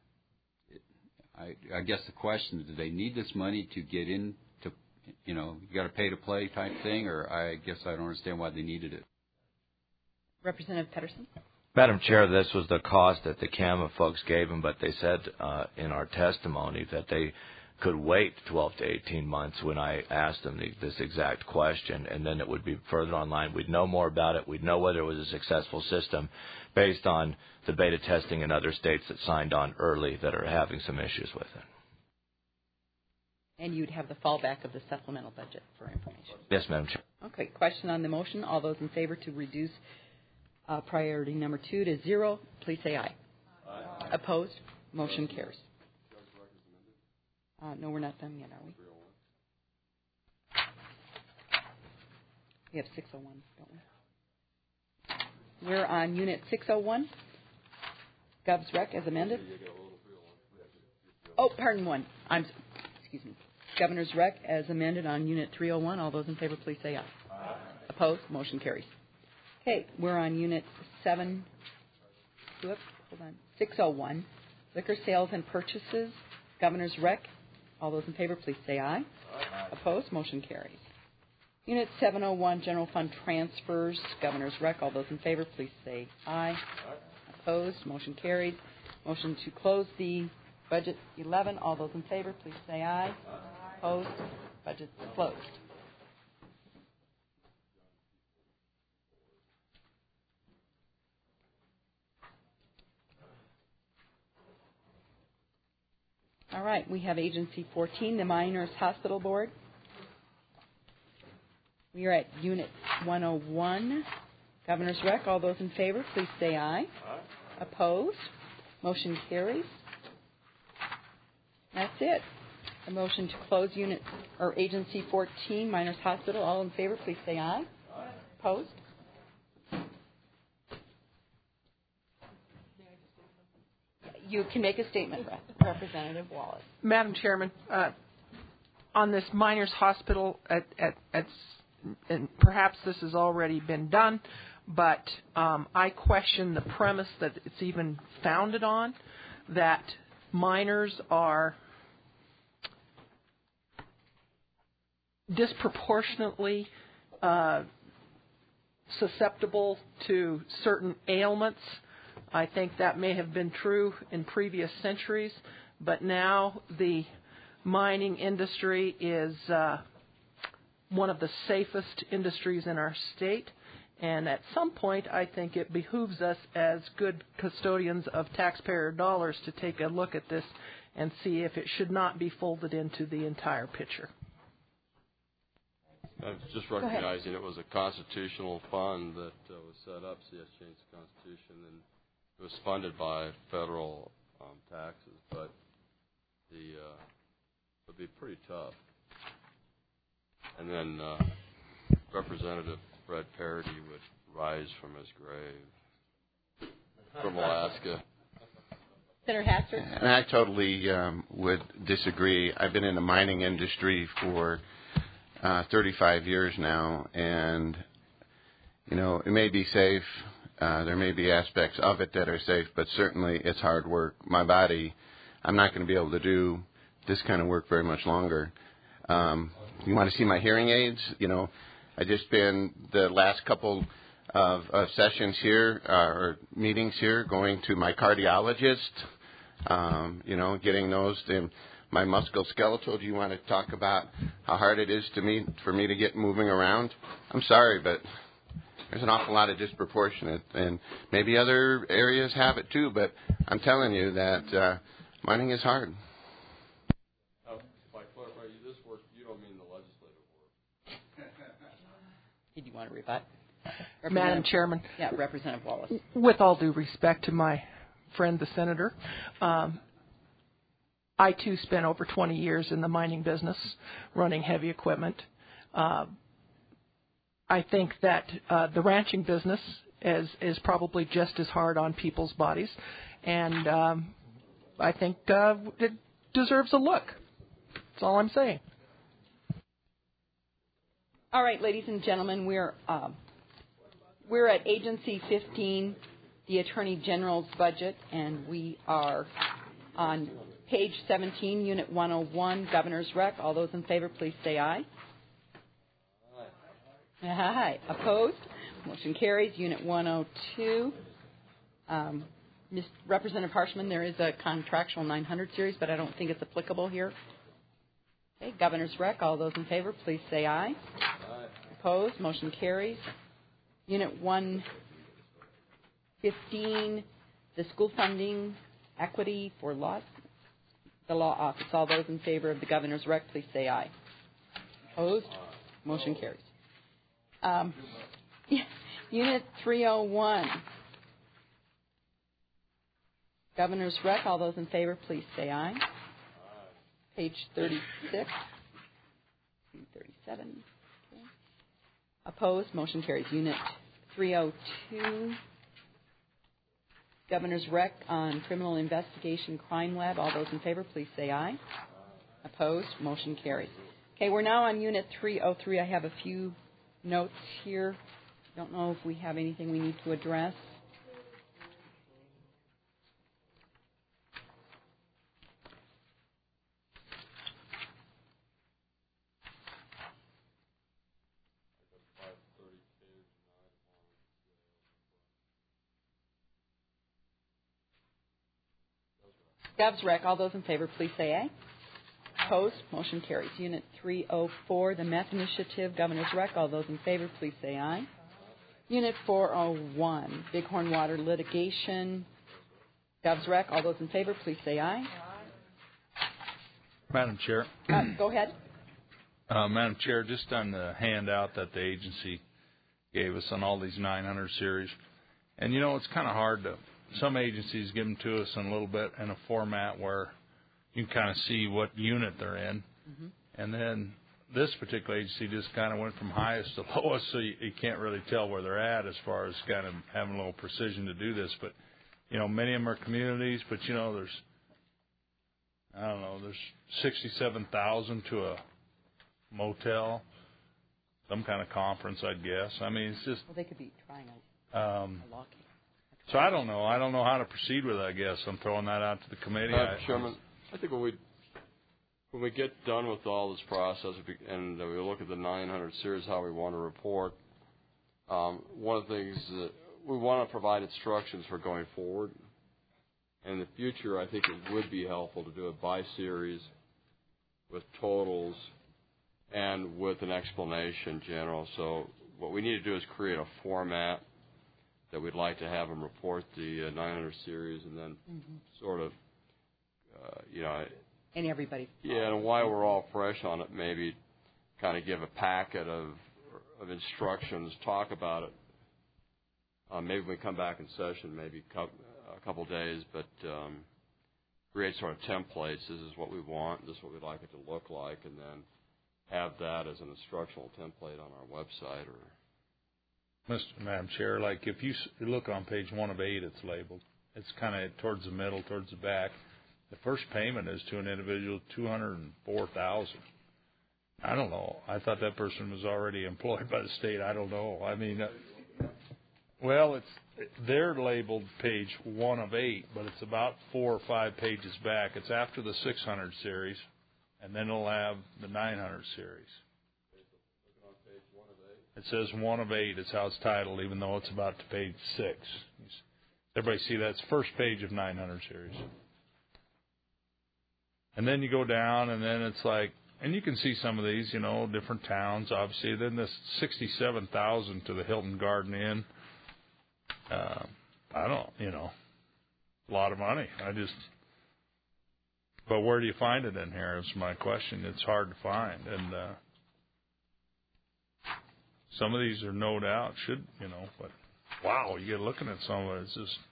I guess the question is, do they need this money to get into, you got to pay to play type thing, or I guess I don't understand why they needed it. Representative Pedersen. Madam Chair, this was the cost that the CAMA folks gave them, but they said in our testimony that they could wait 12 to 18 months when I asked them this exact question, and then it would be further online. We'd know more about it. We'd know whether it was a successful system based on the beta testing in other states that signed on early that are having some issues with it. And you'd have the fallback of the supplemental budget for information. Yes, Madam Chair. Okay, question on the motion. All those in favor to reduce priority number 2 to 0, please say aye. Aye. Opposed? Motion carries. No, we're not done yet, are we? We have 601, don't we? We're on Unit 601. Gov's Rec as amended. Oh, pardon one. Excuse me. Governor's Rec as amended on Unit 301. All those in favor, please say aye. Aye. Opposed? Motion carries. Okay, we're on Unit 601. Liquor sales and purchases. Governor's Rec. All those in favor, please say aye. Aye. Opposed? Motion carries. Unit 701, General Fund Transfers. Governor's Rec. All those in favor, please say aye. Aye. Opposed? Motion carries. Motion to close the Budget 11. All those in favor, please say aye. Aye. Opposed? Budget closed. All right, we have Agency 14, the Miners Hospital Board. We are at Unit 101, Governor's Rec. All those in favor, please say aye. Aye. Opposed? Motion carries. That's it. A motion to close Agency 14, Miners Hospital. All in favor, please say aye. Aye. Opposed? You can make a statement, Representative Wallace. Madam Chairman, on this Miners Hospital, and perhaps this has already been done, but I question the premise that it's even founded on, that miners are disproportionately susceptible to certain ailments. I think that may have been true in previous centuries, but now the mining industry is one of the safest industries in our state. And at some point, I think it behooves us as good custodians of taxpayer dollars to take a look at this and see if it should not be folded into the entire picture. I was just recognizing it was a constitutional fund that was set up. CS changed the Constitution, and it was funded by federal taxes, but it would be pretty tough. And then Representative Fred Parody would rise from his grave from Alaska. Senator Hatcher? And I totally would disagree. I've been in the mining industry for 35 years now, and, you know, it may be safe. There may be aspects of it that are safe, but certainly it's hard work. My body, I'm not going to be able to do this kind of work very much longer. You want to see my hearing aids? You know, I just been the last couple of sessions here, or meetings here, going to my cardiologist, you know, getting those. My musculoskeletal, do you want to talk about how hard it is for me to get moving around? I'm sorry, but there's an awful lot of disproportionate, and maybe other areas have it too, but I'm telling you that mining is hard. If I clarify, this work, you don't mean the legislative work. Did you want to rebut? Madam Chairman. Yeah, Representative Wallace. With all due respect to my friend, the senator, I, too, spent over 20 years in the mining business running heavy equipment. I think that the ranching business is probably just as hard on people's bodies, and I think it deserves a look. That's all I'm saying. All right, ladies and gentlemen, we're at Agency 15, the Attorney General's budget, and we are on page 17, Unit 101, Governor's Rec. All those in favor, please say aye. Aye. Opposed? Motion carries. Unit 102. Representative Harshman, there is a contractual 900 series, but I don't think it's applicable here. Okay, Governor's Rec. All those in favor, please say aye. Aye. Opposed? Motion carries. Unit 115, the school funding equity for law, the law office. All those in favor of the Governor's Rec, please say aye. Opposed? Motion carries. Unit 301, Governor's Rec. All those in favor, please say aye. Page 36, 37. Okay. Opposed? Motion carries. Unit 302, Governor's Rec on Criminal Investigation Crime Lab. All those in favor, please say aye. Opposed? Motion carries. Okay, we're now on Unit 303. I have a few notes here. Don't know if we have anything we need to address. Gov's Rec. All those in favor, please say aye. Opposed? Motion carries. Unit 304, the Meth Initiative, Governor's Rec. All those in favor, please say aye. Unit 401, Bighorn Water Litigation, Gov's Rec. All those in favor, please say aye. Madam Chair. Go ahead. Madam Chair, just on the handout that the agency gave us on all these 900 series, and you know, it's kind of hard to, some agencies give them to us in a little bit in a format where you can kind of see what unit they're in. Mm-hmm. And then this particular agency just kind of went from highest to lowest, so you can't really tell where they're at as far as kind of having a little precision to do this. But, you know, many of them are communities, but, you know, there's 67,000 to a motel, some kind of conference, I'd guess. I mean, it's just... Well, they could be trying a law case. So I don't know. I don't know how to proceed with it, I guess. I'm throwing that out to the committee. Chairman, I think when we get done with all this process and we look at the 900 series, how we want to report, one of the things that we want to provide instructions for going forward. In the future, I think it would be helpful to do it by series with totals and with an explanation general. So what we need to do is create a format that we'd like to have them report the 900 series and then sort of, And everybody. Yeah, and while we're all fresh on it, maybe kind of give a packet of instructions, talk about it. Maybe when we come back in session, maybe a couple days, but create sort of templates. This is what we want. This is what we'd like it to look like, and then have that as an instructional template on our website. Or Madam Chair, like if you look on page 1 of 8, it's labeled. It's kind of towards the middle, towards the back. The first payment is to an individual, $204,000. I don't know. I thought that person was already employed by the state. I don't know. I mean, well, they're labeled page 1 of 8, but it's about 4 or 5 pages back. It's after the 600 series, and then it'll have the 900 series. It says 1 of 8 is how it's titled, even though it's about to page 6. Everybody see that's first page of 900 series. And then you go down, and then it's like, and you can see some of these, different towns, obviously. Then this $67,000 to the Hilton Garden Inn. I don't, a lot of money. But where do you find it in here is my question. It's hard to find. And some of these are no doubt should, but wow, you get looking at some of it, it's just.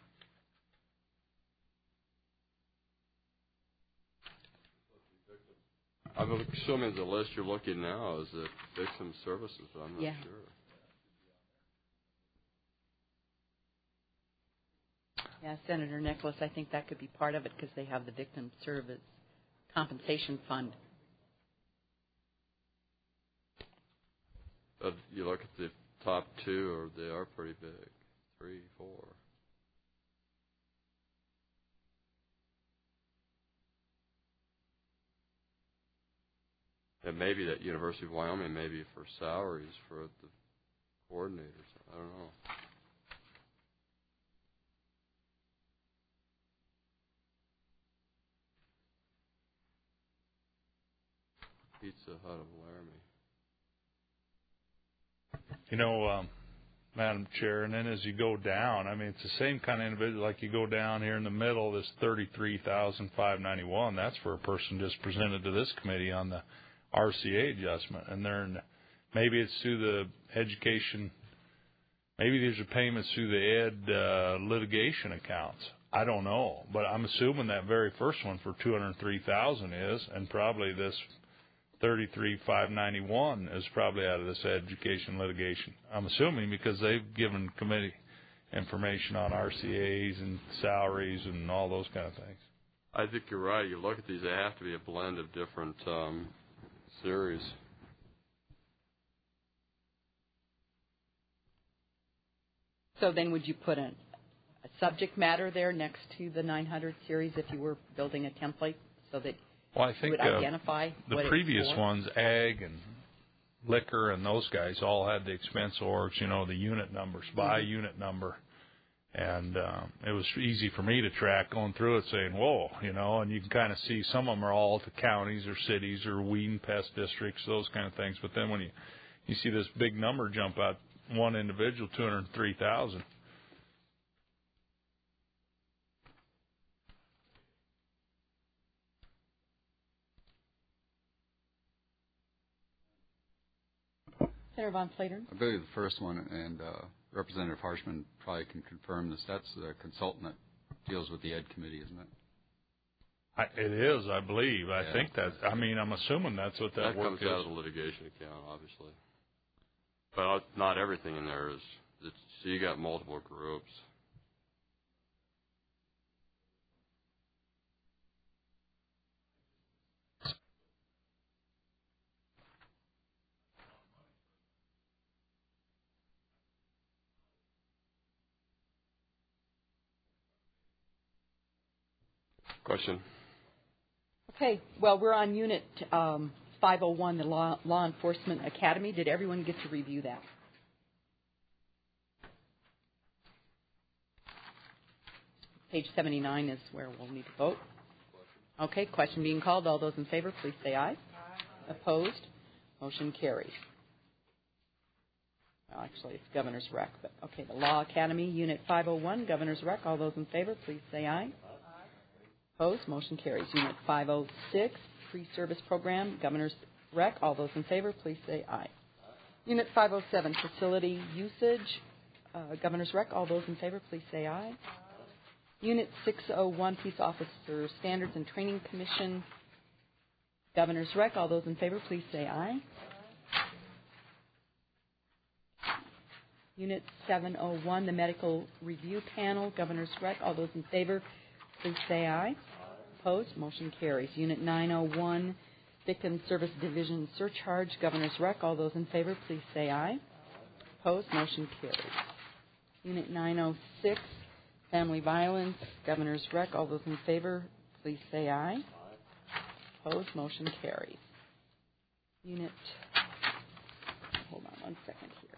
I'm assuming the list you're looking now is the victim services, but I'm not sure. Yeah, Senator Nicholas, I think that could be part of it because they have the Victim Service Compensation Fund. But you look at the top 2, or they are pretty big, 3, 4. And maybe that University of Wyoming, maybe for salaries for the coordinators. I don't know. Pizza Hut of Laramie. Madam Chair, and then as you go down, I mean, it's the same kind of individual. Like you go down here in the middle, this $33,591. That's for a person just presented to this committee on the RCA adjustment, and maybe it's through the education. Maybe these are payments through the ed litigation accounts. I don't know, but I'm assuming that very first one for $203,000 is, and probably this $33,591 is probably out of this education litigation. I'm assuming because they've given committee information on RCAs and salaries and all those kind of things. I think you're right. You look at these; they have to be a blend of different series. So then would you put a subject matter there next to the 900 series if you were building a template so that I think you would identify the what previous it's for? ones, ag and liquor and those guys all had the expense orgs, the unit numbers, by unit number. And it was easy for me to track going through it saying, whoa, and you can kind of see some of them are all to counties or cities or weed and pest districts, those kind of things. But then when you see this big number jump out, one individual, 203,000. Senator Von Flatern? I believe the first one, and Representative Harshman probably can confirm this. That's the consultant that deals with the Ed Committee, isn't it? It is, I believe. I think that. I mean, I'm assuming that's what that work is. That comes out of the litigation account, obviously. But not everything in there is. So you got multiple groups. Question. Okay, well, we're on Unit 501, the Law Enforcement Academy. Did everyone get to review that? Page 79 is where we'll need to vote. Okay, question being called. All those in favor, please say aye. Aye. Opposed? Motion carries. Well, actually, it's Governor's Rec, but okay, the Law Academy, Unit 501, Governor's Rec. All those in favor, please say aye. Aye. Opposed? Motion carries. Unit 506, Pre-Service Program, Governor's Rec. All those in favor, please say aye. Aye. Unit 507, Facility Usage, Governor's Rec. All those in favor, please say aye. Aye. Unit 601, Peace Officer Standards and Training Commission, Governor's Rec. All those in favor, please say aye. Unit 701, the Medical Review Panel, Governor's Rec. All those in favor, please say aye. Opposed? Motion carries. Unit 901, Victim Service Division Surcharge, Governor's Rec. All those in favor, please say aye. Opposed? Motion carries. Unit 906, Family Violence, Governor's Rec. All those in favor, please say aye. Opposed? Motion carries. Unit, hold on one second here.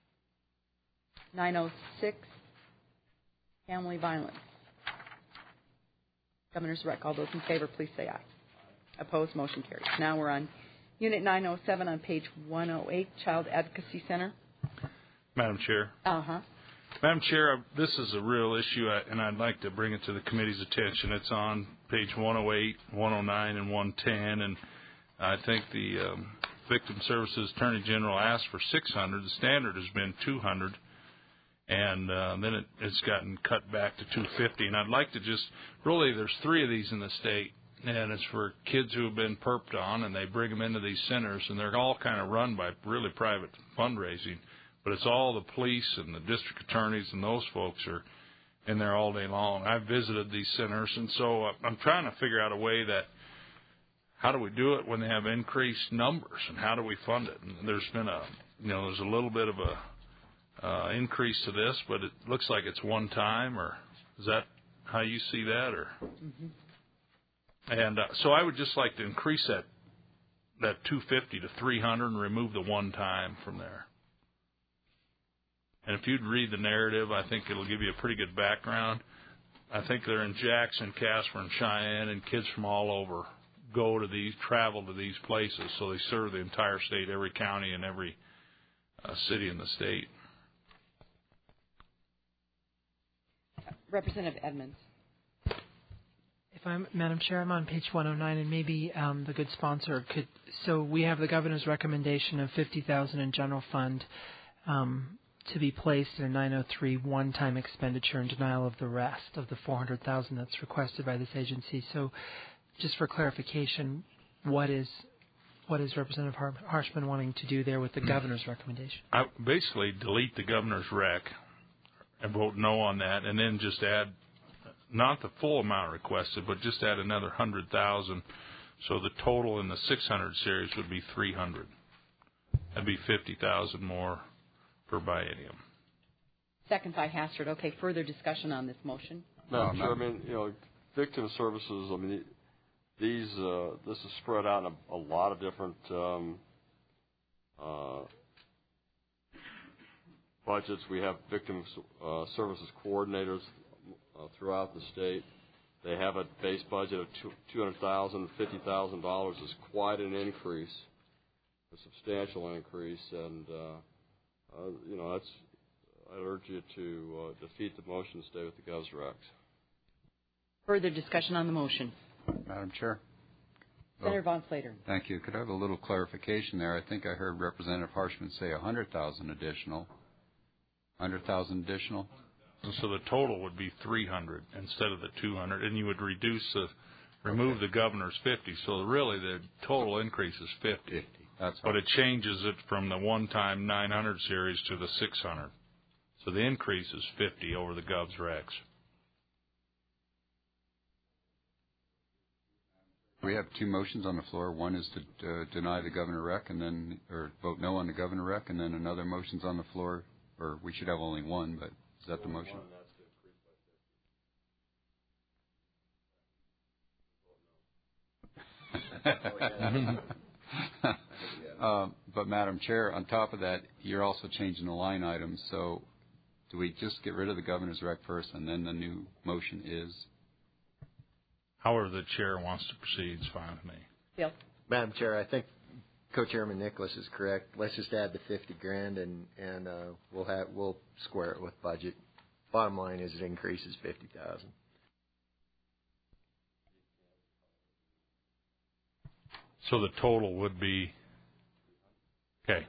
906, Family Violence, Governor's Rec. All those in favor, please say aye. Opposed? Motion carries. Now we're on Unit 907 on page 108, Child Advocacy Center. Madam Chair. Uh-huh. Madam Chair, this is a real issue, and I'd like to bring it to the committee's attention. It's on page 108, 109, and 110, and I think the Victim Services Attorney General asked for 600. The standard has been 200, and then it's gotten cut back to 250. And I'd like to just, really, there's 3 of these in the state, and it's for kids who have been perped on, and they bring them into these centers, and they're all kind of run by really private fundraising. But it's all the police and the district attorneys and those folks are in there all day long. I've visited these centers, and so I'm trying to figure out a way that how do we do it when they have increased numbers, and how do we fund it? And there's been there's a little bit of a increase to this, but it looks like it's one time, or is that how you see that? Or And so I would just like to increase that 250 to 300 and remove the one time from there. And if you'd read the narrative, I think it'll give you a pretty good background. I think they're in Jackson, Casper, and Cheyenne, and kids from all over travel to these places. So they serve the entire state, every county, and every city in the state. Representative Edmonds. Madam Chair, I'm on page 109, and maybe the good sponsor could. So we have the governor's recommendation of $50,000 in general fund to be placed in a 903 one-time expenditure in denial of the rest of the $400,000 that's requested by this agency. So, just for clarification, what is Representative Harshman wanting to do there with the governor's recommendation? I basically delete the governor's rec and vote no on that, and then just add not the full amount requested, but just add another $100,000. So the total in the 600 series would be 300. That'd be 50,000 more per biennium. Second by Hastert. Okay, further discussion on this motion? No, sure. I mean, victim services, I mean, this is spread out in a lot of different budgets. We have victim services coordinators throughout the state. They have a base budget of $200,000, $50,000 is quite an increase, a substantial increase, and I urge you to defeat the motion, stay with the Gov's Recs. Further discussion on the motion. Madam Chair. Senator Von Slater. Thank you. Could I have a little clarification there? I think I heard Representative Harshman say 100,000 additional. 100,000 additional? So the total would be 300 instead of the 200, and you would remove the governor's 50. So really the total increase is 50. But it changes it from the one-time 900 series to the 600. So the increase is 50 over the Gov's Recs. We have 2 motions on the floor. One is to deny the governor rec, or vote no on the governor rec, and then another motion's on the floor, or we should have only one, but is that the motion? But Madam Chair, on top of that, you're also changing the line items. So do we just get rid of the governor's rec first and then the new motion is? However the chair wants to proceed is fine with me. Bill? Madam Chair, I think Co-Chairman Nicholas is correct. Let's just add the $50,000 and we'll square it with budget. Bottom line is it increases $50,000. So the total would be okay.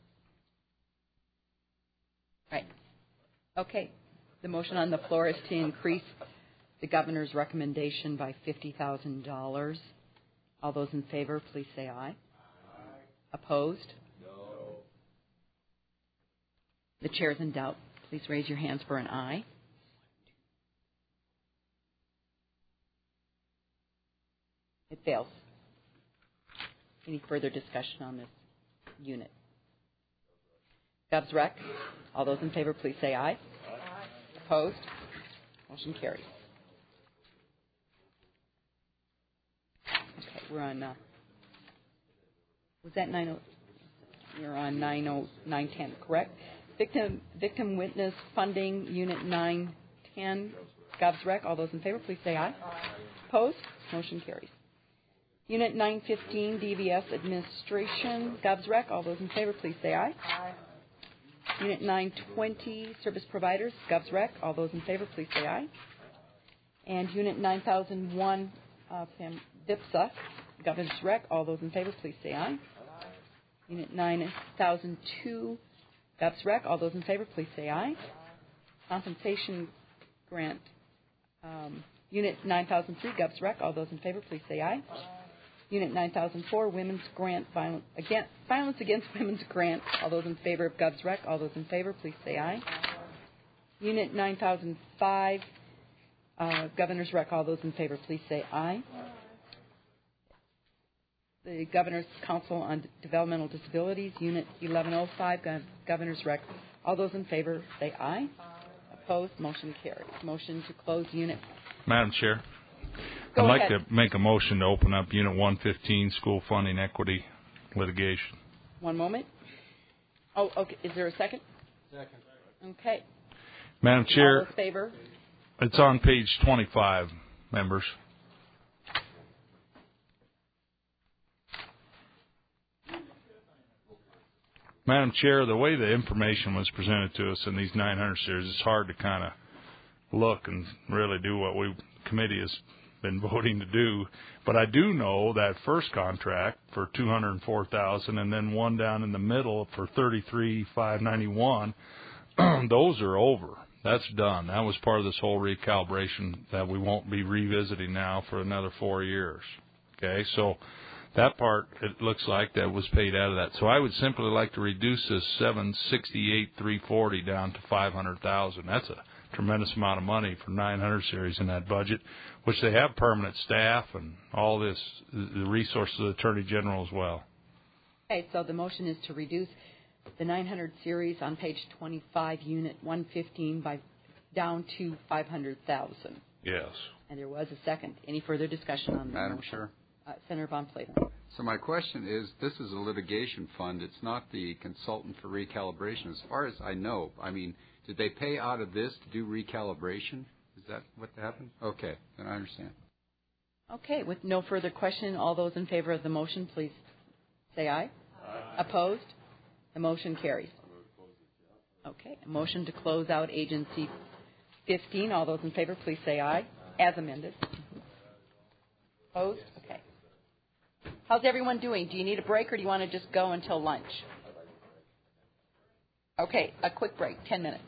Right. Okay. The motion on the floor is to increase the governor's recommendation by $50,000. All those in favor, please say aye. Opposed? No. The chair is in doubt. Please raise your hands for an aye. It fails. Any further discussion on this unit? Govs Rec. All those in favor, please say aye. Aye. Opposed? Motion carries. Okay, we're on. Was that 90? You're on 910, correct? Victim Witness Funding Unit 910. Govs Rec. All those in favor, please say aye. Aye. Opposed? Motion carries. Unit 915, DVS Administration, Govs Rec. All those in favor, please say aye. Aye. Unit 920, Service Providers, Govs Rec. All those in favor, please say aye. And Unit 9001, VIPSA, Govs Rec. All those in favor, please say aye. Aye. Unit 9002, Govs Rec. All those in favor, please say aye. Compensation Grant, Unit 9003, Govs Rec. All those in favor, please say aye. Unit 9004, Women's Grant, Violence Against Women's Grant. All those in favor of Govs Rec. All those in favor, please say aye. Unit 9005, Governor's Rec. All those in favor, please say aye. The Governor's Council on Developmental Disabilities, Unit 1105, Governor's Rec. All those in favor, say aye. Opposed, motion carries. Motion to close Unit. Madam Chair. Go I'd like ahead. to make a motion to open up Unit 115, School Funding Equity Litigation. One moment. Oh, okay. Is there a second? Second. Okay. Madam Chair, All in favor? it's on page 25, members. Madam Chair, the way the information was presented to us in these 900 series, it's hard to kind of look and really do what we committee has been voting to do. But I do know that first contract for $204,000 and then one down in the middle for $33,591, those are over. That's done. That was part of this whole recalibration that we won't be revisiting now for another 4 years. Okay, so that part, it looks like that was paid out of that. So I would simply like to reduce this $768,340 down to $500,000. That's a tremendous amount of money for 900 series in that budget, which they have permanent staff and all this, the resources of the Attorney General as well. Okay, so the motion is to reduce the 900 series on page 25, Unit 115, down to $500,000. Yes. And there was a second. Any further discussion on the Madam motion? Chair. Senator Von Platen. So my question is, this is a litigation fund. It's not the consultant for recalibration. As far as I know, I mean, did they pay out of this to do recalibration? Is that what happened? Okay, then I understand. Okay, with no further question, all those in favor of the motion, please say aye. Aye. Opposed? The motion carries. Okay, a motion to close out Agency 15. All those in favor, please say aye. As amended. Opposed? Okay. How's everyone doing? Do you need a break or do you want to just go until lunch? Okay, a quick break, 10 minutes.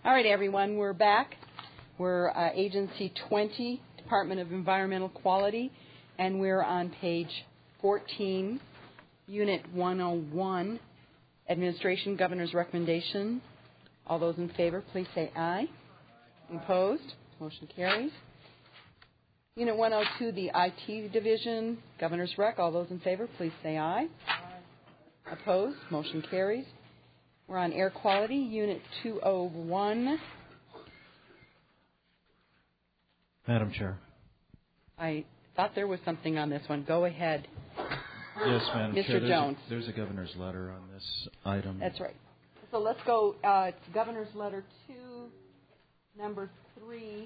All right, everyone, we're back. We're Agency 20, Department of Environmental Quality, and we're on page 14, Unit 101, Administration Governor's Recommendation. All those in favor, please say aye. Opposed? Motion carries. Unit 102, the IT Division, Governor's Rec. All those in favor, please say aye. Opposed? Motion carries. We're on Air Quality, Unit 201. Madam Chair. I thought there was something on this one. Go ahead. Yes, Madam Chair. Mr. Jones. There's a governor's letter on this item. That's right. So let's go. It's Governor's Letter 2, number 3.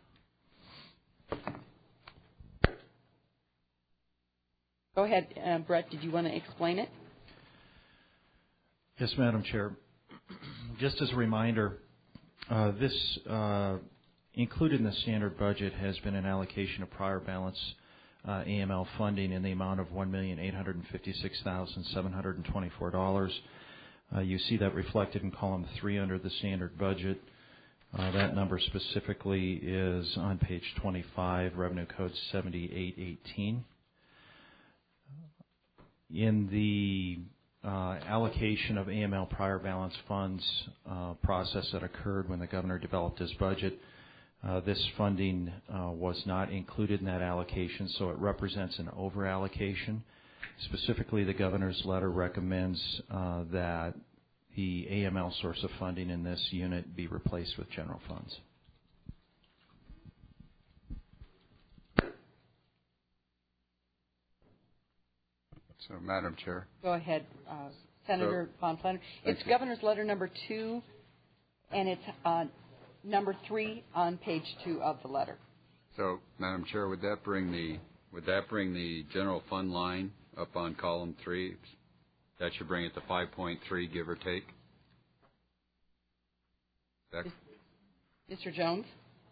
Go ahead, Brett. Did you want to explain it? Yes, Madam Chair. Just as a reminder, this included in the standard budget has been an allocation of prior balance AML funding in the amount of $1,856,724. You see that reflected in column 3 under the standard budget. That number specifically is on page 25, Revenue Code 7818. In the allocation of AML prior balance funds process that occurred when the governor developed his budget, this funding was not included in that allocation, so it represents an over-allocation. Specifically, the governor's letter recommends that the AML source of funding in this unit be replaced with general funds. So, Madam Chair. Go ahead, Senator Von Flannery. It's Governor's Letter number 2, and it's number 3 on page 2 of the letter. So, Madam Chair, would that bring the general fund line up on column 3? That should bring it to 5.3, give or take. Mr. Jones?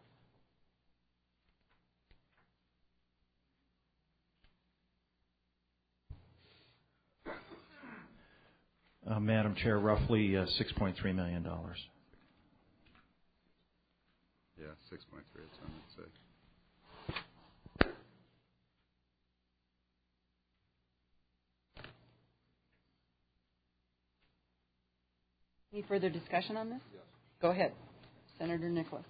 Madam Chair, roughly $6.3 million. Yeah, 6.3, that's what I would say. Any further discussion on this? Yes. Go ahead, Senator Nicholas.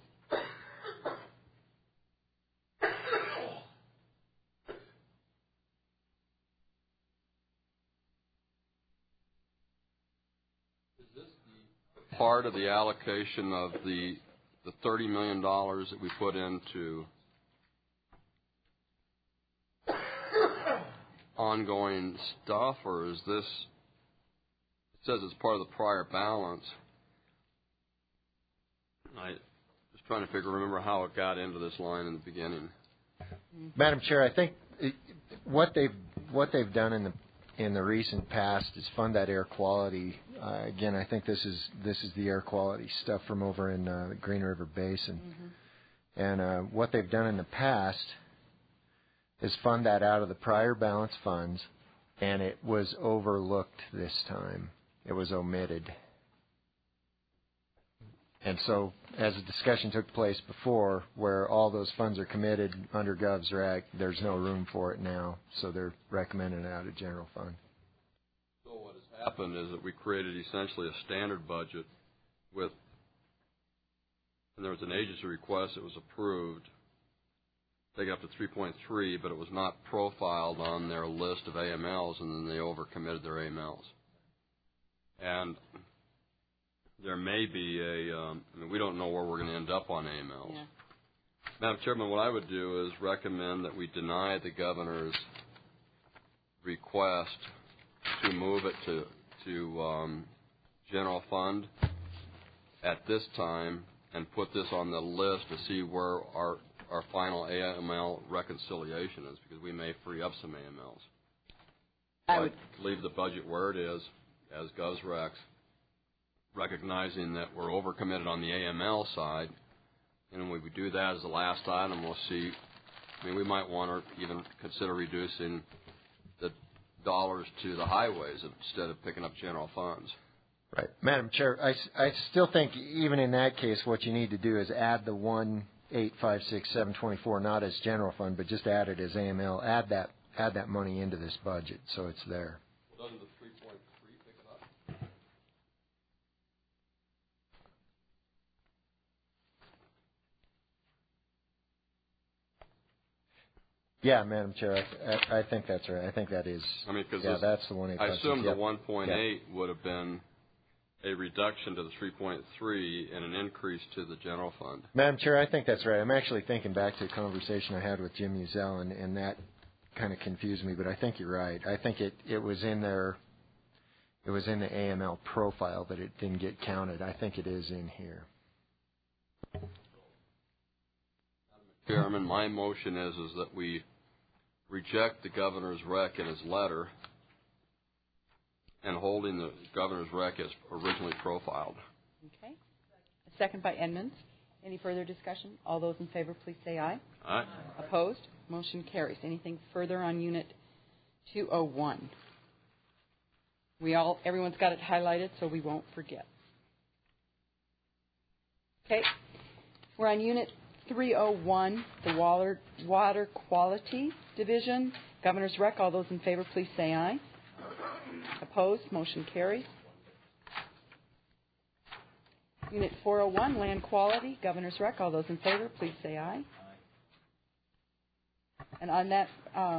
Part of the allocation of the $30 million that we put into ongoing stuff, or is this, it says it's part of the prior balance. I was trying to remember how it got into this line in the beginning. Madam Chair, I think what they've done in the recent past is fund that air quality. Again, I think this is the air quality stuff from over in the Green River Basin. Mm-hmm. And what they've done in the past is fund that out of the prior balance funds, and it was overlooked this time. It was omitted. And so, as a discussion took place before, where all those funds are committed under Gov's Rec, there's no room for it now, so they're recommending it out of general fund. So what has happened is that we created essentially a standard budget with, and there was an agency request that was approved, take up to 3.3, but it was not profiled on their list of AMLs, and then they overcommitted their AMLs. And there may be we don't know where we're going to end up on AMLs. Yeah. Madam Chairman, what I would do is recommend that we deny the governor's request to move it to general fund at this time and put this on the list to see where our final AML reconciliation is, because we may free up some AMLs. I would leave the budget where it is, as Gov's Recs, recognizing that we're overcommitted on the AML side, and when we do that as the last item, we'll see. We might want to even consider reducing the dollars to the highways instead of picking up general funds. Right. Madam Chair, I still think even in that case what you need to do is add the 1,856,724 not as general fund, but just add it as AML. Add that money into this budget so it's there. Doesn't the 3.3 pick it up? Yeah, Madam Chair, I think that's right. I think that is. I mean, because that's the 1.8. I assume the 1.8 would have been a reduction to the 3.3 and an increase to the general fund. Madam Chair, I think that's right. I'm actually thinking back to a conversation I had with Jim Uzell, and that kind of confused me, but I think you're right. I think it was in there. It was in the AML profile, but it didn't get counted. I think it is in here. Chairman, my motion is that we reject the governor's rec in his letter and holding the governor's rec as originally profiled. Okay. A second by Edmonds. Any further discussion? All those in favor, please say aye. Aye. Opposed? Motion carries. Anything further on Unit 201? Everyone's got it highlighted, so we won't forget. Okay. We're on Unit 301, the Water Quality Division. Governor's rec. All those in favor, please say aye. Opposed? Motion carries. Unit 401, Land Quality, Governor's rec. All those in favor, please say aye. And on that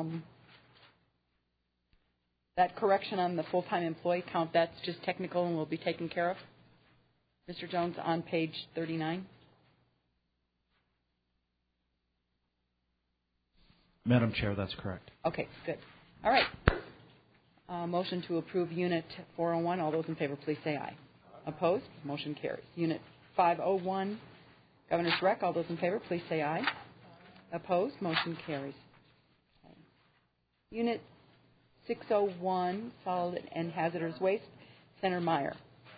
that correction on the full-time employee count, that's just technical and will be taken care of. Mr. Jones, on page 39. Madam Chair, that's correct. Okay, good. All right. Motion to approve Unit 401. All those in favor, please say aye. Opposed? Motion carries. Unit 501, Governor's rec. All those in favor, please say aye. Opposed? Motion carries. Okay. Unit 601, Solid and Hazardous Waste, Senator Meyer.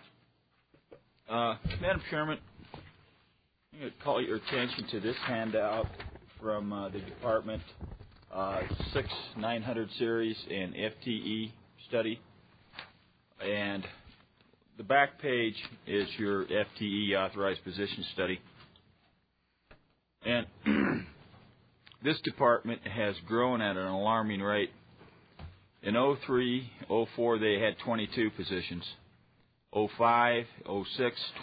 Madam Chairman, I'm going to call your attention to this handout from the department, 6900 series and FTE study. And the back page is your FTE authorized position study. And this department has grown at an alarming rate. In 03, 04, they had 22 positions. 05, 06,